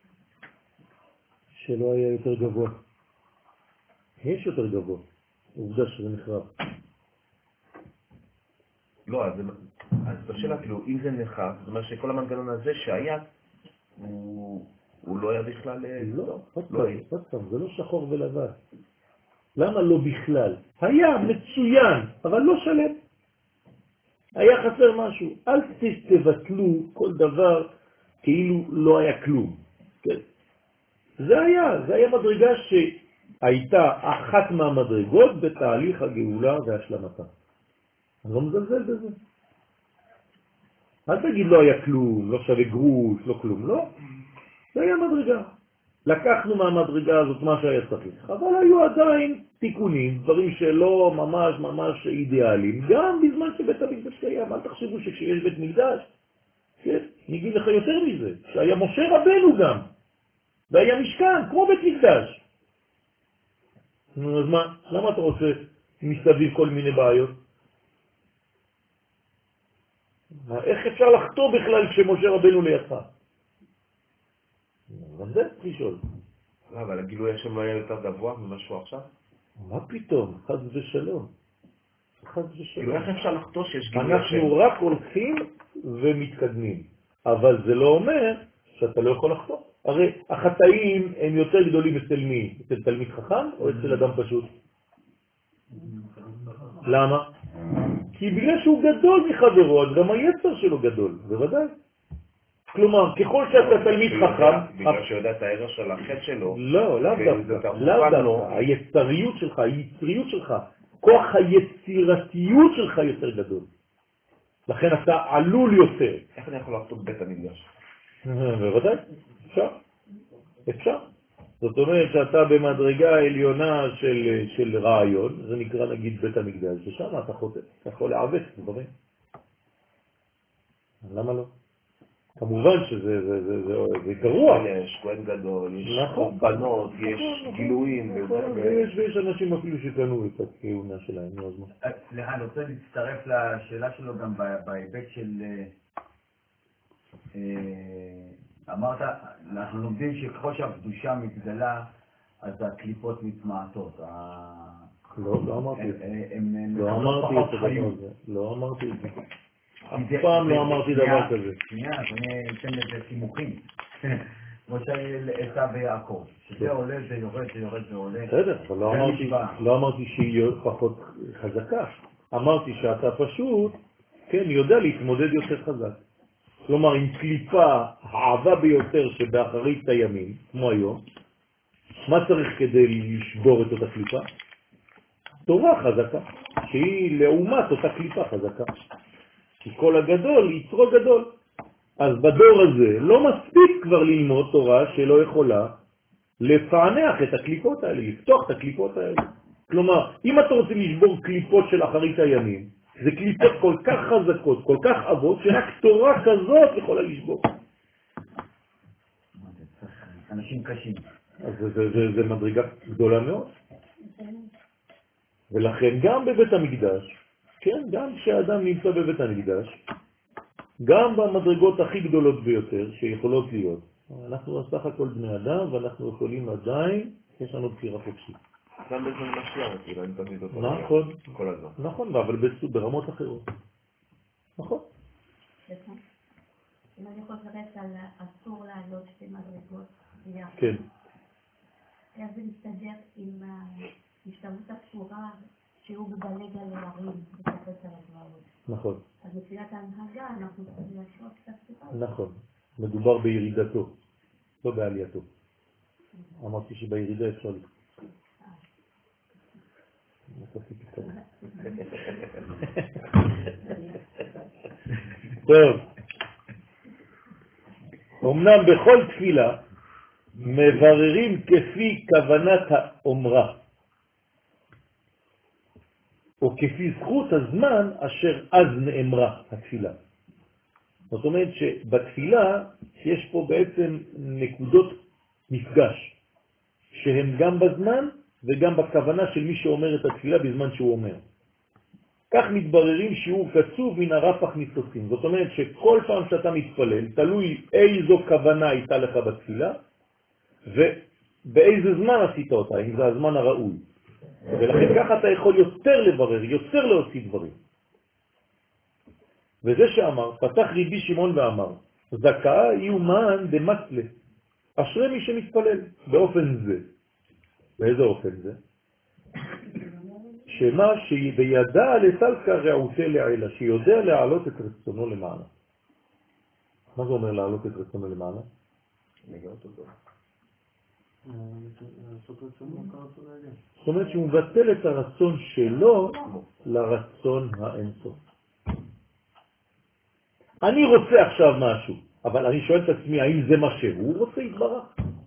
שלא היה יותר גבוה. יש יותר גבוה. עובדה שזה נחרב. לא, אז בשאלה, כאילו, אם זה נחרב, זאת אומרת שכל המנגנון הזה שהיה, הוא לא היה בכלל... לא, עוד פעם, זה לא שחור ולבן. למה לא בכלל? היה מצוין, אבל לא שלם. היה חסר משהו. אל תבטלו כל דבר כאילו לא היה כלום. כן? זה היה מדרגה הייתה אחת מהמדרגות בתהליך הגאולה והשלמתה. אני לא מזלזל בזה. אל תגיד לא היה כלום, לא שווה גרוש, לא כלום, לא. זה היה מדרגה. לקחנו מהמדרגה הזאת מה שהיה צריך, אבל היו עדיין תיקונים, דברים שלא ממש אידיאליים, גם בזמן שבית המקדש קיים. אל תחשבו שכשיש בית מקדש, כן, אני אגיד לך יותר מזה, שהיה משה רבנו גם, והיה משכן, כמו בית מקדש. אז מה, למה אתה רוצה מסביב כל מיני בעיות? איך אפשר לחתור בכלל כשמשה רבנו לידך? גם זה צריך לשאול. אבל הגילוי השם לא היה יותר גבוה ממשהו עכשיו? מה פתאום? חס ושלום. חס ושלום. איך אפשר לחתור שיש גילוי השם? אנחנו רק הולכים ומתקדמים, אבל זה לא אומר שאתה לא יכול לחתור. הרי החטאים הם יותר גדולים אצל מי? אצל תלמיד חכם או אצל אדם פשוט? למה? כי בגלל שהוא גדול מחברו, אז גם היצר שלו גדול, בוודאי. כלומר, ככל שאתה תלמיד חכם... בגלל שיודע את הערך של החטא שלו. לא, לאו דווקא. היצריות שלך, היצריות שלך, כוח היצירתיות שלך יותר גדול. לכן אתה עלול יותר. איך אני יכול לחתום בית המקדש? בוודאי, אפשר. זאת אומרת שאתה במדרגה העליונה של רעיון, זה נקרא נגיד בית המקדש, ושם אתה חוטא, אתה יכול לעבד דברים. למה לא? כמובן שזה גרוע. יש כהן גדול, יש בנות, יש גילויים. ויש אנשים אפילו שקנו את הכהונה שלהם. סליחה, אני רוצה להצטרף לשאלה שלו גם בהיבט של... אמרת, אנחנו לומדים שככל שהקדושה מתגלה, אז הקליפות מתמעטות. לא אמרתי את זה. לא אמרתי את זה. אף פעם לא אמרתי דבר כזה. שנייה, אז אני אתן לזה סימוכים. כמו שעשה ויעקב, שזה עולה, זה יורד, זה יורד, זה עולה. בסדר, אבל לא אמרתי שהיא פחות חזקה. אמרתי שאתה פשוט, כן, יודע להתמודד יותר חזק. כלומר, עם קליפה העבה ביותר שבאחרית הימים, כמו היום, מה צריך כדי לשבור את אותה קליפה? תורה חזקה, שהיא לעומת אותה קליפה חזקה. כי כל הגדול יצרו גדול. אז בדור הזה לא מספיק כבר ללמוד תורה שלא יכולה לפענח את הקליפות האלה, לפתוח את הקליפות האלה. כלומר, אם אתה רוצה לשבור קליפות של אחרית הימים, זה קליפות כל כך חזקות, כל כך עבות, שרק תורה כזאת יכולה לשבור. אנשים קשים. אז זה מדרגה גדולה מאוד. ולכן גם בבית המקדש, כן, גם כשאדם נמצא בבית המקדש, גם במדרגות הכי גדולות ביותר שיכולות להיות, אנחנו בסך הכל בני אדם ואנחנו יכולים עדיין, יש לנו בחירה חופשית. גם בזמן משיח, כאילו, אני תמיד אותו. נכון, כל הזמן. נכון, אבל ברמות אחרות. נכון. אם אני חוזרת על אסור לעלות שתי מדרגות, כן. איך זה מסתדר עם ההשתמעות הפשורה שהוא בדלג על הערים וקופץ על הגבעות. נכון. אז בתחילת ההנהגה אנחנו צריכים להשרות קצת סיבה. נכון. מדובר בירידתו, לא בעלייתו. אמרתי שבירידה אפשר לקרוא. טוב. אמנם בכל תפילה מבררים כפי כוונת האומרה או כפי זכות הזמן אשר אז נאמרה התפילה. זאת אומרת שבתפילה יש פה בעצם נקודות מפגש שהן גם בזמן וגם בכוונה של מי שאומר את התפילה בזמן שהוא אומר. כך מתבררים שיעור קצוב מן הרפ"ח ניסוחים. זאת אומרת שכל פעם שאתה מתפלל, תלוי איזו כוונה הייתה לך בתפילה, ובאיזה זמן עשית אותה, אם זה הזמן הראוי. ולכן ככה אתה יכול יותר לברר, יותר להוציא דברים. וזה שאמר, פתח רבי שמעון ואמר, זכאה יומן דמצלה, אשרי מי שמתפלל, באופן זה. באיזה אופן זה? שמה שבידע לסלקה רעותה לעילה, שיודע להעלות את רצונו למעלה. מה זה אומר להעלות את רצונו למעלה? לגלות אותו. זאת אומרת שהוא מבטל את הרצון שלו לרצון האינסוף. אני רוצה עכשיו משהו, אבל אני שואל את עצמי, האם זה מה שהוא רוצה יתברך?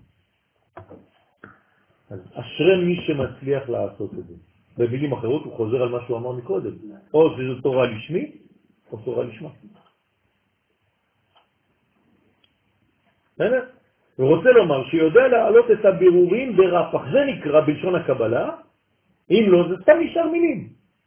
אז אשרי מי שמצליח לעשות את זה. במילים אחרות הוא חוזר על מה שהוא אמר מקודם. או שזה תורה לשמי, או תורה לשמה. הוא רוצה לומר שיודע להעלות את הבירורים ברפח. זה נקרא בלשון הקבלה, אם לא זה סתם נשאר מילים.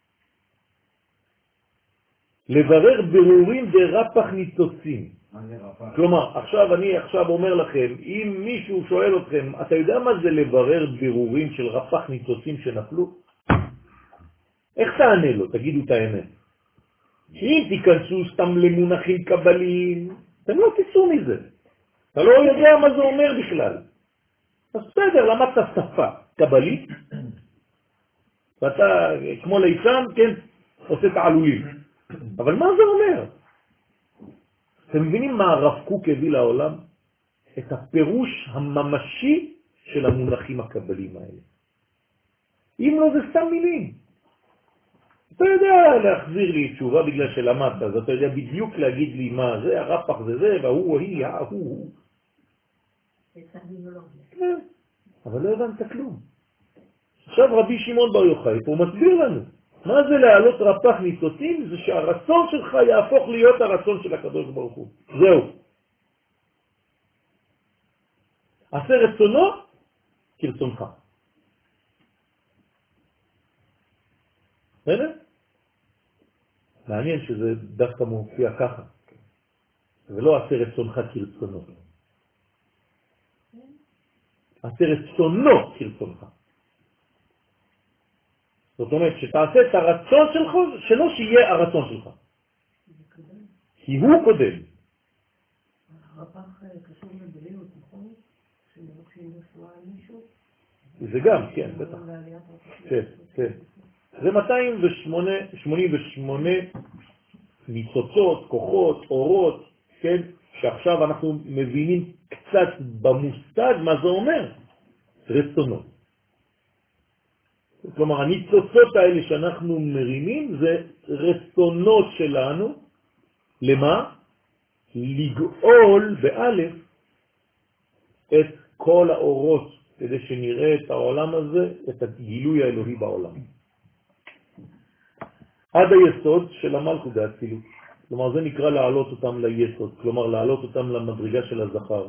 לברר בירורים ברפח ניצוצים. כלומר, אני עכשיו אומר לכם, אם מישהו שואל אתכם, אתה יודע מה זה לברר בירורים של רפח ניצוצים שנפלו? איך תענה לו? תגידו את האמת. אם תיכנסו סתם למונחים קבליים, אתם לא תצאו מזה. אתה לא יודע מה זה אומר בכלל. אז בסדר, למדת שפה קבלית, ואתה כמו ליצן, כן, עושה תעלולים. אבל מה זה אומר? אתם מבינים מה הרב קוק הביא לעולם? את הפירוש הממשי של המונחים הקבליים האלה. אם לא זה סתם מילים. אתה יודע להחזיר לי תשובה בגלל שלמדת, אז אתה יודע בדיוק להגיד לי מה זה, הרפח זה, והוא, היא, הוא. כן, אבל לא הבנת כלום. עכשיו רבי שמעון בר יוחאי פה מסביר לנו. מה זה להעלות רפח ניצוצים? זה שהרצון שלך יהפוך להיות הרצון של הקדוש ברוך הוא. זהו. עשה רצונו כרצונך. בסדר? מעניין שזה דווקא מופיע ככה. ולא עשה רצונך כרצונו. עשה רצונו כרצונך. זאת אומרת, שתעשה את הרצון שלו שיהיה הרצון שלך. כי הוא קודם. רפח קשור לבריאות, נכון? שמבקשים רפואה על מישהו? זה גם, כן, בטח. כן, כן. זה 288 ניצוצות, כוחות, אורות, כן? שעכשיו אנחנו מבינים קצת במושג מה זה אומר. רצונות. כלומר, הניצוצות האלה שאנחנו מרימים זה רצונות שלנו, למה? לגאול באלף את כל האורות, כדי שנראה את העולם הזה, את הגילוי האלוהי בעולם. עד היסוד של המלכות והאצילות. כלומר, זה נקרא להעלות אותם ליסוד, כלומר, להעלות אותם למדרגה של הזכר.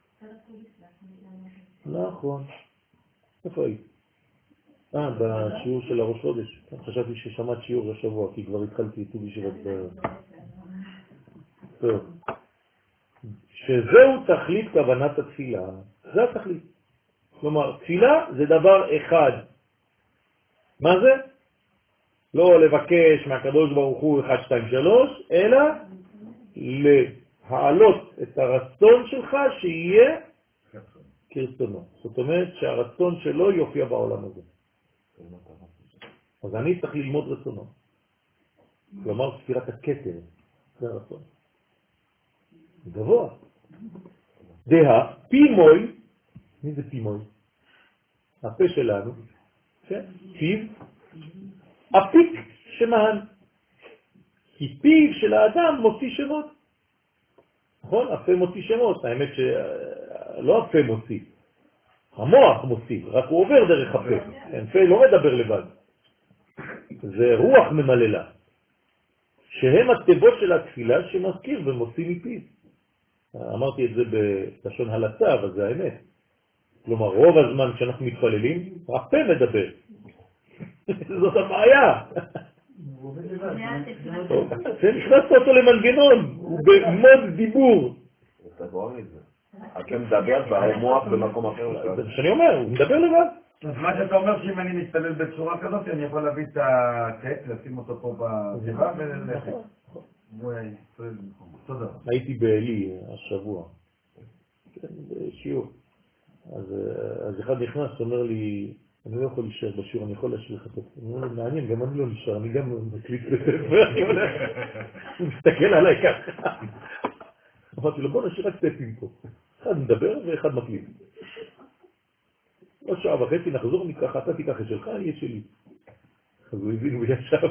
נכון. איפה היית? בשיעור של הראש חודש. חשבתי ששמעת שיעור השבוע, כי כבר התחלתי איתו בישיבת טוב. שזהו תכלית כוונת התפילה. זה התכלית. כלומר, תפילה זה דבר אחד. מה זה? לא לבקש מהקדוש ברוך הוא 1, 2, 3, אלא להעלות את הרצון שלך שיהיה כרצונו. זאת אומרת שהרצון שלו יופיע בעולם הזה. אז אני צריך ללמוד רצונו. כלומר, ספירת הכתר, זה הרצון. גבוה. דה, פימוי, מי זה פימוי? הפה שלנו, פיו, הפיק שמהן. כי פיו של האדם מוציא שמות. נכון? הפה מוציא שמות. האמת שלא הפה מוציא. המוח מוציא, רק הוא עובר דרך הפה. הפה לא מדבר לבד. זה רוח ממללה. שהם הטבעות של התפילה שמזכיר ומוציא מפיו. אמרתי את זה בלשון הלצה, אבל זה האמת. כלומר, רוב הזמן כשאנחנו מתפללים, הפה מדבר. זאת הבעיה. זה נכנסת אותו למנגנון, הוא במוד דיבור. אתה גורם את זה. אתה מדבר במוח במקום אחר. זה מה שאני אומר, הוא מדבר לבד. אז מה שאתה אומר שאם אני מתפלל בצורה כזאת, אני יכול להביא את הטקסט, לשים אותו פה בצבא וללכת. תודה. הייתי באלי השבוע, בשיעור. אז אחד נכנס, אומר לי, אני לא יכול להישאר בשיעור, אני יכול להשאיר לך את זה. אני אומר, מעניין, גם אני לא נשאר, אני גם מקליט בספר, הוא מסתכל עליי ככה. אמרתי לו, בוא נשאיר רק סטפים פה. אחד מדבר ואחד מקליט. עוד שעה וחצי נחזור מכך, אתה תיקח את שלך, אני את שלי. אז הוא הבין וישב.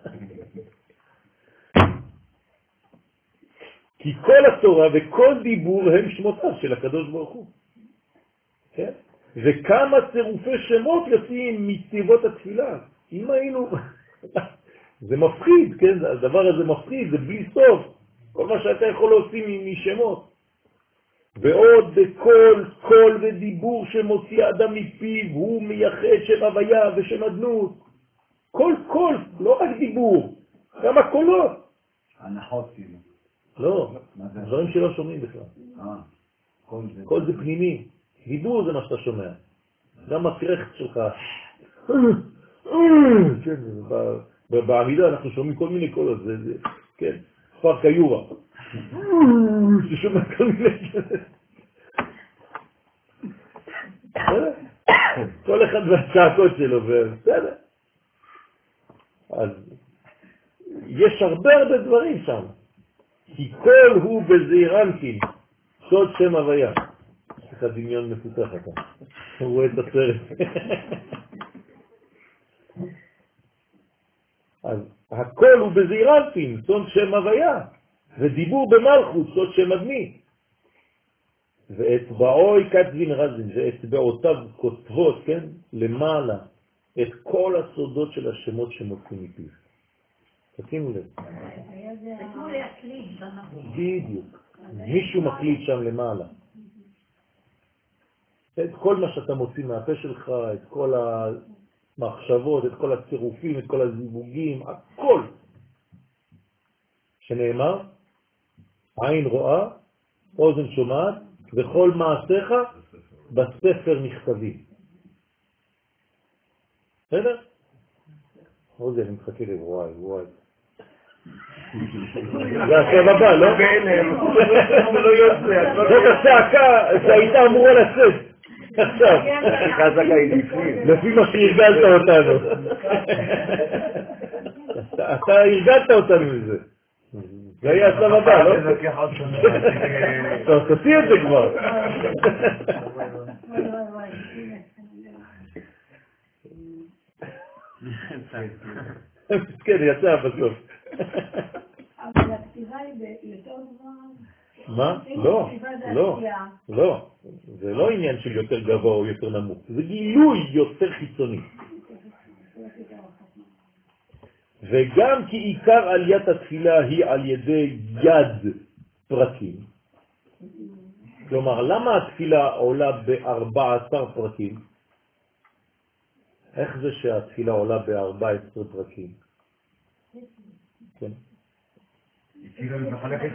כי כל התורה וכל דיבור הם שמותיו של הקדוש ברוך הוא. כן? וכמה צירופי שמות יוצאים מצוות התפילה. אם היינו... זה מפחיד, כן? הדבר הזה מפחיד, זה בלי סוף. כל מה שאתה יכול להוציא משמות. ועוד בכל קול ודיבור שמוציא אדם מפיו, הוא מייחד שם הוויה ושם אדנות. כל קול, לא רק דיבור, גם הקולות. הנחות כאילו. לא, דברים שלא שומעים בכלל. קול זה פנימי, דיבור זה מה שאתה שומע. גם הקרחת שלך. כן, בעמידה אנחנו שומעים כל מיני קולות, כן, פארק היורה. ששומע כל מיני כל אחד והצעקות שלו, בסדר. אז יש הרבה דברים שם. כי כל הוא בזעירנטין, סוד שם הוויה. יש לך דמיון מפותח אתה. הוא רואה את הסרט. אז הכל הוא בזעירנטין, סוד שם הוויה. ודיבור במלכות, סוד שם אדמי. ואצבעוי כתבין רזין, ואצבעותיו כותבות, כן, למעלה, את כל הסודות של השמות שמוצאים מפיו. תשימו לב. זה כמו להקליט במקום. בדיוק. מישהו מקליט שם למעלה. את כל מה שאתה מוציא מהפה שלך, את כל המחשבות, את כל הצירופים, את כל הזיווגים, הכל. שנאמר, עין רואה, אוזן שומעת, וכל מעשיך בספר נכתבים. בסדר? עוזי, אני מחכה לי, וואי. זה השלב הבא, לא? זאת הצעקה שהייתה אמורה לצאת. עכשיו. לפי מה שהרגלת אותנו. אתה הרגלת אותנו מזה. זה היה השלב הבא, לא? תוציא את זה כבר. כן, יצא בסוף. אבל הכתיבה היא יותר גבוהה. מה? לא. זה לא עניין של יותר גבוה או יותר נמוך. זה גילוי יותר חיצוני. וגם כי עיקר עליית התפילה היא על ידי יד פרקים. כלומר, למה התפילה עולה ב-14 פרקים? איך זה שהתפילה עולה ב-14 פרקים? כן. כאילו היא מחלקת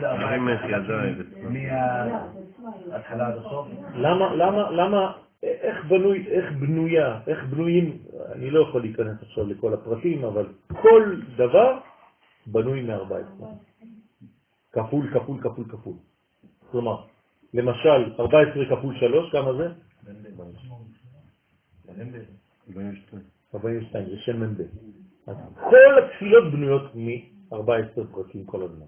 מההתחלה עד הסוף. למה, איך בנויים, אני לא יכול להיכנס עכשיו לכל הפרטים, אבל כל דבר בנוי מ-14. כפול. כלומר, למשל, 14 כפול 3, כמה זה? 42, זה שם מנדה. אז כל התפילות בנויות מ-14 פרקים כל הזמן.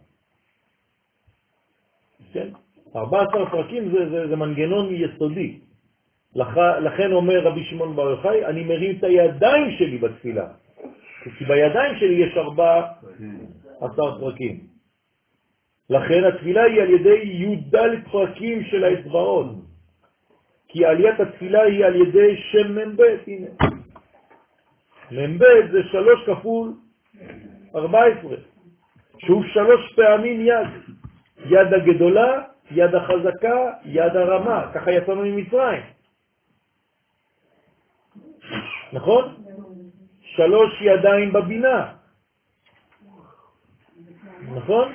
כן? 14 פרקים זה מנגנון יסודי. לכן אומר רבי שמעון בר יוחאי, אני מרים את הידיים שלי בתפילה. כי בידיים שלי יש 14 פרקים. לכן התפילה היא על ידי י"ד פרקים של האצבעות. כי עליית התפילה היא על ידי שם מ"ב. הנה. מ"ב זה 3 כפול 14. שהוא 3 פעמים יד. יד הגדולה, יד החזקה, יד הרמה. ככה יצאנו ממצרים. נכון? 3 ידיים בבינה. נכון?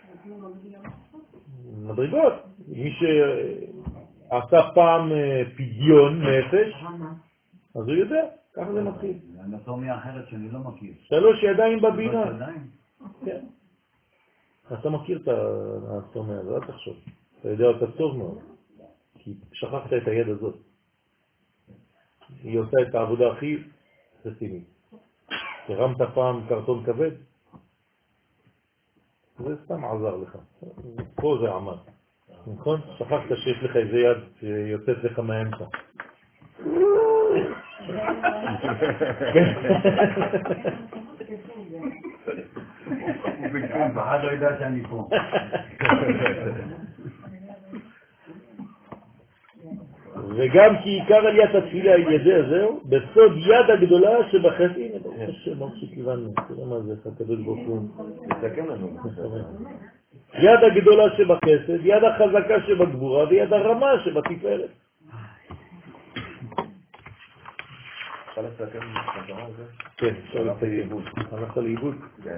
מדרגות. מי שעשה פעם פדיון נפש, אז הוא יודע, ככה זה מתחיל. זה אנטומיה אחרת שאני לא מכיר. 3 ידיים בבינה. 3 ידיים? כן. אתה מכיר את האנטומיה, לא תחשוב. אתה יודע אותה טוב מאוד. כי שכחת את היד הזאת. היא עושה את העבודה הכי רצינית. הרמת פעם קרטון כבד? זה סתם עזר לך. פה זה עמד. נכון? שכחת שיש לך איזה יד שיוצאת לך מהאמצע. אחד לא יודע שאני פה. וגם כי עיקר עליית התפילה על ידי זהו, בסוד יד הגדולה שבחסד. הנה, ברוך השם, ברוך שכיווננו. תראה מה זה, הקדוש ברוך הוא. תסתכל לנו. יד הגדולה שבחסד, יד החזקה שבגבורה ויד הרמה שבתפארת. אפשר לסתכל בחזרה על זה? כן, אפשר לסתכל. הלכת לאיבוד? כן.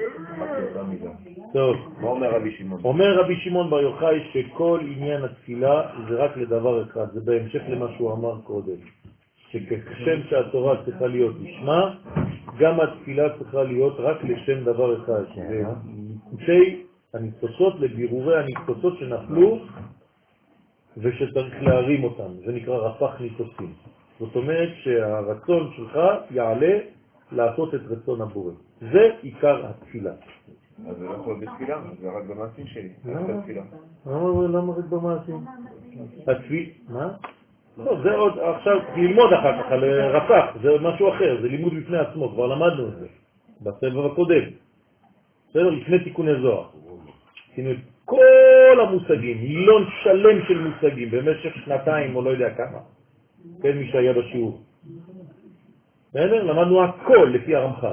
טוב. מה אומר רבי שמעון? אומר רבי שמעון בר יוחאי שכל עניין התפילה זה רק לדבר אחד, זה בהמשך למה שהוא אמר קודם. שכשם שהתורה צריכה להיות לשמה, גם התפילה צריכה להיות רק לשם דבר אחד. וניתושי הניצוצות לבירורי הניצוצות שנפלו ושצריך להרים אותם. זה נקרא רפ"ח ניצוצים. זאת אומרת שהרצון שלך יעלה לעשות את רצון הבורא. זה עיקר התפילה. אז זה לא יכול בתפילה, זה רק במעשים שלי. למה רק במעשים? התפילה, מה? לא, זה עוד עכשיו ללמוד אחר כך על רפ"ח, זה משהו אחר, זה לימוד בפני עצמו, כבר למדנו את זה בסבב הקודם. בסדר, לפני תיקוני זוהר. כל המושגים, מילון שלם של מושגים במשך שנתיים או לא יודע כמה. כן, מי שהיה בשיעור. בסדר? למדנו הכל לפי הרמח"ל.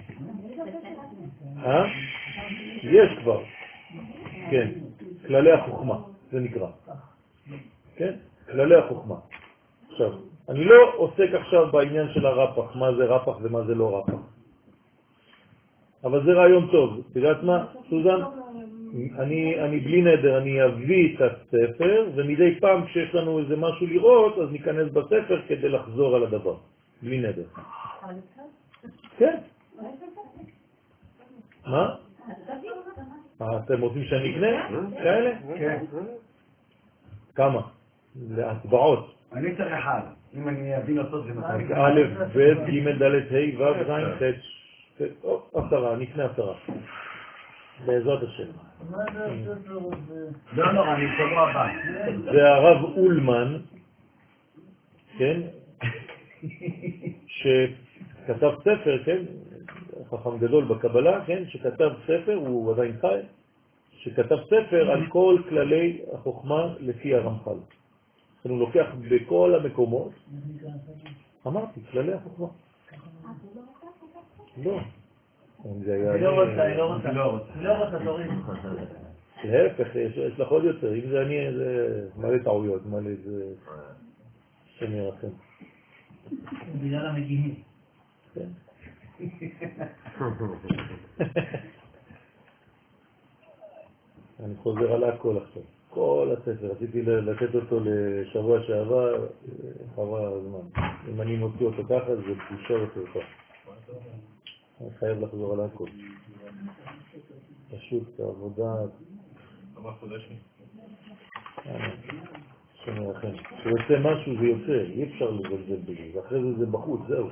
יש כבר. כן, כללי החוכמה, זה נקרא. כן? כללי החוכמה. עכשיו, אני לא עוסק עכשיו בעניין של הרפ"ח, מה זה רפ"ח ומה זה לא רפ"ח. אבל זה רעיון טוב. תדעת מה, סוזן? אני בלי נדר, אני אביא את הספר, ומדי פעם כשיש לנו איזה משהו לראות, אז ניכנס בספר כדי לחזור על הדבר. בלי נדר. כן. מה? אתם רוצים שאני אקנה? כאלה? כן. כמה? להצבעות. אני צריך אחד. אם אני אבין אותו זה מתי. א', ב', ג', ד', ה', ו', ז', ח', 10, נקנה 10. בעזרת השם. לא נורא, אני שבוע הבא. זה הרב אולמן, כן? שכתב ספר, כן? חכם גדול בקבלה, כן? שכתב ספר, הוא עדיין חי, שכתב ספר על כל כללי החוכמה לפי הרמח"ל. הוא לוקח בכל המקומות, אמרתי, כללי החוכמה. לא. אני לא רוצה, תוריד. להפך, יש לך עוד יותר, אם זה אני, זה מלא טעויות, מלא זה שם ירחם. בגלל המגיעים. כן. אני חוזר על הכל עכשיו, כל הספר, רציתי לתת אותו לשבוע שעבר, חבל הזמן. אם אני מוציא אותו ככה, זה בושה אותו. אני חייב לחזור על הכל. פשוט העבודה... כמה חודשים? שאני לכם. כשיוצא משהו זה יוצא, אי אפשר לבלבל בזה, ואחרי זה בחוץ, זהו.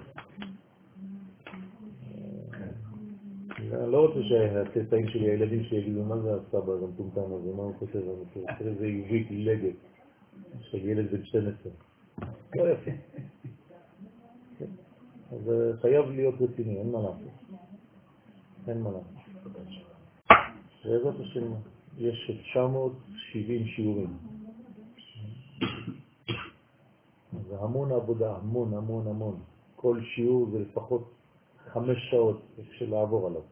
אני לא רוצה שהצאצאים שלי, הילדים שלי יגידו, מה זה הסבא, זה מטומטם הזה, מה הוא חושב על זה? תראה, זה עברית לגת של ילד בן 12. לא יפה. אז חייב להיות רציני, אין מה לעשות. אין מה לעשות. בעזרת השם, יש 970 שיעורים. זה המון עבודה, המון. כל שיעור זה לפחות 5 שעות של לעבור עליו.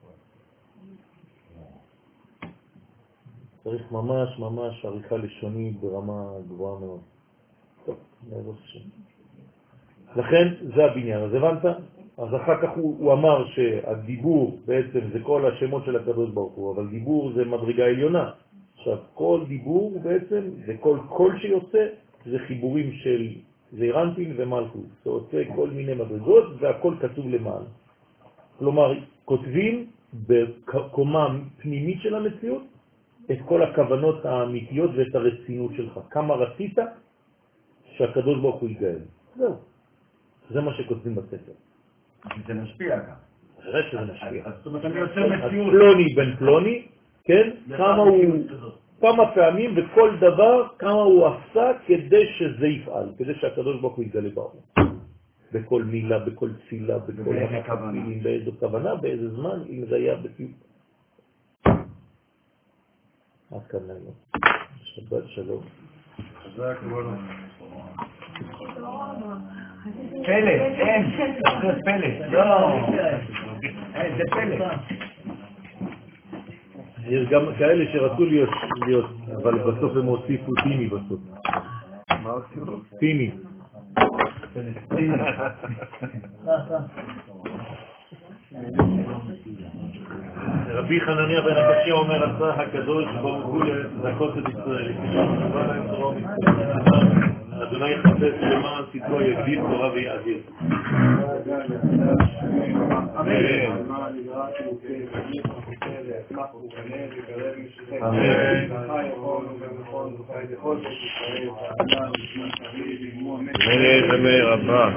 צריך ממש עריכה לשונית ברמה גבוהה מאוד. טוב, בעזרת השם. לכן זה הבניין, אז הבנת? אז אחר כך הוא אמר שהדיבור בעצם זה כל השמות של הקדוש ברוך הוא, אבל דיבור זה מדרגה עליונה. עכשיו, כל דיבור בעצם זה כל קול שיוצא, זה חיבורים של זעירנטין ומלכות. זה עושה כל מיני מדרגות והכל כתוב למעלה. כלומר, כותבים בקומה פנימית של המציאות את כל הכוונות האמיתיות ואת הרצינות שלך. כמה רצית שהקדוש ברוך הוא יגאל. זהו. זה מה שכותבים בספר. זה משפיע גם. אחרי שזה משפיע. זאת אומרת, אני יוצר מציאות. פלוני בן פלוני, כן? כמה פעמים וכל דבר, כמה הוא עשה כדי שזה יפעל, כדי שהקדוש ברוך הוא יתגלה בעולם. בכל מילה, בכל תפילה, בכל המקפילים, באיזו כוונה, באיזה זמן, אם זה היה בטיפ. עד כאן לנו. שבת שלום. חזק וברוך. פלא, אין, זה פלא, לא, זה פלא. יש גם כאלה שרצו להיות, אבל בסוף הם הוסיפו פיני בסוף. מה עושים? פיני. רבי חנניה בן הקשיא אומר, עשה הקדוש ברוך הוא לזכות את ישראל. אדוני יחפש למען צדקו יגדיל תורה ויאדיר. אמן רבה.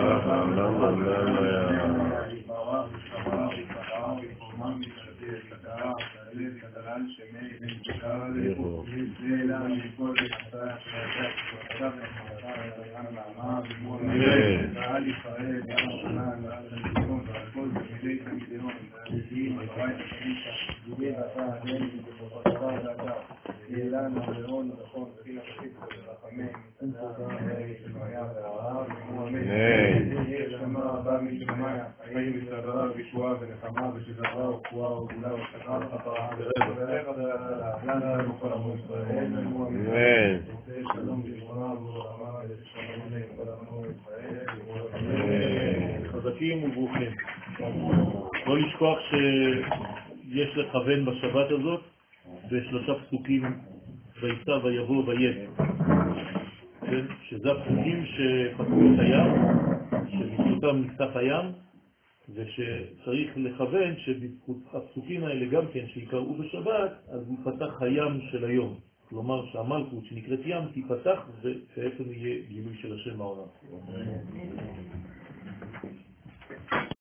חזקים וברוכים. לא לשכוח שיש לכוון בשבת הזאת בשלושה פסוקים, ויצא ויבוא ויד, שזה הפסוקים שפתחו את הים, שבזכותם נפתח הים, ושצריך לכוון שבזכות הפסוקים האלה גם כן שיקראו בשבת, אז יפתח הים של היום. כלומר שהמלכות שנקראת ים תיפתח ובעצם יהיה גילוי של השם העולם.